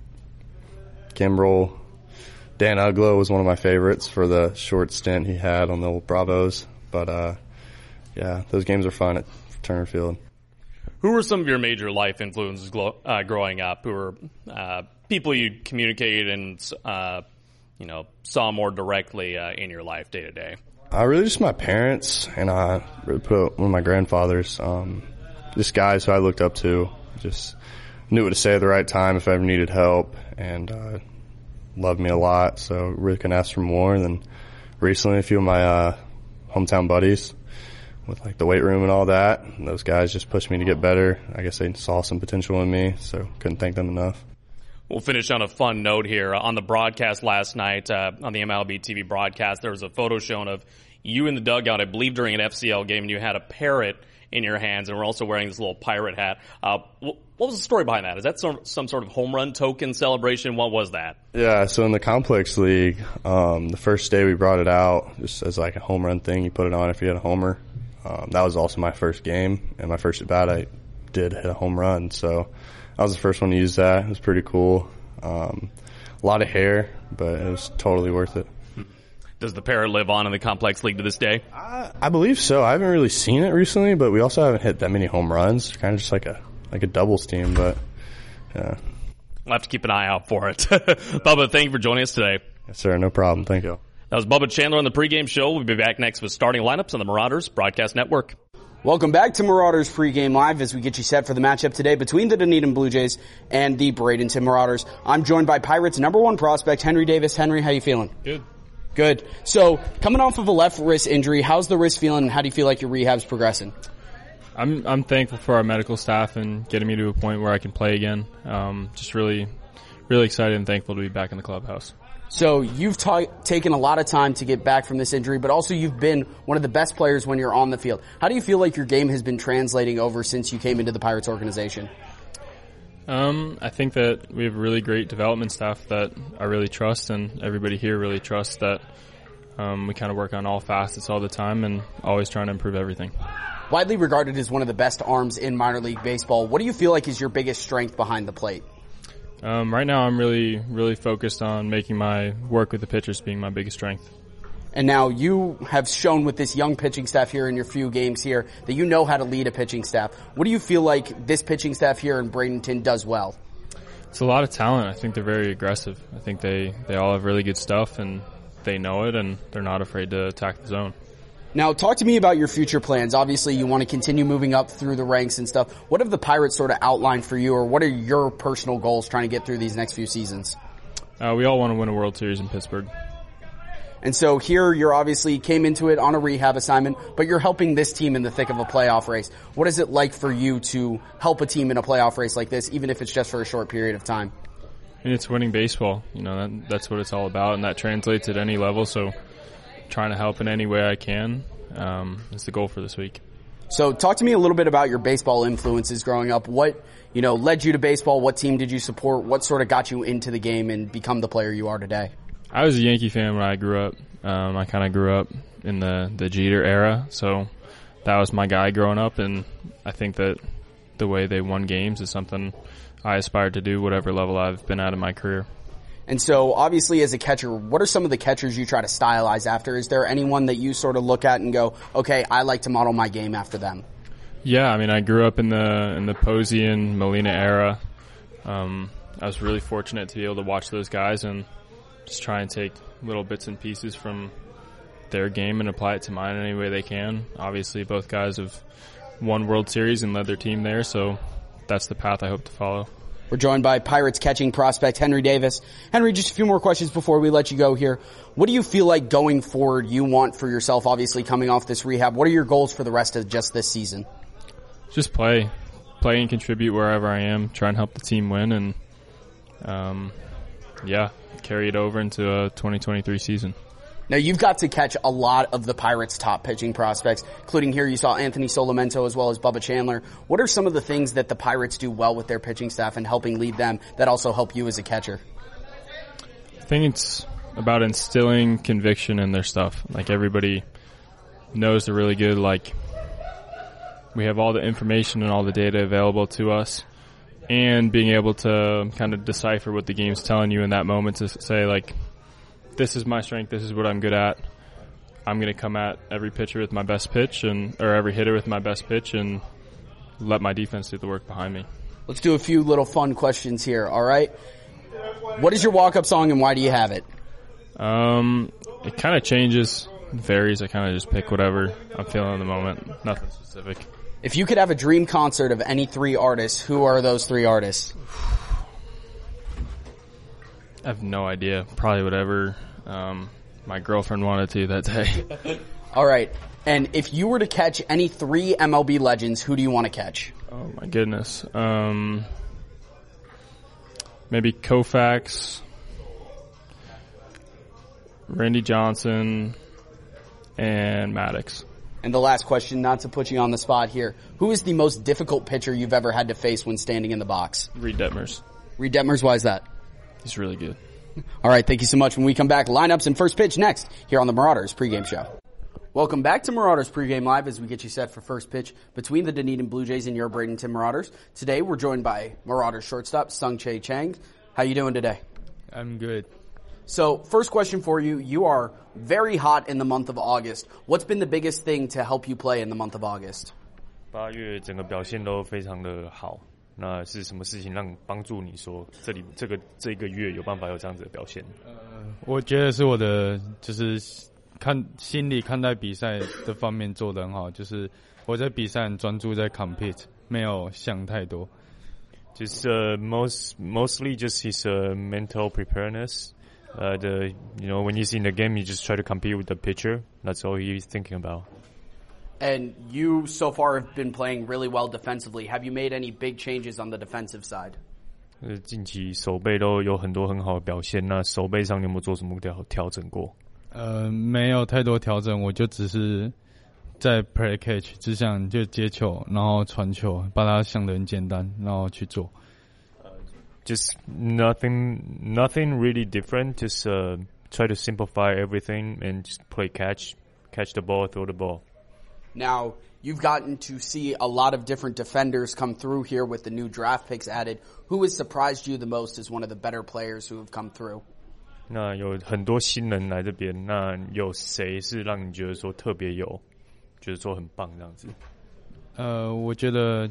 Kimbrel, Dan Uglow was one of my favorites for the short stint he had on the old Bravos. But yeah, those games are fun at Turner Field. Who were some of your major life influences growing up? Who were people you communicated and saw more directly in your life day to day? Really just my parents, and I really put one of my grandfathers. Just guys who I looked up to, just knew what to say at the right time if I ever needed help, and loved me a lot. So really couldn't ask for more. And then recently, a few of my hometown buddies with like the weight room and all that. And those guys just pushed me to get better. I guess they saw some potential in me, so couldn't thank them enough. We'll finish on a fun note here. On the broadcast last night, on the MLB TV broadcast, there was a photo shown of you in the dugout, I believe during an FCL game, and you had a parrot in your hands, and we're also wearing this little pirate hat. What was the story behind that? Is that some sort of home run token celebration? What was that? Yeah, so in the complex league, the first day we brought it out just as like a home run thing. You put it on if you had a homer. That was also my first game, and my first at bat I did hit a home run, so I was the first one to use that. It was pretty cool. A lot of hair, but it was totally worth it. Does the parrot live on in the complex league to this day? I believe so. I haven't really seen it recently, but we also haven't hit that many home runs. Kind of just like a doubles team, but yeah. We'll have to keep an eye out for it. Bubba, thank you for joining us today. Yes, sir. No problem. Thank you. That was Bubba Chandler on the pregame show. We'll be back next with starting lineups on the Marauders Broadcast Network. Welcome back to Marauders Pregame Live as we get you set for the matchup today between the Dunedin Blue Jays and the Bradenton Marauders. I'm joined by Pirates' #1 prospect, Henry Davis. Henry, how you feeling? Good. So, coming off of a left wrist injury, how's the wrist feeling, and how do you feel like your rehab's progressing? I'm thankful for our medical staff and getting me to a point where I can play again. Just really excited and thankful to be back in the clubhouse. So you've taken a lot of time to get back from this injury, but also you've been one of the best players when you're on the field. How do you feel like your game has been translating over since you came into the Pirates organization? I think that we have a really great development staff that I really trust, and everybody here really trusts that we kind of work on all facets all the time and always trying to improve everything. Widely regarded as one of the best arms in minor league baseball, what do you feel like is your biggest strength behind the plate? Right now I'm really focused on making my work with the pitchers being my biggest strength. And now you have shown with this young pitching staff here in your few games here that you know how to lead a pitching staff. What do you feel like this pitching staff here in Bradenton does well? It's a lot of talent. I think they're very aggressive. I think they all have really good stuff, and they know it, and they're not afraid to attack the zone. Now, talk to me about your future plans. Obviously, you want to continue moving up through the ranks and stuff. What have the Pirates sort of outlined for you, or what are your personal goals trying to get through these next few seasons? We all want to win a World Series in Pittsburgh. And so here you're obviously came into it on a rehab assignment, but you're helping this team in the thick of a playoff race. What is it like for you to help a team in a playoff race like this, even if it's just for a short period of time? And it's winning baseball. You know, that's what it's all about, and that translates at any level. So trying to help in any way I can is the goal for this week. So talk to me a little bit about your baseball influences growing up. What, led you to baseball? What team did you support? What sort of got you into the game and become the player you are today? I was a Yankee fan when I grew up. I kind of grew up in the Jeter era, so that was my guy growing up, and I think that the way they won games is something I aspire to do whatever level I've been at in my career. And so, obviously, as a catcher, what are some of the catchers you try to stylize after? Is there anyone that you sort of look at and go, okay, I like to model my game after them? Yeah, I mean, I grew up in the Posey and Molina era. I was really fortunate to be able to watch those guys and just try and take little bits and pieces from their game and apply it to mine in any way they can. Obviously, both guys have won World Series and led their team there, so that's the path I hope to follow. We're joined by Pirates catching prospect Henry Davis. Henry, just a few more questions before we let you go here. What do you feel like going forward you want for yourself, obviously coming off this rehab? What are your goals for the rest of just this season? Just play and contribute wherever I am, try and help the team win, and carry it over into a 2023 season. Now, you've got to catch a lot of the Pirates' top pitching prospects, including here you saw Anthony Solimento as well as Bubba Chandler. What are some of the things that the Pirates do well with their pitching staff and helping lead them that also help you as a catcher? I think it's about instilling conviction in their stuff. Like, everybody knows they're really good. Like, we have all the information and all the data available to us, and being able to kind of decipher what the game's telling you in that moment to say, like, this is my strength, this is what I'm good at. I'm going to come at every pitcher with my best pitch or every hitter with my best pitch and let my defense do the work behind me. Let's do a few little fun questions here, all right? What is your walk-up song and why do you have it? It kind of changes, varies. I kind of just pick whatever I'm feeling in the moment, nothing specific. If you could have a dream concert of any three artists, who are those three artists? I have no idea. Probably whatever my girlfriend wanted to that day. All right. And if you were to catch any three MLB legends, who do you want to catch? Oh, my goodness. Maybe Koufax, Randy Johnson, and Maddox. And the last question, not to put you on the spot here, who is the most difficult pitcher you've ever had to face when standing in the box? Reed Detmers. Reed Detmers, why is that? He's really good. All right, thank you so much. When we come back, lineups and first pitch next here on the Marauders pregame show. Welcome back to Marauders pregame live as we get you set for first pitch between the Dunedin Blue Jays and your Bradenton Marauders. Today we're joined by Marauders shortstop Sung-Chae Chang. How you doing today? I'm good. So first question for you. You are very hot in the month of August. What's been the biggest thing to help you play in the month of August? 8月整个表现都非常的好。那是什么事情让帮助你说这个月有办法有这样子的表现？ 我觉得是我的就是心理看待比赛的方面做得很好，就是我在比赛很专注在 compete， 没有想太多。 Just mostly just his mental preparedness. When he's in the game, you just try to compete with the pitcher. That's all he's thinking about. And you so far have been playing really well defensively. Have you made any big changes on the defensive side? 近期守备都有很多很好的表现，那守备上你有没有做什么调整过？ 没有太多调整，我就只是在 play catch， 只想就接球，然后传球，把它想得很简单，然后去做。 Just nothing really different. Just try to simplify everything and just play catch the ball, throw the ball. Now, you've gotten to see a lot of different defenders come through here with the new draft picks added. Who has surprised you the most as one of the better players who have come through? 那有很多新人来这边，那有谁是让你觉得说特别觉得说很棒这样子？ 我觉得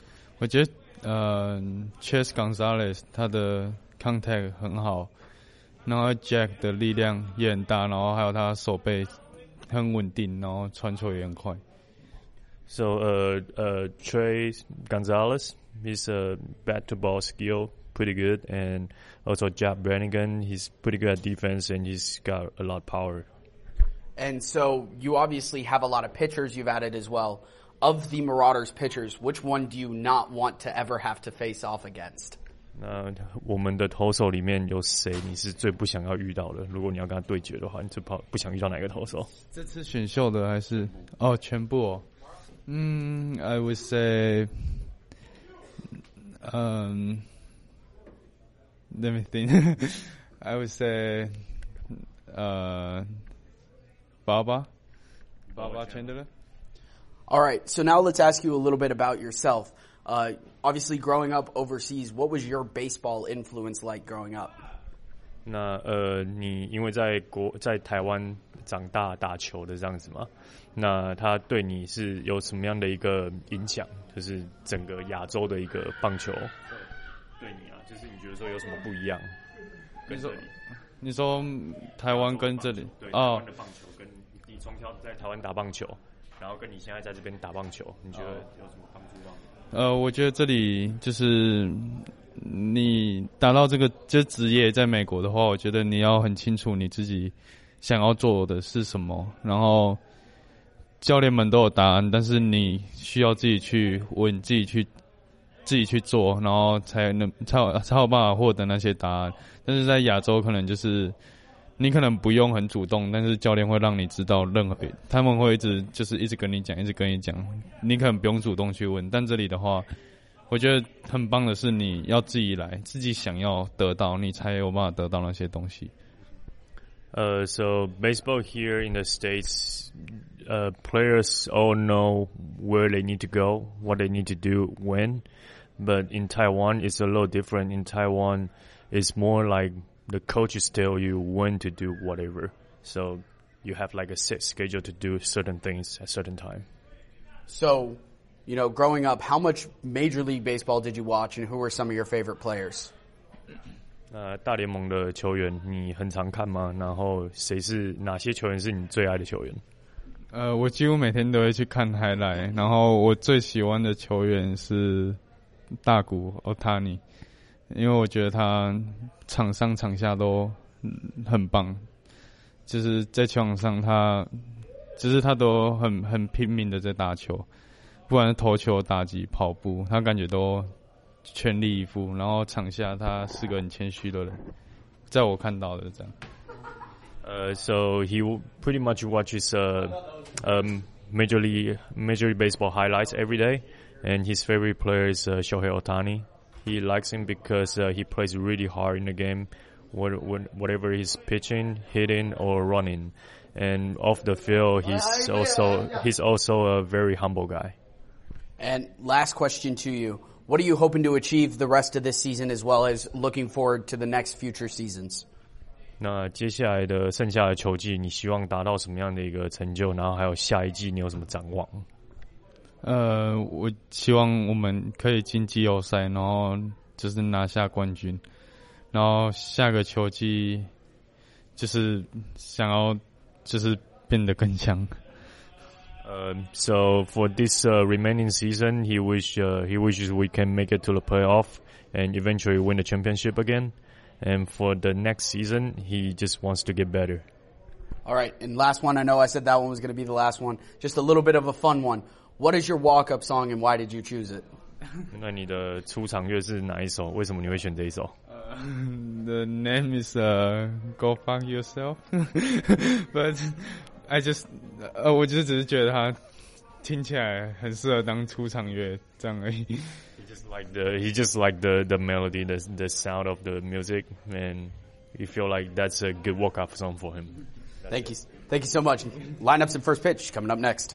Chase Gonzalez 他的 contact 很好，然后 Jack 的力量也很大，然后还有他手背很稳定，然后传球也很快。 So, Trey Gonzalez, his bat to ball skill pretty good, and also Jack Brannigan, he's pretty good at defense, and he's got a lot of power. And so you obviously have a lot of pitchers you've added as well. Of the Marauders pitchers, which one do you not want to ever have to face off against? 那我们的投手里面有谁你是最不想要遇到的？如果你要跟他对决的话，你最不想遇到哪个投手？ 这次选秀的还是全部哦。I would say, let me think. I would say, Baba Chandler. All right, so now let's ask you a little bit about yourself. Obviously, growing up overseas, what was your baseball influence like growing up? 那你因为在台湾长大打球的这样子嘛，那他对你是有什么样的一个影响？就是整个亚洲的一个棒球对你啊，就是你觉得说有什么不一样？ 你说台湾跟这里？ 对，台湾的棒球跟你从小在台湾打棒球，然后跟你现在在这边打棒球，你觉得有什么帮助到？ 我觉得这里就是你达到这个就职业，在美国的话，我觉得你要很清楚你自己想要做的是什么，然后教练们都有答案，但是你需要自己去问，自己去做，然后才有办法获得那些答案。但是在亚洲可能就是你可能不用很主动，但是教练会让你知道他们会一直跟你讲，你可能不用主动去问。但这里的话，我觉得很棒的是你要自己来，自己想要得到，你才有办法得到那些东西。 So baseball here in the States, players all know where they need to go, what they need to do, when. But in Taiwan, it's a little different. In Taiwan, it's more like the coaches tell you when to do whatever. So you have like a set schedule to do certain things at certain time. So, growing up, how much Major League Baseball did you watch, and who were some of your favorite players? 大联盟的球员你很常看吗？然后哪些球员是你最爱的球员？ 我几乎每天都会去看highlight，然后我最喜欢的球员是大谷 Ohtani， 因为我觉得他场上场下都很棒，就是在球场上他都很拼命的在打球，不管是投球、打击、跑步，他感觉都全力以赴，然后场下他是个很谦虚的人，在我看到的这样。 So he pretty much watches Major League Baseball highlights every day, and his favorite player is Shohei Ohtani. He likes him because he plays really hard in the game, whatever he's pitching, hitting, or running. And off the field, he's also a very humble guy. And last question to you. What are you hoping to achieve the rest of this season as well as looking forward to the next future seasons? 那接下来的剩下的球季，你希望达到什么样的一个成就？然后还有下一季你有什么展望？ 我希望我们可以进季后赛，然后就是拿下冠军，然后下个球季就是想要就是变得更强。 So for this remaining season, he wishes we can make it to the playoff and eventually win the championship again. And for the next season, he just wants to get better. All right, and last one. I know I said that one was going to be the last one. Just a little bit of a fun one. What is your walk-up song and why did you choose it? 那你的出场乐是哪一首？为什么你会选这一首？ The name is Go Fuck Yourself. But I just 我就只是觉得它听起来很适合当出场乐这样而已。 He just like the melody, the sound of the music, and you feel like that's a good walk-up song for him. Thank you so much. Lineups and first pitch coming up next.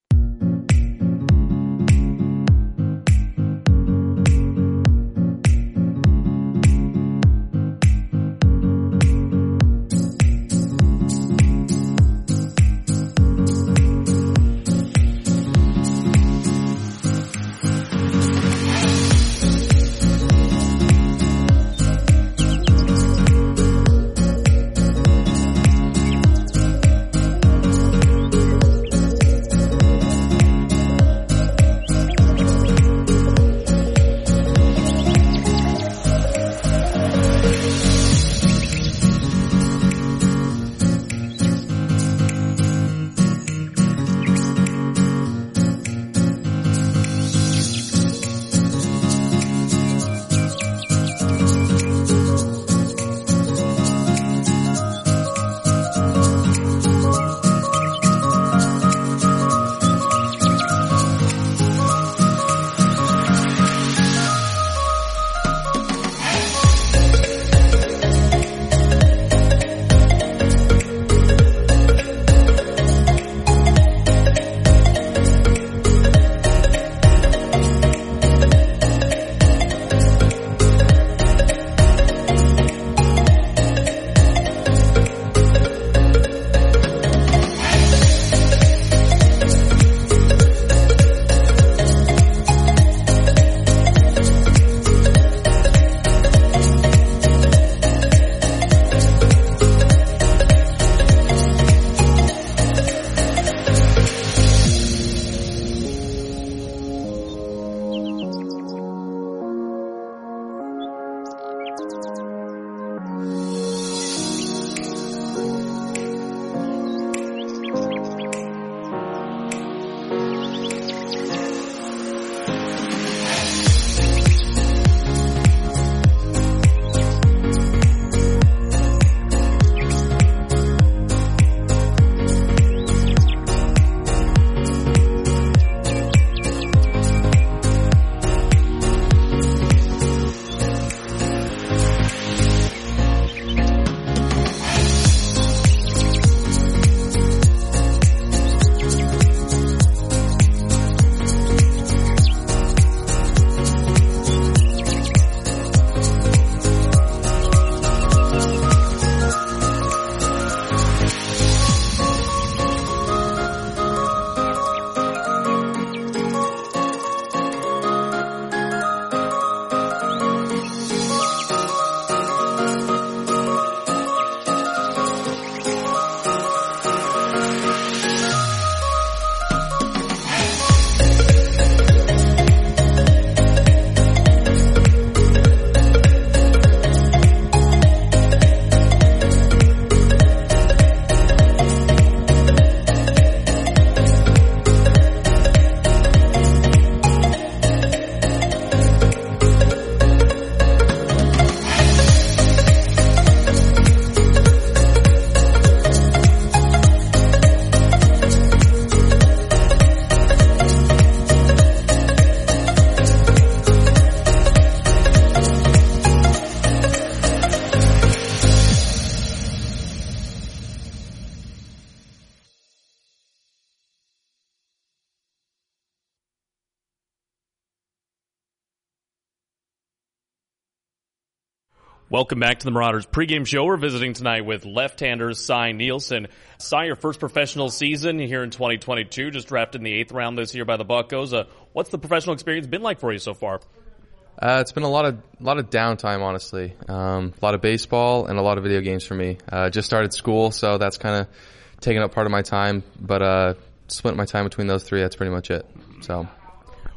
Welcome back to the Marauders pregame show. We're visiting tonight with left-hander Cy Nielsen. Cy, your first professional season here in 2022, just drafted in the 8th round this year by the Buccos. What's the professional experience been like for you so far? It's been a lot of downtime, honestly. A lot of baseball and a lot of video games for me. Just started school, so that's kind of taken up part of my time. But split my time between those three. That's pretty much it. So,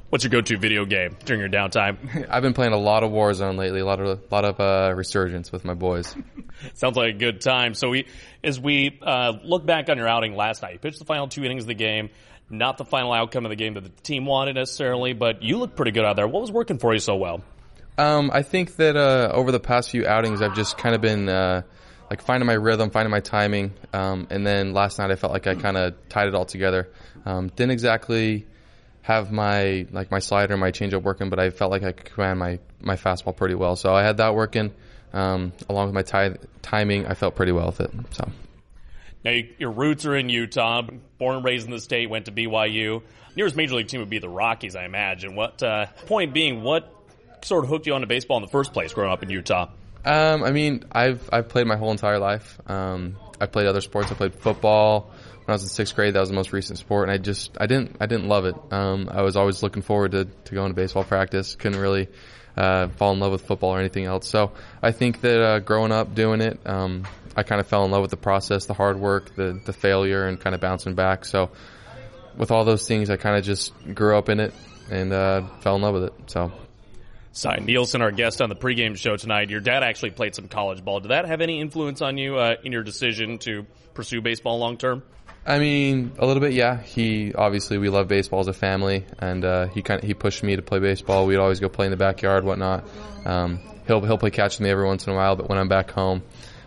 What's your go-to video game during your downtime? I've been playing a lot of Warzone lately, a lot of Resurgence with my boys. Sounds like a good time. So as we look back on your outing last night, you pitched the final 2 innings of the game, not the final outcome of the game that the team wanted necessarily, but you looked pretty good out there. What was working for you so well? I think that over the past few outings, I've just kind of been like finding my rhythm, finding my timing, and then last night I felt like I kind of tied it all together. Didn't exactly have my slider and my changeup working, but I felt like I could command my fastball pretty well. So I had that working, along with my timing. I felt pretty well with it. So now your roots are in Utah, born and raised in the state, went to BYU. Nearest major league team would be the Rockies, I imagine. What point being, what sort of hooked you onto baseball in the first place growing up in Utah? I mean, I've played my whole entire life. I played other sports. I played football. When I was in 6th grade, that was the most recent sport, and I didn't love it. I was always looking forward to going to baseball practice. Couldn't really fall in love with football or anything else. So I think that growing up doing it, I kind of fell in love with the process, the hard work, the failure, and kind of bouncing back. So with all those things, I kind of just grew up in it and fell in love with it. So. Cy Nielsen, our guest on the pregame show tonight. Your dad actually played some college ball. Did that have any influence on you in your decision to pursue baseball long term? I mean, a little bit, yeah. We love baseball as a family, and he pushed me to play baseball. We'd always go play in the backyard, whatnot. He'll play catch with me every once in a while, but when I'm back home.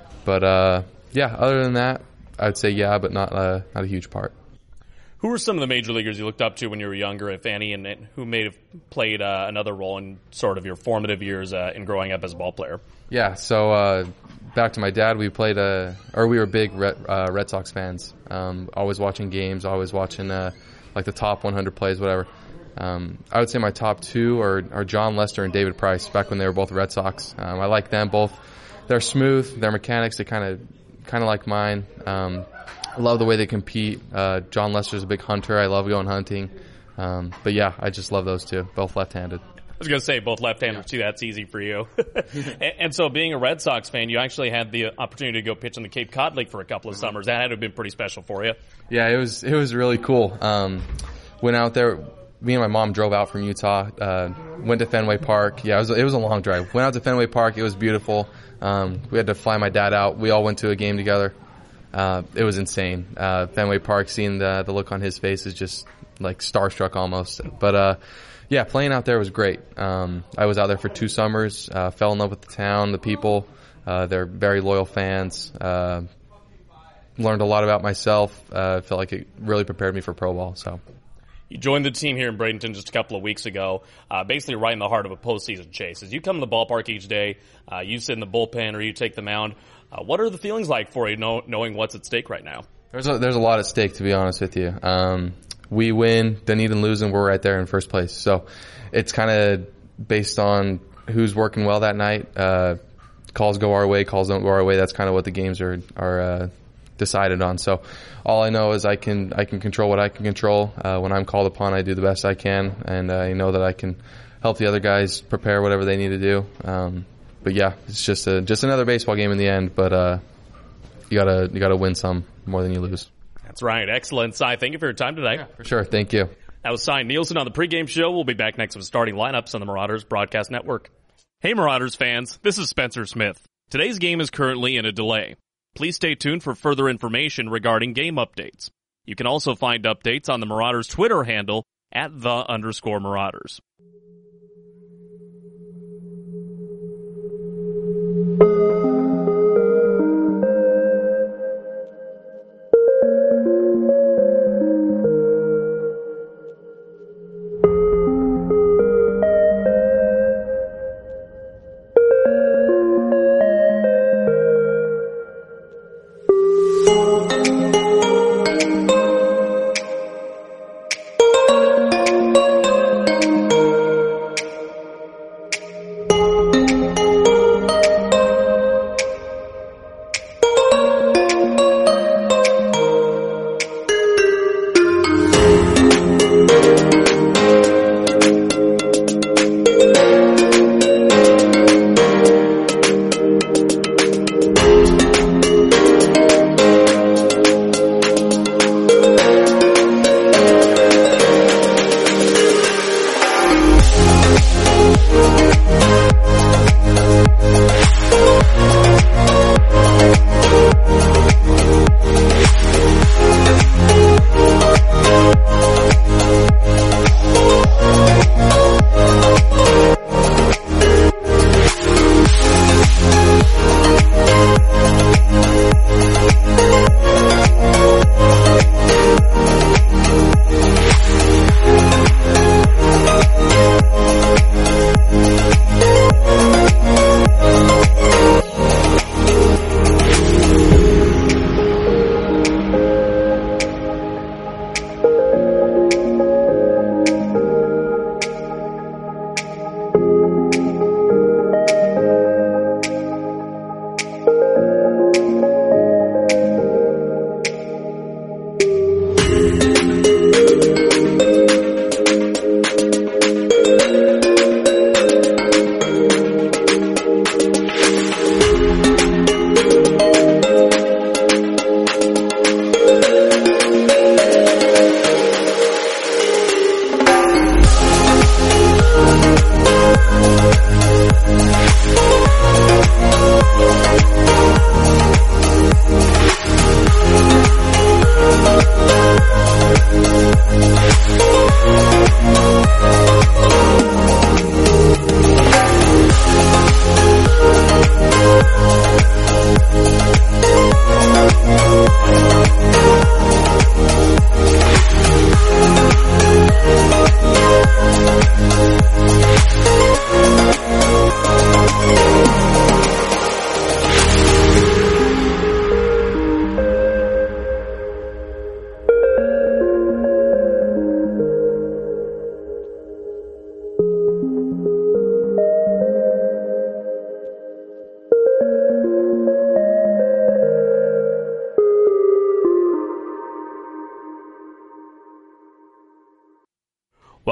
But yeah, other than that, I'd say yeah, but not a huge part. Who were some of the major leaguers you looked up to when you were younger, if any, and who may have played another role in sort of your formative years in growing up as a ball player? Yeah, so back to my dad, we were big Red Sox fans. Always watching games, always watching like the top 100 plays, whatever. I would say my top 2 are John Lester and David Price, back when they were both Red Sox. I like them both. They're smooth, their mechanics, they kind of like mine. I love the way they compete. John Lester's a big hunter. I love going hunting. But yeah, I just love those two, both left-handed. I was going to say both left-handers too. That's easy for you. And so being a Red Sox fan, you actually had the opportunity to go pitch in the Cape Cod League for a couple of summers. That had to have been pretty special for you. Yeah, it was really cool. Went out there. Me and my mom drove out from Utah, went to Fenway Park. Yeah, it was a long drive. Went out to Fenway Park. It was beautiful. We had to fly my dad out. We all went to a game together. It was insane. Fenway Park, seeing the look on his face is just like starstruck almost. But yeah, playing out there was great. I was out there for 2 summers, fell in love with the town, the people. They're very loyal fans. Learned a lot about myself. Felt like it really prepared me for pro ball. So. You joined the team here in Bradenton just a couple of weeks ago, basically right in the heart of a postseason chase. As you come to the ballpark each day, you sit in the bullpen or you take the mound. What are the feelings like for you knowing what's at stake right now? There's a lot at stake, to be honest with you. We win, Dunedin lose, and we're right there in first place. So it's kind of based on who's working well that night. Calls go our way, calls don't go our way. That's kind of what the games are decided on. So all I know is I can control what I can control. When I'm called upon, I do the best I can, and I know that I can help the other guys prepare whatever they need to do. But yeah, it's just another baseball game in the end. But you gotta win some more than you lose. That's right. Excellent, Cy. Thank you for your time today. Yeah, for sure. Thank you. That was Cy Nielsen on the pregame show. We'll be back next with starting lineups on the Marauders Broadcast Network. Hey, Marauders fans. This is Spencer Smith. Today's game is currently in a delay. Please stay tuned for further information regarding game updates. You can also find updates on the Marauders Twitter handle at @the_Marauders.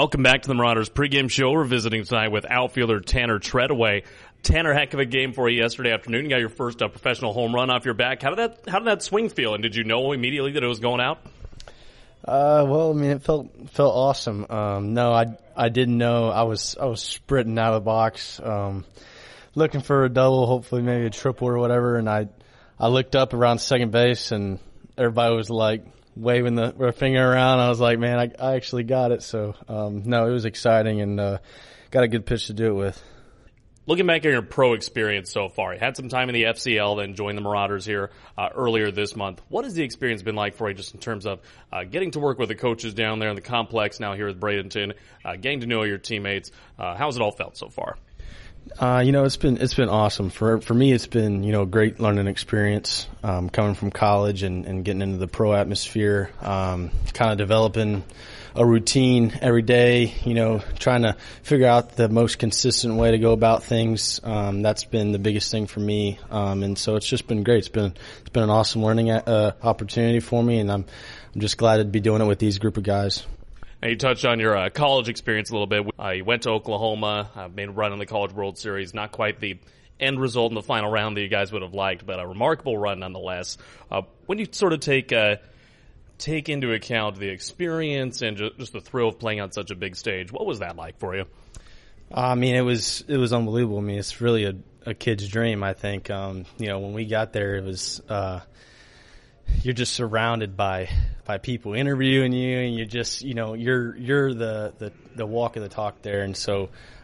Welcome back to the Marauders pregame show. We're visiting tonight with outfielder Tanner Treadaway. Tanner, heck of a game for you yesterday afternoon. You got your first professional home run off your back. How did that swing feel? And did you know immediately that it was going out? Well, I mean, it felt awesome. No, I didn't know. I was sprinting out of the box, looking for a double, hopefully maybe a triple or whatever. And I looked up around second base, and everybody was like waving their finger around. I was like, man, I actually got it. So, no, it was exciting, and got a good pitch to do it with. Looking back at your pro experience so far, you had some time in the FCL, then joined the Marauders here earlier this month. What has the experience been like for you just in terms of getting to work with the coaches down there in the complex now here with Bradenton, getting to know your teammates? How's it all felt so far? It's been awesome. For me, it's been, a great learning experience, coming from college and getting into the pro atmosphere, kind of developing a routine every day, trying to figure out the most consistent way to go about things. That's been the biggest thing for me. And so it's just been great. It's been an awesome learning opportunity for me, and I'm just glad to be doing it with these group of guys. Now, you touched on your college experience a little bit. You went to Oklahoma, made a run in the College World Series. Not quite the end result in the final round that you guys would have liked, but a remarkable run nonetheless. When you sort of take into account the experience and just the thrill of playing on such a big stage, what was that like for you? I mean, it was unbelievable. I mean, it's really a kid's dream, I think. When we got there, it was you're just surrounded by people interviewing you, and you're just, you're the walk of the talk there. And so,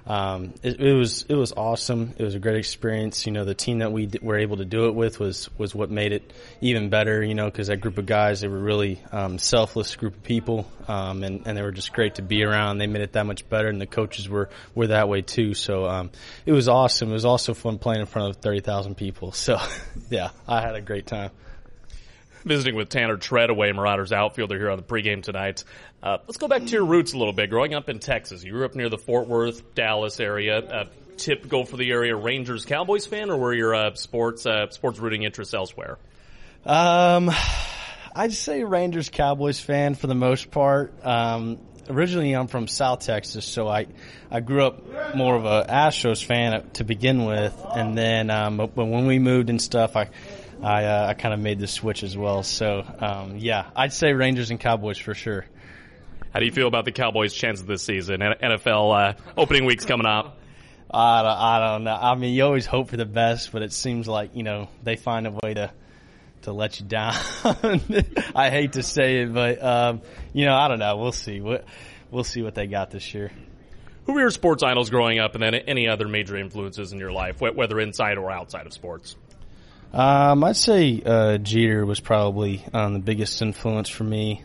it was awesome. It was a great experience. The team that we were able to do it with was what made it even better, cause that group of guys, they were really, selfless group of people. And they were just great to be around. They made it that much better, and the coaches were that way too. So, it was awesome. It was also fun playing in front of 30,000 people. So, yeah, I had a great time. Visiting with Tanner Treadaway, Marauders outfielder, here on the pregame tonight. Let's go back to your roots a little bit. Growing up in Texas, you grew up near the Fort Worth, Dallas area. Typical for the area Rangers Cowboys fan, or were your sports rooting interests elsewhere? I'd say Rangers Cowboys fan for the most part. Originally, I'm from South Texas, so I grew up more of a Astros fan to begin with, and then but when we moved and stuff, I kind of made the switch as well. So, yeah, I'd say Rangers and Cowboys for sure. How do you feel about the Cowboys' chances this season? NFL opening week's coming up. I don't know. I mean, you always hope for the best, but it seems like, they find a way to let you down. I hate to say it, but, I don't know. We'll see. We'll see what they got this year. Who were your sports idols growing up, and then any other major influences in your life, whether inside or outside of sports? I'd say Jeter was probably the biggest influence for me.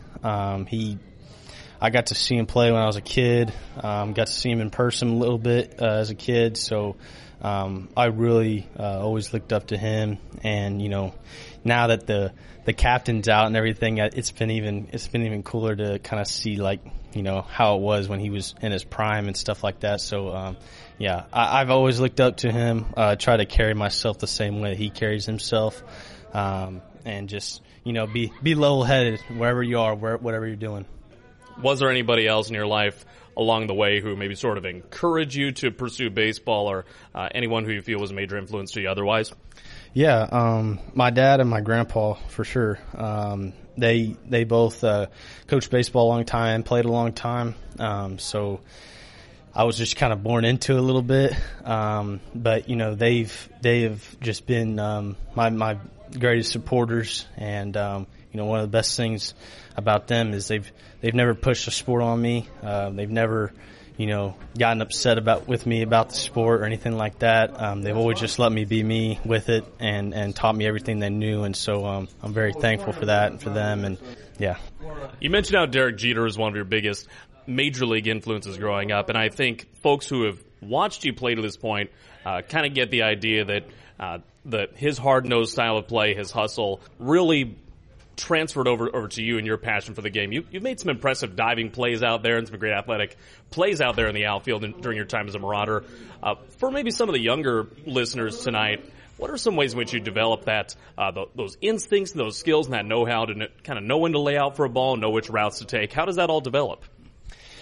I got to see him play when I was a kid. Got to see him in person a little bit as a kid. So I really always looked up to him. And now that the captain's out and everything, it's been even cooler to kind of see how it was when he was in his prime and stuff like that. So yeah, I've always looked up to him. Try to carry myself the same way he carries himself, and just be level-headed wherever you are, whatever you're doing. Was there anybody else in your life along the way who maybe sort of encouraged you to pursue baseball, or anyone who you feel was a major influence to you otherwise? Yeah, my dad and my grandpa for sure. They both coached baseball a long time, played a long time. So I was just kind of born into it a little bit. But they've just been my greatest supporters, and one of the best things about them is they've never pushed a sport on me. They've never gotten upset with me about the sport or anything like that. They've always just let me be me with it and taught me everything they knew. And so, I'm very thankful for that and for them. And yeah. You mentioned how Derek Jeter is one of your biggest major league influences growing up. And I think folks who have watched you play to this point, kind of get the idea that his hard-nosed style of play, his hustle, really transferred over to you and your passion for the game. You've made some impressive diving plays out there and some great athletic plays out there in the outfield during your time as a Marauder. For maybe some of the younger listeners tonight, what are some ways in which you develop that those instincts, those skills, and that know-how to kind of know when to lay out for a ball, know which routes to take? How does that all develop?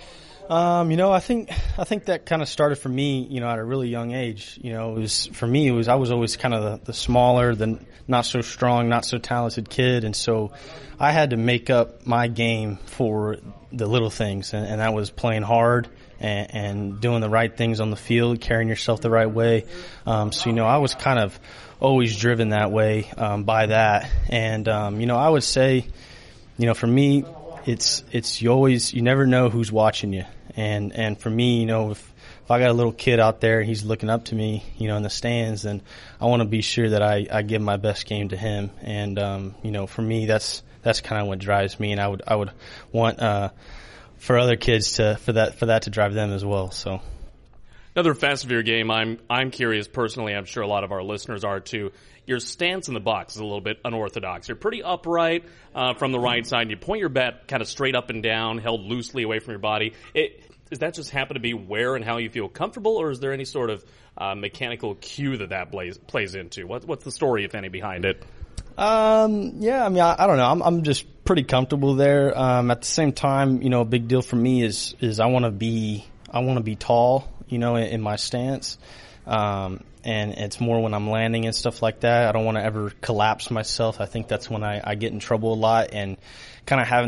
I think that kind of started for me, at a really young age. I was always kind of the smaller, the not so strong, not so talented kid, and so I had to make up my game for the little things, and that was playing hard and doing the right things on the field, carrying yourself the right way. I was kind of always driven that way by that, and I would say, for me, it's you never know who's watching you. And for me, if I got a little kid out there and he's looking up to me, in the stands, then I want to be sure that I give my best game to him. And, for me, that's kind of what drives me. And I would want, for other kids for that to drive them as well. So. Another facet of your game, I'm curious personally, I'm sure a lot of our listeners are too. Your stance in the box is a little bit unorthodox. You're pretty upright from the right side. You point your bat kind of straight up and down, held loosely away from your body. Does that just happen to be where and how you feel comfortable, or is there any sort of mechanical cue that plays into? What's the story, if any, behind it? I don't know. I'm just pretty comfortable there. At the same time, a big deal for me is I want to be tall, in my stance. And it's more when I'm landing and stuff like that. I don't want to ever collapse myself. I think that's when I get in trouble a lot, and kind of having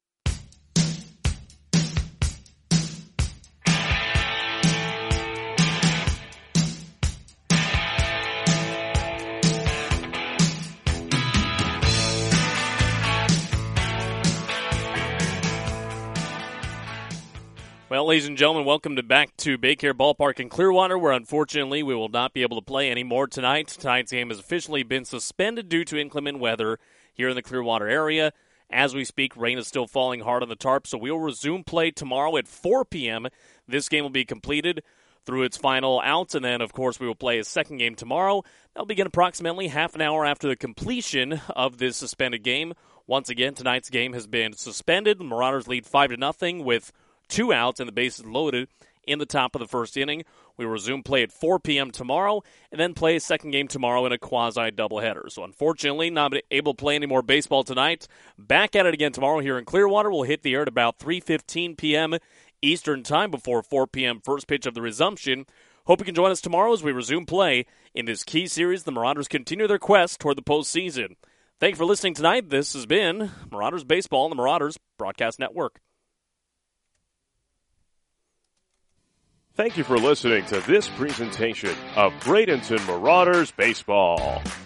Well, ladies and gentlemen, welcome back to Baycare Ballpark in Clearwater, where unfortunately we will not be able to play anymore tonight. Tonight's game has officially been suspended due to inclement weather here in the Clearwater area. As we speak, rain is still falling hard on the tarp, so we will resume play tomorrow at 4 p.m. This game will be completed through its final outs, and then, of course, we will play a second game tomorrow. That'll begin approximately half an hour after the completion of this suspended game. Once again, tonight's game has been suspended. The Marauders lead 5-0 with 2 outs and the bases loaded in the top of the first inning. We will resume play at 4 p.m. tomorrow and then play a second game tomorrow in a quasi-doubleheader. So unfortunately, not able to play any more baseball tonight. Back at it again tomorrow here in Clearwater. We'll hit the air at about 3:15 p.m. Eastern Time before 4 p.m. first pitch of the resumption. Hope you can join us tomorrow as we resume play in this key series. The Marauders continue their quest toward the postseason. Thank you for listening tonight. This has been Marauders Baseball on the Marauders Broadcast Network. Thank you for listening to this presentation of Bradenton Marauders Baseball.